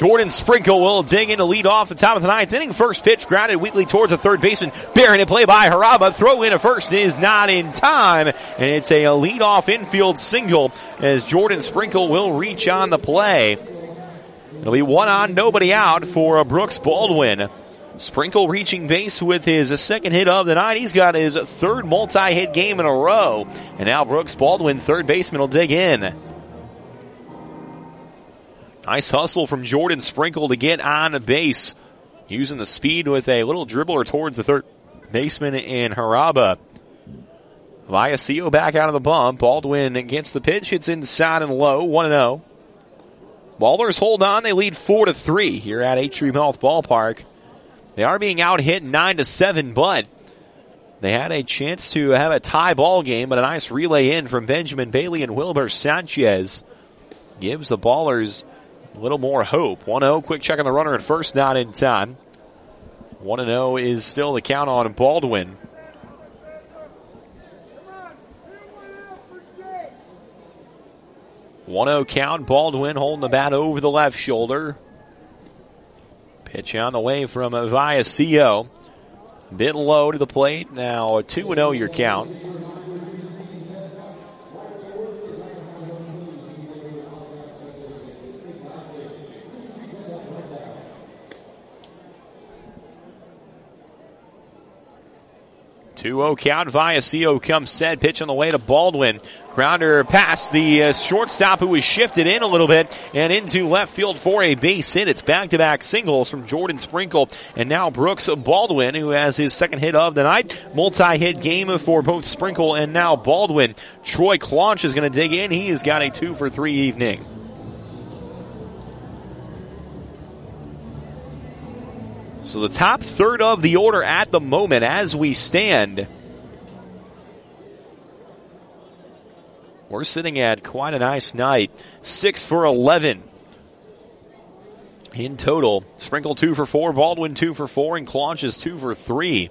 Jordan Sprinkle will dig in to lead off the top of the ninth inning. First pitch grounded weakly towards the third baseman. Bearing it play by Haraba. Throw in at first is not in time. And it's a leadoff infield single as Jordan Sprinkle will reach on the play. It'll be 1 on, nobody out for Brooks Baldwin. Sprinkle reaching base with his second hit of the night. He's got his third multi-hit game in a row. And now Brooks Baldwin, third baseman, will dig in. Nice hustle from Jordan Sprinkle to get on base. Using the speed with a little dribbler towards the third baseman in Haraba. Viacio back out of the bump. Baldwin gets the pitch. Hits inside and low. 1-0. Ballers hold on. They lead 4-3 here at Atrium Health Ballpark. They are being out hit 9-7, but they had a chance to have a tie ball game, but a nice relay in from Benjamin Bailey and Wilber Sanchez gives the Ballers a little more hope. 1-0, quick check on the runner at first, not in time. 1-0 is still the count on Baldwin. One-0 count, Baldwin holding the bat over the left shoulder. Pitch on the way from Viacio. Bit low to the plate, now a 2-0 your count. Two-0 count. Viacio comes set. Pitch on the way to Baldwin. Grounder past the shortstop who was shifted in a little bit and into left field for a base hit. It's back-to-back singles from Jordan Sprinkle and now Brooks Baldwin, who has his second hit of the night. Multi-hit game for both Sprinkle and now Baldwin. Troy Claunch is going to dig in. He has got a 2-for-3 evening. So the top third of the order at the moment as we stand. We're sitting at quite a nice night. 6 for 11 in total. Sprinkle 2 for 4, Baldwin 2 for 4, and Claunch is 2 for 3.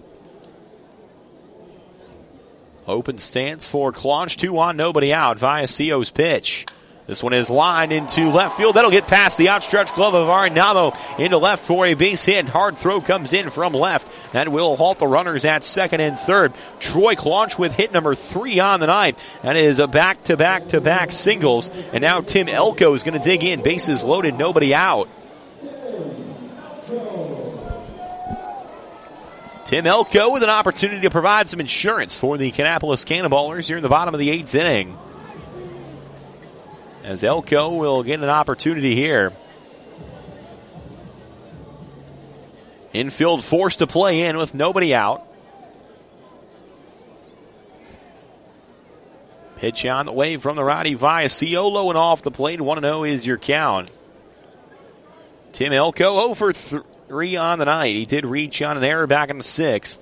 Open stance for Claunch, 2 on, nobody out. Viacio's pitch. This one is lined into left field. That'll get past the outstretched glove of Arenado into left for a base hit. Hard throw comes in from left. That will halt the runners at second and third. Troy Claunch with hit number 3 on the night. That is a back-to-back-to-back singles. And now Tim Elko is going to dig in. Bases loaded, nobody out. Tim Elko with an opportunity to provide some insurance for the Kannapolis Cannonballers here in the bottom of the 8th inning. As Elko will get an opportunity here. Infield forced to play in with nobody out. Pitch on the way from the righty Viacio, low and off the plate. 1-0 is your count. Tim Elko 0 for 3 on the night. He did reach on an error back in the 6th.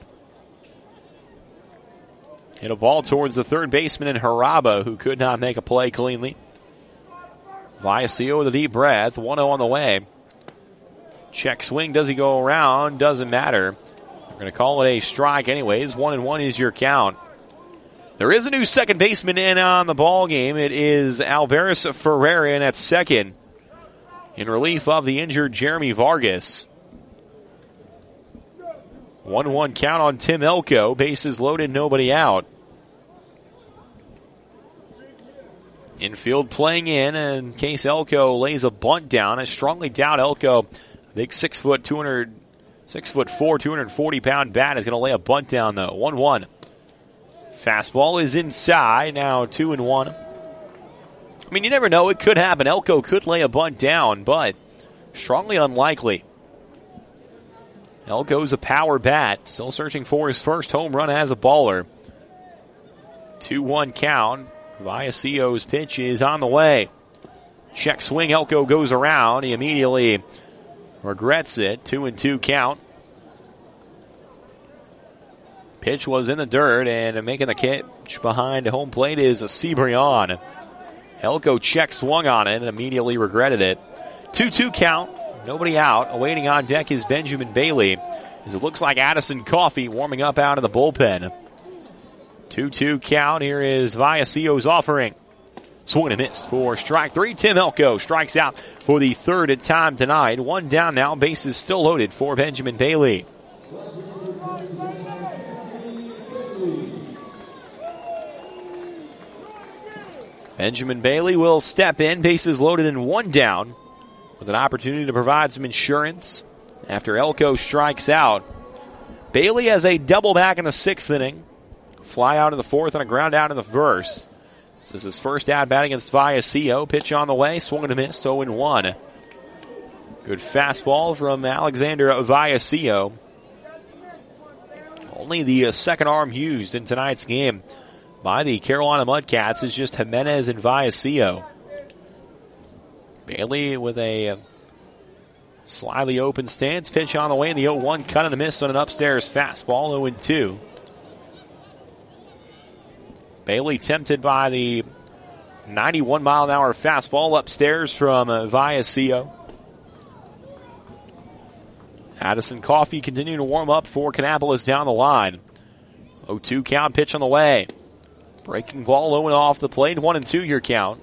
Hit a ball towards the third baseman in Haraba, who could not make a play cleanly. Viacio with a deep breath. 1-0 on the way. Check swing. Does he go around? Doesn't matter. We're going to call it a strike anyways. 1-1 is your count. There is a new second baseman in on the ball game. It is Alvarez Ferreira in at second, in relief of the injured Jeremy Vargas. 1-1 count on Tim Elko. Bases loaded, nobody out. Infield playing in case Elko lays a bunt down. I strongly doubt Elko, big 6'4", 240-pound bat, is going to lay a bunt down though. 1-1. Fastball is inside. Now 2-1. I mean, you never know. It could happen. Elko could lay a bunt down, but strongly unlikely. Elko's a power bat. Still searching for his first home run as a baller. 2-1 count. Viacio's pitch is on the way. Check swing. Elko goes around. He immediately regrets it. 2-2 count. Pitch was in the dirt, and making the catch behind home plate is a Cibrian. Elko check swung on it and immediately regretted it. 2-2 count. Nobody out. Awaiting on deck is Benjamin Bailey, as it looks like Addison Coffey warming up out of the bullpen. 2-2 count. Here is Viacio's offering. Swung and missed for strike three. Tim Elko strikes out for the third time tonight. One down now. Bases still loaded for Benjamin Bailey. Benjamin Bailey will step in. Bases loaded and one down with an opportunity to provide some insurance after Elko strikes out. Bailey has a double back in the sixth inning. Fly out in the fourth and a ground out in the first. This is his first at-bat against Vallecillo. Pitch on the way. Swung and a miss. 0-1. Good fastball from Alexander Vallecillo. Only the second arm used in tonight's game by the Carolina Mudcats is just Jimenez and Vallecillo. Bailey with a slightly open stance. Pitch on the way in the 0-1. Cut and a miss on an upstairs fastball. 0-2. Bailey tempted by the 91-mile-an-hour fastball upstairs from Vallecillo. Addison Coffey continuing to warm up for Kannapolis down the line. 0-2 count, pitch on the way. Breaking ball low and off the plate. 1-2 your count.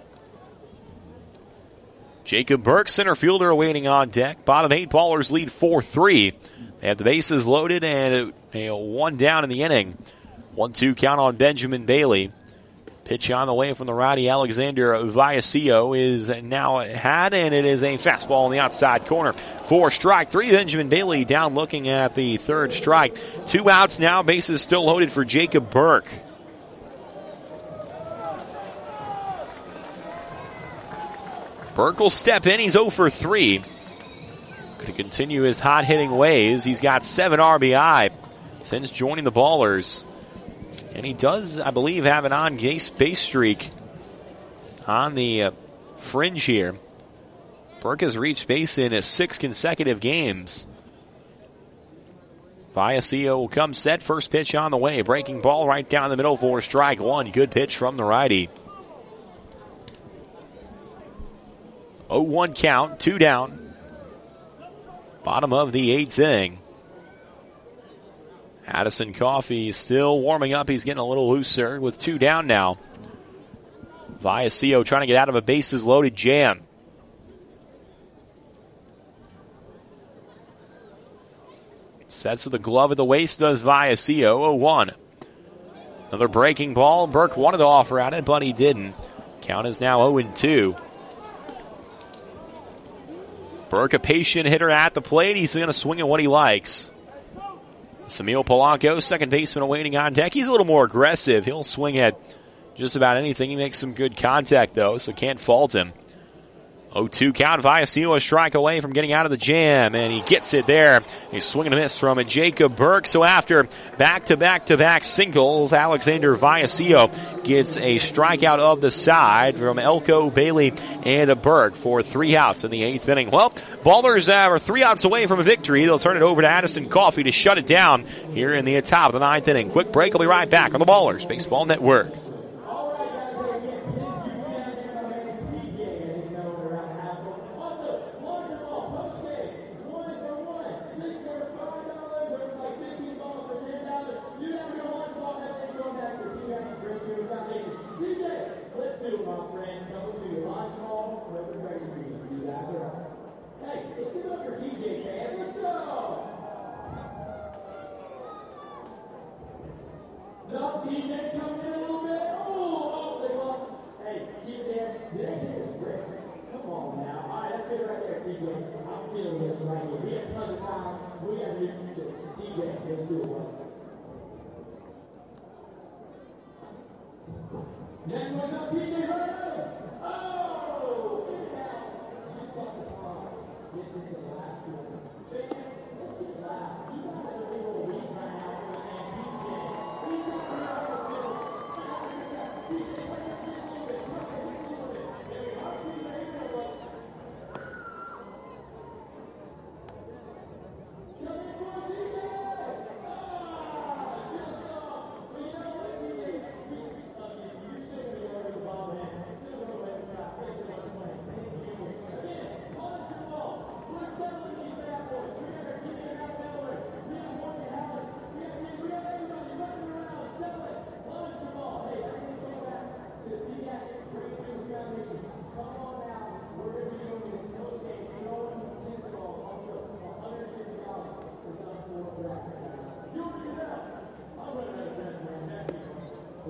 Jacob Burke, center fielder, awaiting on deck. Bottom eight ballers lead 4-3. They have the bases loaded and a one down in the inning. 1-2 count on Benjamin Bailey. Pitch on the way from the righty Alexander Vallecillo is now had, and it is a fastball on the outside corner for strike three. Benjamin Bailey down looking at the third strike. 2 outs now, bases still loaded for Jacob Burke. Burke will step in. He's 0 for 3. Going to continue his hot-hitting ways. He's got 7 RBI since joining the Ballers. And he does, I believe, have an on-base streak on the fringe here. Burke has reached base in 6 consecutive games. Vallecillo will come set. First pitch on the way. Breaking ball right down the middle for strike one. Good pitch from the righty. 0-1 count, 2 down. Bottom of the 8th inning. Addison Coffey still warming up. He's getting a little looser with 2 down now. Vallecillo trying to get out of a bases loaded jam. Sets with the glove at the waist does Vallecillo. 0-1. Another breaking ball. Burke wanted to offer at it, but he didn't. Count is now 0-2. Burke, a patient hitter at the plate. He's going to swing at what he likes. Samil Polanco, second baseman, awaiting on deck. He's a little more aggressive. He'll swing at just about anything. He makes some good contact, though, so can't fault him. 0-2 count. Vallecillo a strike away from getting out of the jam, and he gets it there. He's swinging a miss from Jacob Burke. So after back-to-back singles, Alexander Vallecillo gets a strikeout of the side from Elko, Bailey, and Burke for 3 outs in the 8th inning. Well, Ballers are 3 outs away from a victory. They'll turn it over to Addison Coffey to shut it down here in the top of the 9th inning. Quick break. We'll be right back on the Ballers Baseball Network.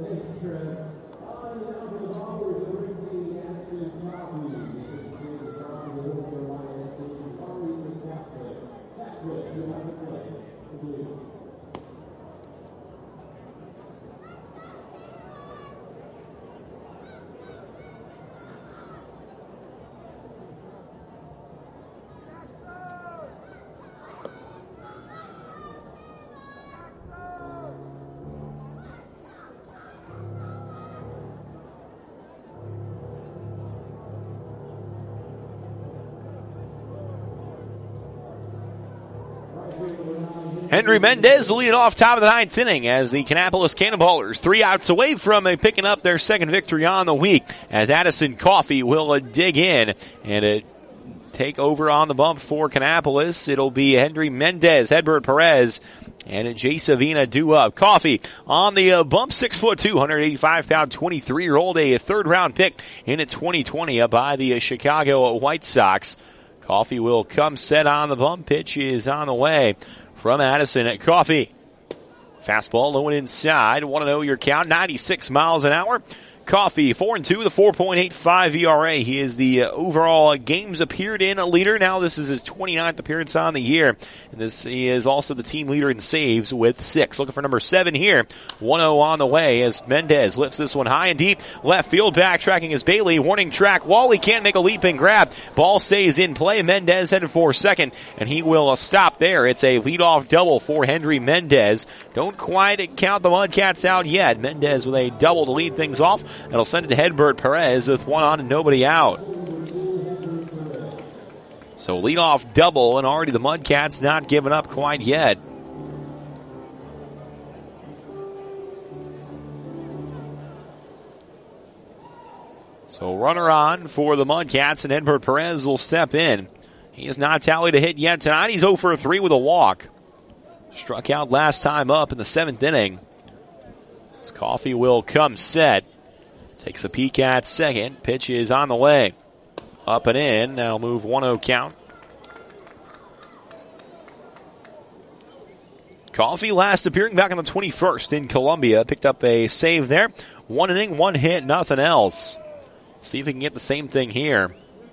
Henry Mendez leading off top of the ninth inning as the Kannapolis Cannonballers 3 outs away from picking up their second victory on the week as Addison Coffey will dig in and take over on the bump for Kannapolis. It'll be Henry Mendez, Hedbert Perez, and Jay Savina due up. Coffey on the bump, 6'2", 185-pound, 23-year-old, a third-round pick in 2020 by the Chicago White Sox. Coffey will come set on the bump. Pitch is on the way from Addison at Coffey. Fastball low and inside. 1-0 your count. 96 miles an hour. Coffey 4-2 with a 4.85 ERA. He is the overall games appeared in leader. Now this is his 29th appearance on the year. And he is also the team leader in saves with 6. Looking for number 7 here. 1-0 on the way as Mendez lifts this one high and deep. Left field backtracking is Bailey. Warning track. Wally can't make a leap and grab. Ball stays in play. Mendez headed for second and he will stop there. It's a leadoff double for Henry Mendez. Don't quite count the Mudcats out yet. Mendez with a double to lead things off. It'll send it to Hedbert Perez with 1 on and nobody out. So leadoff double, and already the Mudcats not giving up quite yet. So runner on for the Mudcats, and Hedbert Perez will step in. He has not tallied a hit yet tonight. He's 0 for 3 with a walk. Struck out last time up in the 7th inning. This Coffey will come set. Takes a peek at second. Pitch is on the way. Up and in. That'll move 1-0 count. Coffey last appearing back on the 21st in Columbia. Picked up a save there. 1 inning, 1 hit, nothing else. See if he can get the same thing here.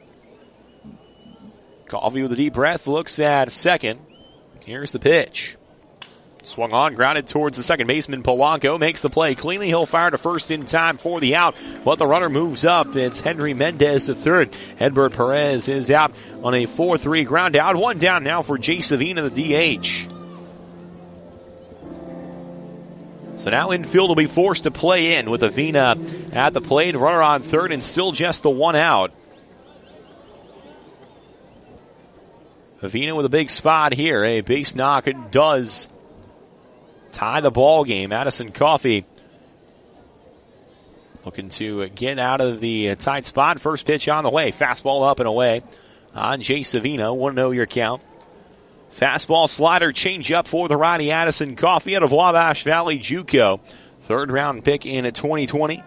Coffey with a deep breath looks at second. Here's the pitch. Swung on, grounded towards the second baseman. Polanco makes the play cleanly. He'll fire to first in time for the out, but the runner moves up. It's Henry Mendez to third. Hedbert Perez is out on a 4-3 ground out. 1 down now for Jay Savina, the DH. So now infield will be forced to play in with Avina at the plate. Runner on third and still just the 1 out. Avina with a big spot here. A base knock does tie the ball game. Addison Coffey looking to get out of the tight spot. First pitch on the way. Fastball up and away on Jay Savina. 1-0 your count. Fastball, slider, change up for the righty Addison Coffey out of Wabash Valley JUCO. 3rd round pick in 2020.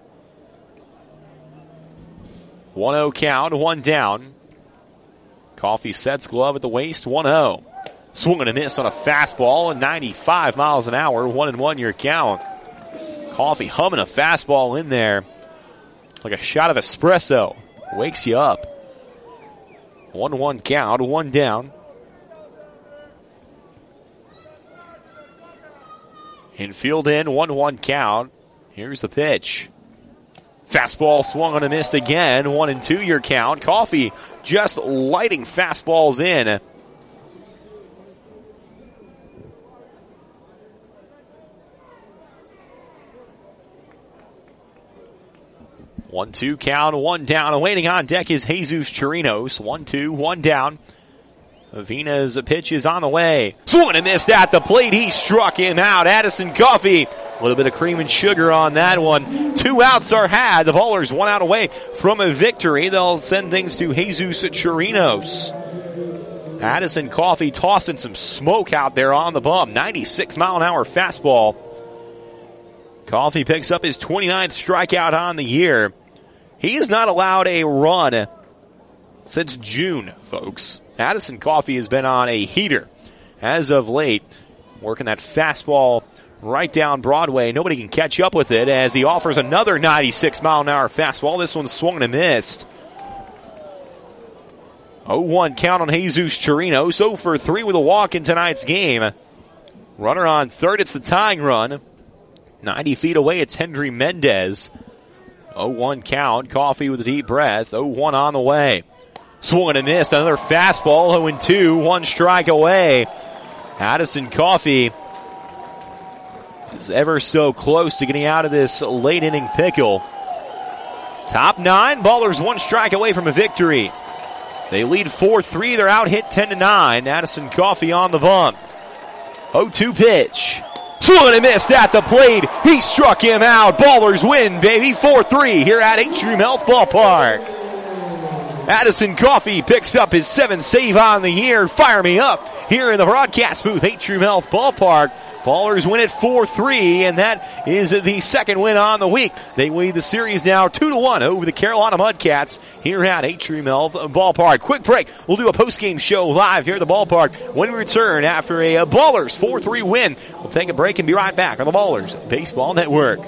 1-0 count, 1 down. Coffey sets glove at the waist. 1-0. Swung and a miss on a fastball at 95 miles an hour. 1-1 your count. Coffey humming a fastball in there. Like a shot of espresso. Wakes you up. 1-1 count. 1 down. Infield in. 1-1 count. Here's the pitch. Fastball swung on a miss again. 1-2 your count. Coffey just lighting fastballs in. One-two count, 1 down. Waiting on deck is Jesus Chirinos. 1-2, 1 down. Avina's pitch is on the way. Swung and missed at the plate. He struck him out. Addison Coffey. A little bit of cream and sugar on that one. 2 outs are had. The Ballers 1 out away from a victory. They'll send things to Jesus Chirinos. Addison Coffey tossing some smoke out there on the bump. 96 mile an hour fastball. Coffey picks up his 29th strikeout on the year. He has not allowed a run since June, folks. Addison Coffey has been on a heater as of late, working that fastball right down Broadway. Nobody can catch up with it as he offers another 96-mile-an-hour fastball. This one's swung and missed. 0-1 count on Jesus Chirinos. 0 for 3 with a walk in tonight's game. Runner on third. It's the tying run. 90 feet away, it's Hendry Mendez. 0-1 count. Coffee with a deep breath. 0-1 on the way. Swung and missed. Another fastball. 0-2. 1 strike away. Addison Coffee is ever so close to getting out of this late inning pickle. Top 9. Ballers 1 strike away from a victory. They lead 4-3. They're out hit 10-9. Addison Coffee on the bump. 0-2 pitch. Swung and missed at the plate. He struck him out. Ballers win, baby. 4-3 here at Atrium Health Ballpark. Addison Coffee picks up his 7th save on the year. Fire me up here in the broadcast booth. Atrium Health Ballpark. Ballers win it 4-3, and that is the second win on the week. They lead the series now 2-1 over the Carolina Mudcats here at Atrium Health Ballpark. Quick break. We'll do a post-game show live here at the ballpark when we return after a Ballers 4-3 win. We'll take a break and be right back on the Ballers Baseball Network.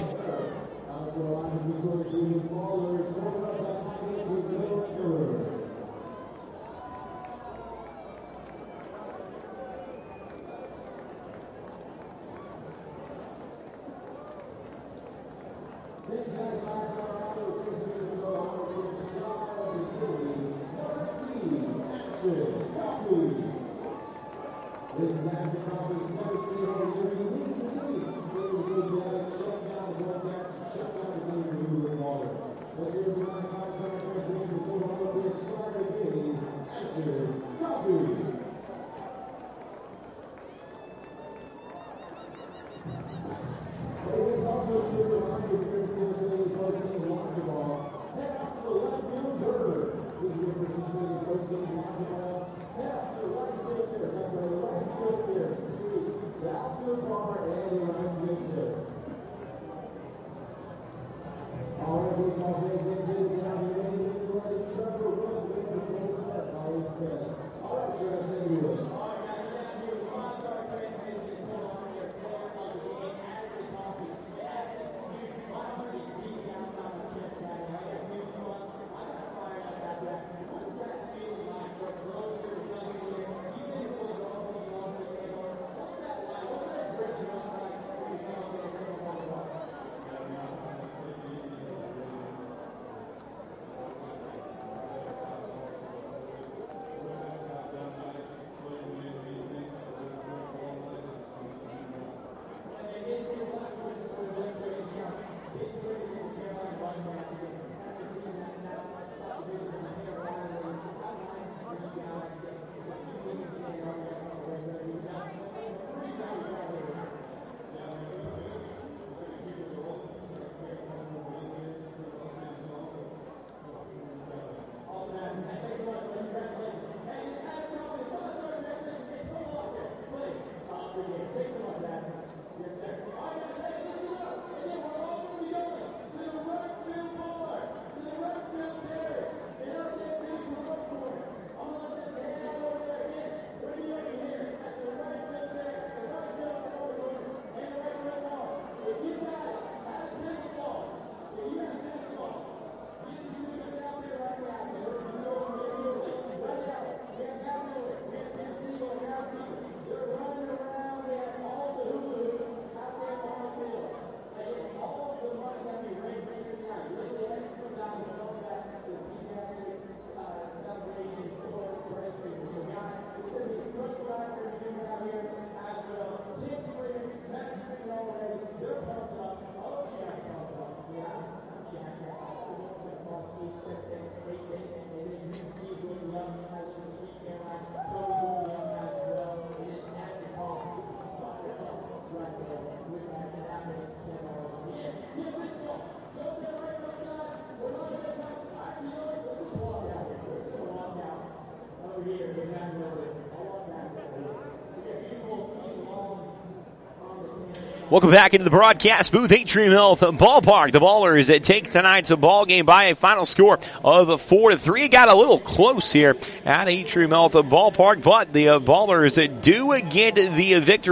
Welcome back into the broadcast booth, Atrium Health Ballpark. The Ballers take tonight's ball game by a final score of 4-3. It got a little close here at Atrium Health Ballpark, but the Ballers do get the victory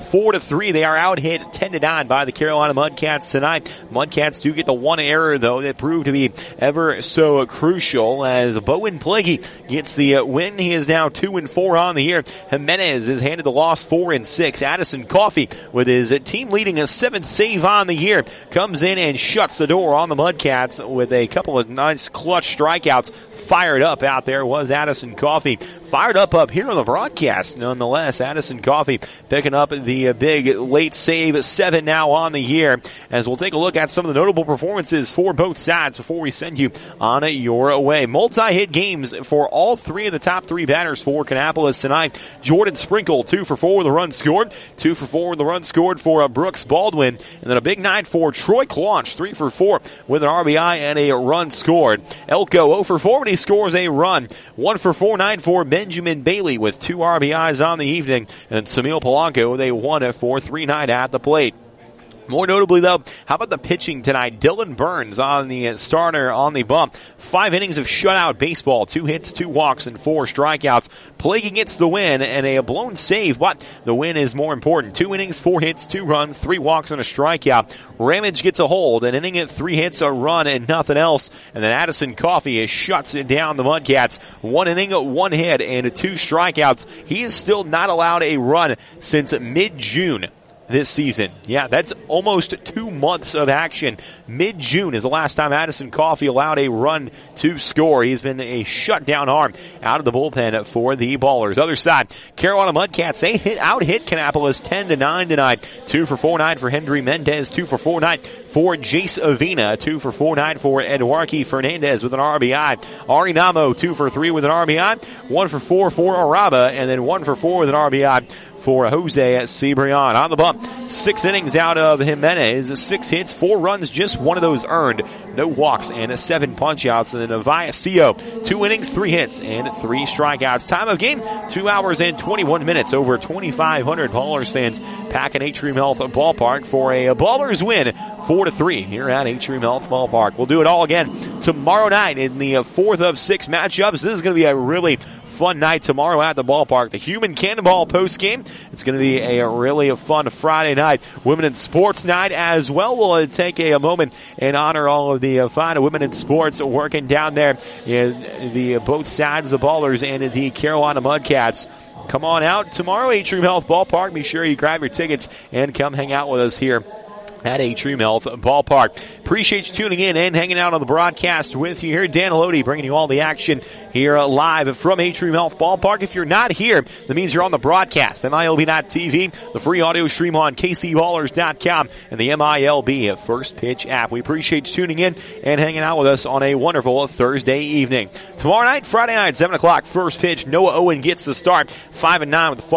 4-3. They are out hit 10-9 by the Carolina Mudcats tonight. Mudcats do get the one error though that proved to be ever so crucial as Bowen Plaguey gets the win. He is now 2-4 on the year. Jimenez is handed the loss 4-6. Addison Coffey with his team leading a 7th save on the year comes in and shuts the door on the Mudcats with a couple of nice clutch strikeouts. Fired up out there was Addison Coffey. Fired up here on the broadcast nonetheless. Addison Coffey picking up the big late save, 7 now on the year, as we'll take a look at some of the notable performances for both sides before we send you on your way. Multi-hit games for all three of the top three batters for Kannapolis tonight. Jordan Sprinkle 2 for 4 with a run scored. 2 for 4 with a run scored for Brooks Baldwin. And then a big night for Troy Claunch, 3 for 4 with an RBI and a run scored. Elko 0 for 4 when he scores a run. 1 for 4 night for Benjamin Bailey with 2 RBIs on the evening. And Samil Polanco with a 1-for-3 night at the plate. More notably, though, how about the pitching tonight? Dylan Burns on the starter on the bump. 5 innings of shutout baseball. 2 hits, 2 walks, and 4 strikeouts. Plaguey gets the win and a blown save, but the win is more important. 2 innings, 4 hits, 2 runs, 3 walks, and a strikeout. Ramage gets a hold, an inning at 3 hits, a run, and nothing else. And then Addison Coffey shuts it down the Mudcats. 1 inning, 1 hit, and 2 strikeouts. He is still not allowed a run since mid-June this season. Yeah, that's almost 2 months of action. Mid-June is the last time Addison Coffey allowed a run to score. He's been a shutdown arm out of the bullpen for the Ballers. Other side, Carolina Mudcats, they out-hit Kannapolis 10-9 tonight. 2 for 4 night for Hendry Mendez. 2 for 4 night for Jace Avina. 2 for 4 night for Eduardo Fernandez with an RBI. Ari Namo 2 for 3 with an RBI. 1 for 4 for Araba, and then 1 for 4 with an RBI for Jose Cibrian. On the bump, 6 innings out of Jimenez, 6 hits, 4 runs, just 1 of those earned, no walks, and 7 punch-outs. And then Viacio, 2 innings, 3 hits, and 3 strikeouts. Time of game, 2 hours and 21 minutes. Over 2,500 Ballers fans packing Atrium Health Ballpark for a Ballers win, 4-3 here at Atrium Health Ballpark. We'll do it all again tomorrow night in the 4th of 6 matchups. This is going to be a really fun night tomorrow at the ballpark. The Human Cannonball post game. It's going to be a really fun Friday night. Women in sports night as well. We'll take a moment and honor all of the fine women in sports working down there in the both sides of the Ballers and the Carolina Mudcats. Come on out tomorrow, Atrium Health Ballpark. Be sure you grab your tickets and come hang out with us here at Atrium Health Ballpark. Appreciate you tuning in and hanging out on the broadcast with you here. Dan Elodie bringing you all the action here live from Atrium Health Ballpark. If you're not here, that means you're on the broadcast. MILB.TV, the free audio stream on KCBallers.com, and the MILB First Pitch app. We appreciate you tuning in and hanging out with us on a wonderful Thursday evening. Tomorrow night, Friday night, 7 o'clock, first pitch. Noah Owen gets the start. 5-9 with a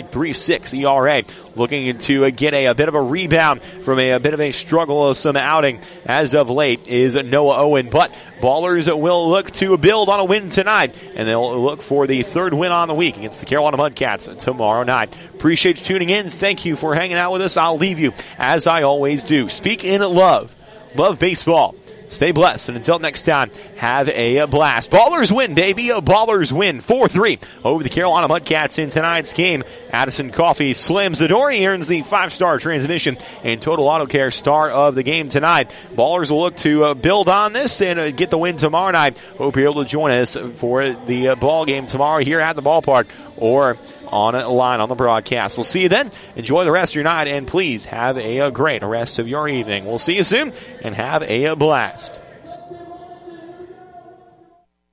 5.36 ERA. Looking to get a bit of a rebound from a bit of a struggle of some outing as of late is Noah Owen. But Ballers will look to build on a win tonight, and they'll look for the 3rd win on the week against the Carolina Mudcats tomorrow night. Appreciate you tuning in. Thank you for hanging out with us. I'll leave you as I always do. Speak in love. Love baseball. Stay blessed, and until next time, have a blast. Ballers win, baby. Ballers win 4-3 over the Carolina Mudcats in tonight's game. Addison Coffey slams the door. He earns the 5-star transmission and Total Auto Care star of the game tonight. Ballers will look to build on this and get the win tomorrow night. Hope you're able to join us for the ball game tomorrow here at the ballpark or on a line on the broadcast. We'll see you then. Enjoy the rest of your night, and please have a great rest of your evening. We'll see you soon, and have a blast.